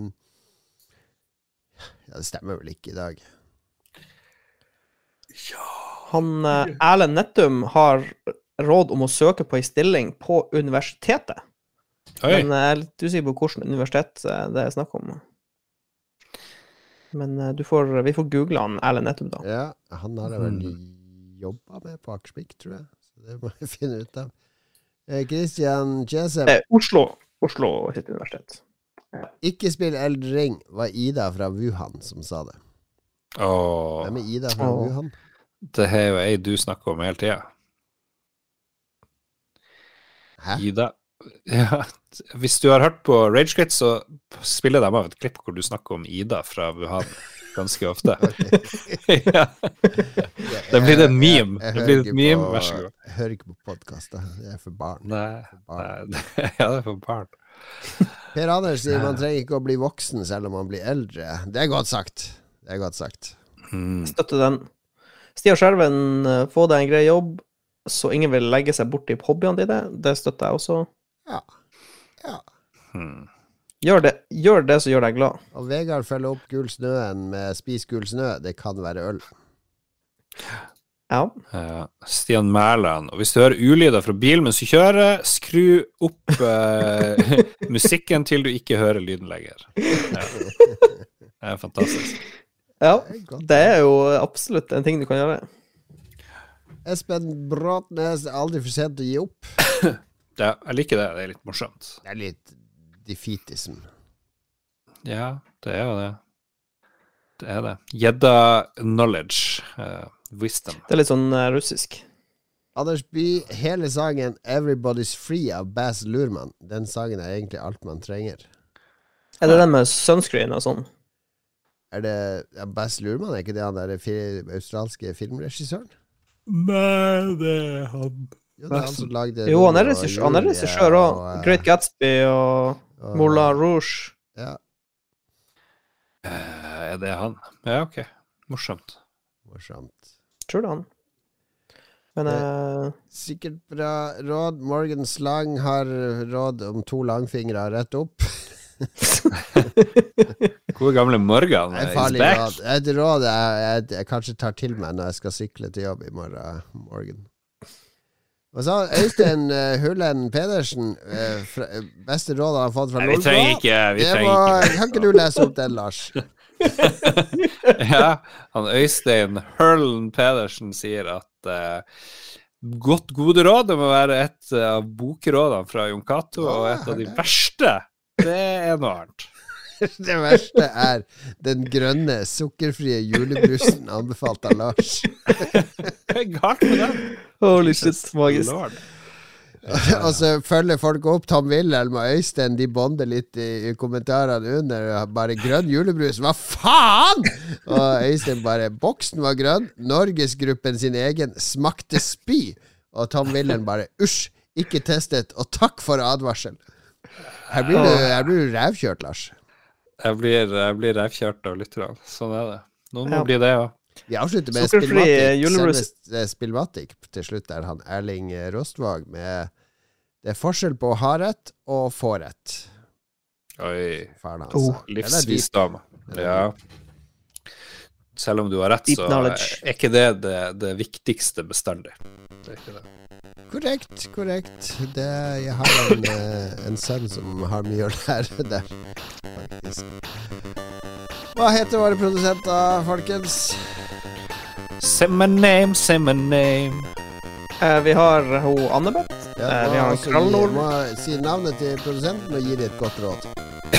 ja, det stemmer vel ikke i dag. Ja. Han, Erlend Nettum har råd om å søke på en stilling på universitetet. Oi. Men jeg er litt usikker på hvilket universitet det er snakk om. Men du får, vi får google han, Erlend Nettum, da. Ja, han har det vel jobbet med på Akersvik, tror jeg. Så det må jeg finne ut av. Christian Kjesem. Eh, Oslo. Oslo sitt universitet. Ja. Ikke spill Elden Ring, var Ida fra Wuhan som sa det. Åh. Hvem er Ida fra Åh. Wuhan? Det er jo ei du snakker om hele tiden. Hæ? Ida. Ja, hvis du har hørt på Ragequit, så spiller de av et klipp hvor du snakker om Ida fra Wuhan ganske ofte. Ja. Det blir en meme. Jeg, jeg, jeg det blir et meme, på, vær så god. Jeg hører ikke på podcaster. Det er for barn. Nei, barn. nei, ja, det er for barn. Per Anders sier man trenger ikke å bli voksen selv om man blir eldre. Det er godt sagt. Det er godt sagt. Mm. Støtte den. Stian Skjerven, få deg en grei jobb, så ingen vil legge seg bort i hobbyene dine. Det støtter jeg også. Ja. Ja. Hmm. Gjør det, gjør det som gjør deg glad. Og Vegard følger opp Gul snøen med Spis gul snø. Det kan være øl. Ja. Uh, Stian Mærland. Og hvis du hører ulyder fra bilen mens du kjører, skru opp uh, musikken til du ikke hører lyden lenger. Ja. Det er fantastisk. Ja, det er jo absolutt en ting du kan gjøre. Espen Bråtnes, aldri for sent å gi opp. Ja, jeg liker det. Det er litt morsomt. Det er litt defeatism. Ja, det er jo det. Det er det. Gjedda knowledge. Uh, wisdom. Det er litt sånn uh, russisk. Anders By, hele sangen Everybody's Free av Baz Luhrmann. Den sangen er egentlig alt man trenger. Er det den med sunscreen og sånn? Er det ja, Baz Luhrmann? Er ikke det han der fi- australske filmregissøren? Nei, det er han. Jo, det er han som lagde Jo, han er Romeo og regissør, han er Julie regissør også. og, eh, Great Gatsby og, og- Moulin Rouge. Ja, Uh, er det han? Ja, ok. Morsomt. morsomt. Tror det er han. Men eh, Sikkert bra råd. Morgan Slang har råd om to langfingre rett opp. Gode gamle Morgan Det er is farlig back. råd. Et råd jeg, jeg, jeg kanskje tar til meg når jeg skal sykle til jobb i morgen morgen. Og så har Øystein uh, Hullen Pedersen, uh, fra, uh, beste råd han har fått fra Nei, vi Lolbua. trenger ikke, vi Det trenger var- ikke. Kan ikke du lese opp den, Lars? Ja, han Øystein Hurlen Pedersen sier at uh, godt gode råd det må være et av bokrådene fra Jon Cato, Ja, og et av jeg de hørte det. verste, det er noe annet. Det verste er den grønne, sukkerfrie julebrusen anbefalt av Lars. Hva er galt med den? holy shit, magisk. Lord. Og så følger folk opp Tom Wilhelm og Øystein. De bonder litt i, i kommentarene under. Bare grønn julebrus, hva faen?! Og Øystein bare boksen var grønn, Norgesgruppen sin egen smakte spy. Og Tom Wilhelm bare usj, ikke testet, og takk for advarsel. Her blir du, her blir du rævkjørt, Lars. Jeg blir, jeg blir revkjørt av lytterne. Sånn er det. Noen må Ja. bli det, ja. Vi avslutter med Sukkerfri Spillmatic. julebrus. Selveste Spillmatic til slutt der han Erling Rostvåg med Det er forskjell på å ha rett og få rett. Oi. Faren hans. Oh. Livsvisdom. Ja. Selv om du har rett, så er ikke det det, det viktigste bestandig. Det er ikke det. Korrekt, korrekt. Det, jeg har en, en sønn som har mye å lære der, faktisk. Hva heter våre produsenter, folkens? Say my name, say my name. Eh, vi har ho Annebeth. Ja, eh, vi har en Krallnord. Du må si navnet til produsenten og gi dem et godt råd.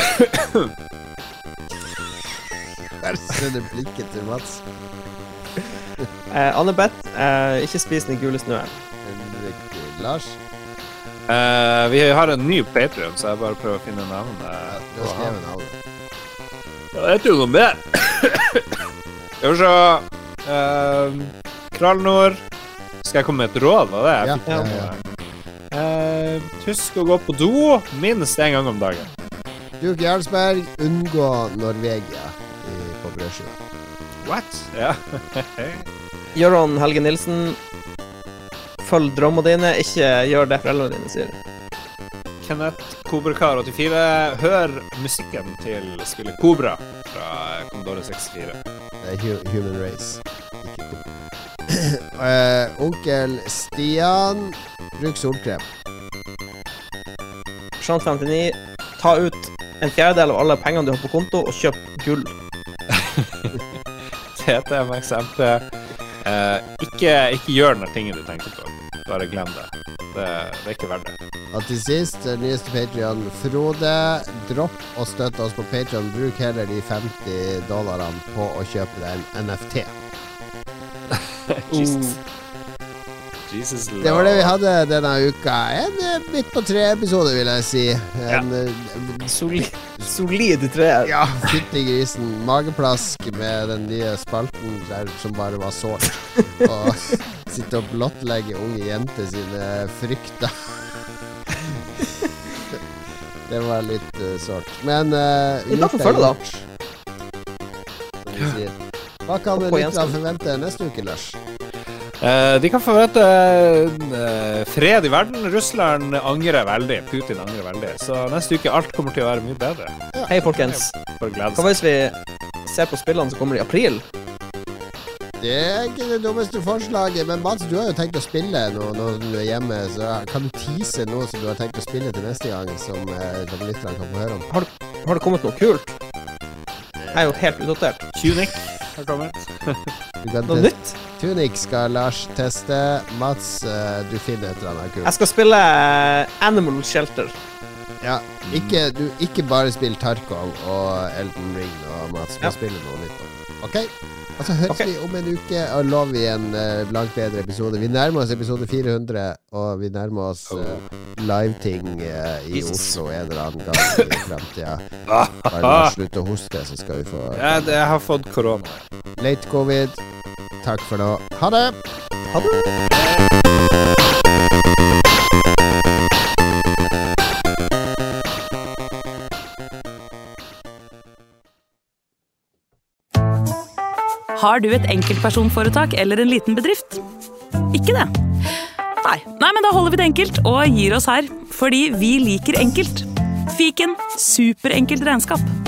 Bare se det blikket til Mats. eh, Annebeth, eh, ikke spis den gule snøen. Lars? Uh, vi har en ny Patreon, så jeg bare prøver å finne navnet. Ja, du har skrevet navnet. Jeg vet jo noe mer. Jeg vil se uh, Krallnord. Skal jeg komme med et råd? Hva det er? Ja, ja, ja. Uh, husk å gå på do minst en gang om dagen. Duke Jarlsberg, unngå Norvegia i, på brødskiva. What? Ja. Jørgen Helge Nilsen, følg drømmene dine, ikke gjør det foreldrene dine sier. Kenneth Kobrakar åttifire, hør musikken til spillet Kobra fra Commodore sekstifire. Det er hu Human Race, ikke Kobra. uh, onkel Stian, bruk solkrem. Sjans femtini, ta ut en fjerdedel av alle pengene du har på konto og kjøp gull. T T M X M P. Uh, ikke, ikke gjør den tingen du tenker på. Bare glem det. Det, det er ikke verdt det. Og til sist, nyeste Patreon, Frode, dropp og støtte oss på Patreon. Bruk heller de femti dollarene på å kjøpe deg en N F T. Jesus. Jesus Lord. Det var det vi hadde denne uka. En uh, midt på tre episode, vil jeg si. En Ja. uh, Solid, solid treer. Ja, fytti grisen. Mageplask med den nye spalten der som bare var sårt. Og sitte og blottlegge unge jenter sine frykter. Det var litt uh, sårt. Men uh, Vi kan få følge, da. Som vi sier. Hva kan Oppå lytterne Jensen. forvente neste uke, Lars? Uh, de kan forvente uh, fred i verden. Russland angrer veldig. Putin angrer veldig. Så neste uke alt kommer til å være mye bedre. Hei, folkens. Bare glede Hva seg. hvis vi ser på spillene som kommer i april? Det er ikke det dummeste forslaget, men Mats, du har jo tenkt å spille nå når du er hjemme, så kan du tease noe som du har tenkt å spille til neste gang, som, eh, som lytterne kan få høre om? Har, har det kommet noe kult? Jeg er jo helt utdatert. Tunic har kommet. Du kan Noe teste. nytt? Tunic skal Lars teste. Mats, eh, du finner et eller annet kult. Jeg skal spille eh, Animal Shelter. Ja, ikke, du, ikke bare spill Tarkov og Elden Ring og Mats, men Ja. spille noe nytt. Ok? Og så høres Ok. vi om en uke og lover vi en uh, langt bedre episode. Vi nærmer oss episode fire hundre, og vi nærmer oss uh, live-ting uh, i Jesus. Oslo en eller annen gang i fremtida. Bare la oss slutte å hoste, så skal vi få Jeg, jeg har fått korona. late covid. Takk for nå. Ha det! Ha det! Har du et enkeltpersonforetak eller en liten bedrift? Ikke det? Nei. Nei, men da holder vi det enkelt og gir oss her. Fordi vi liker enkelt. Fiken superenkelt regnskap.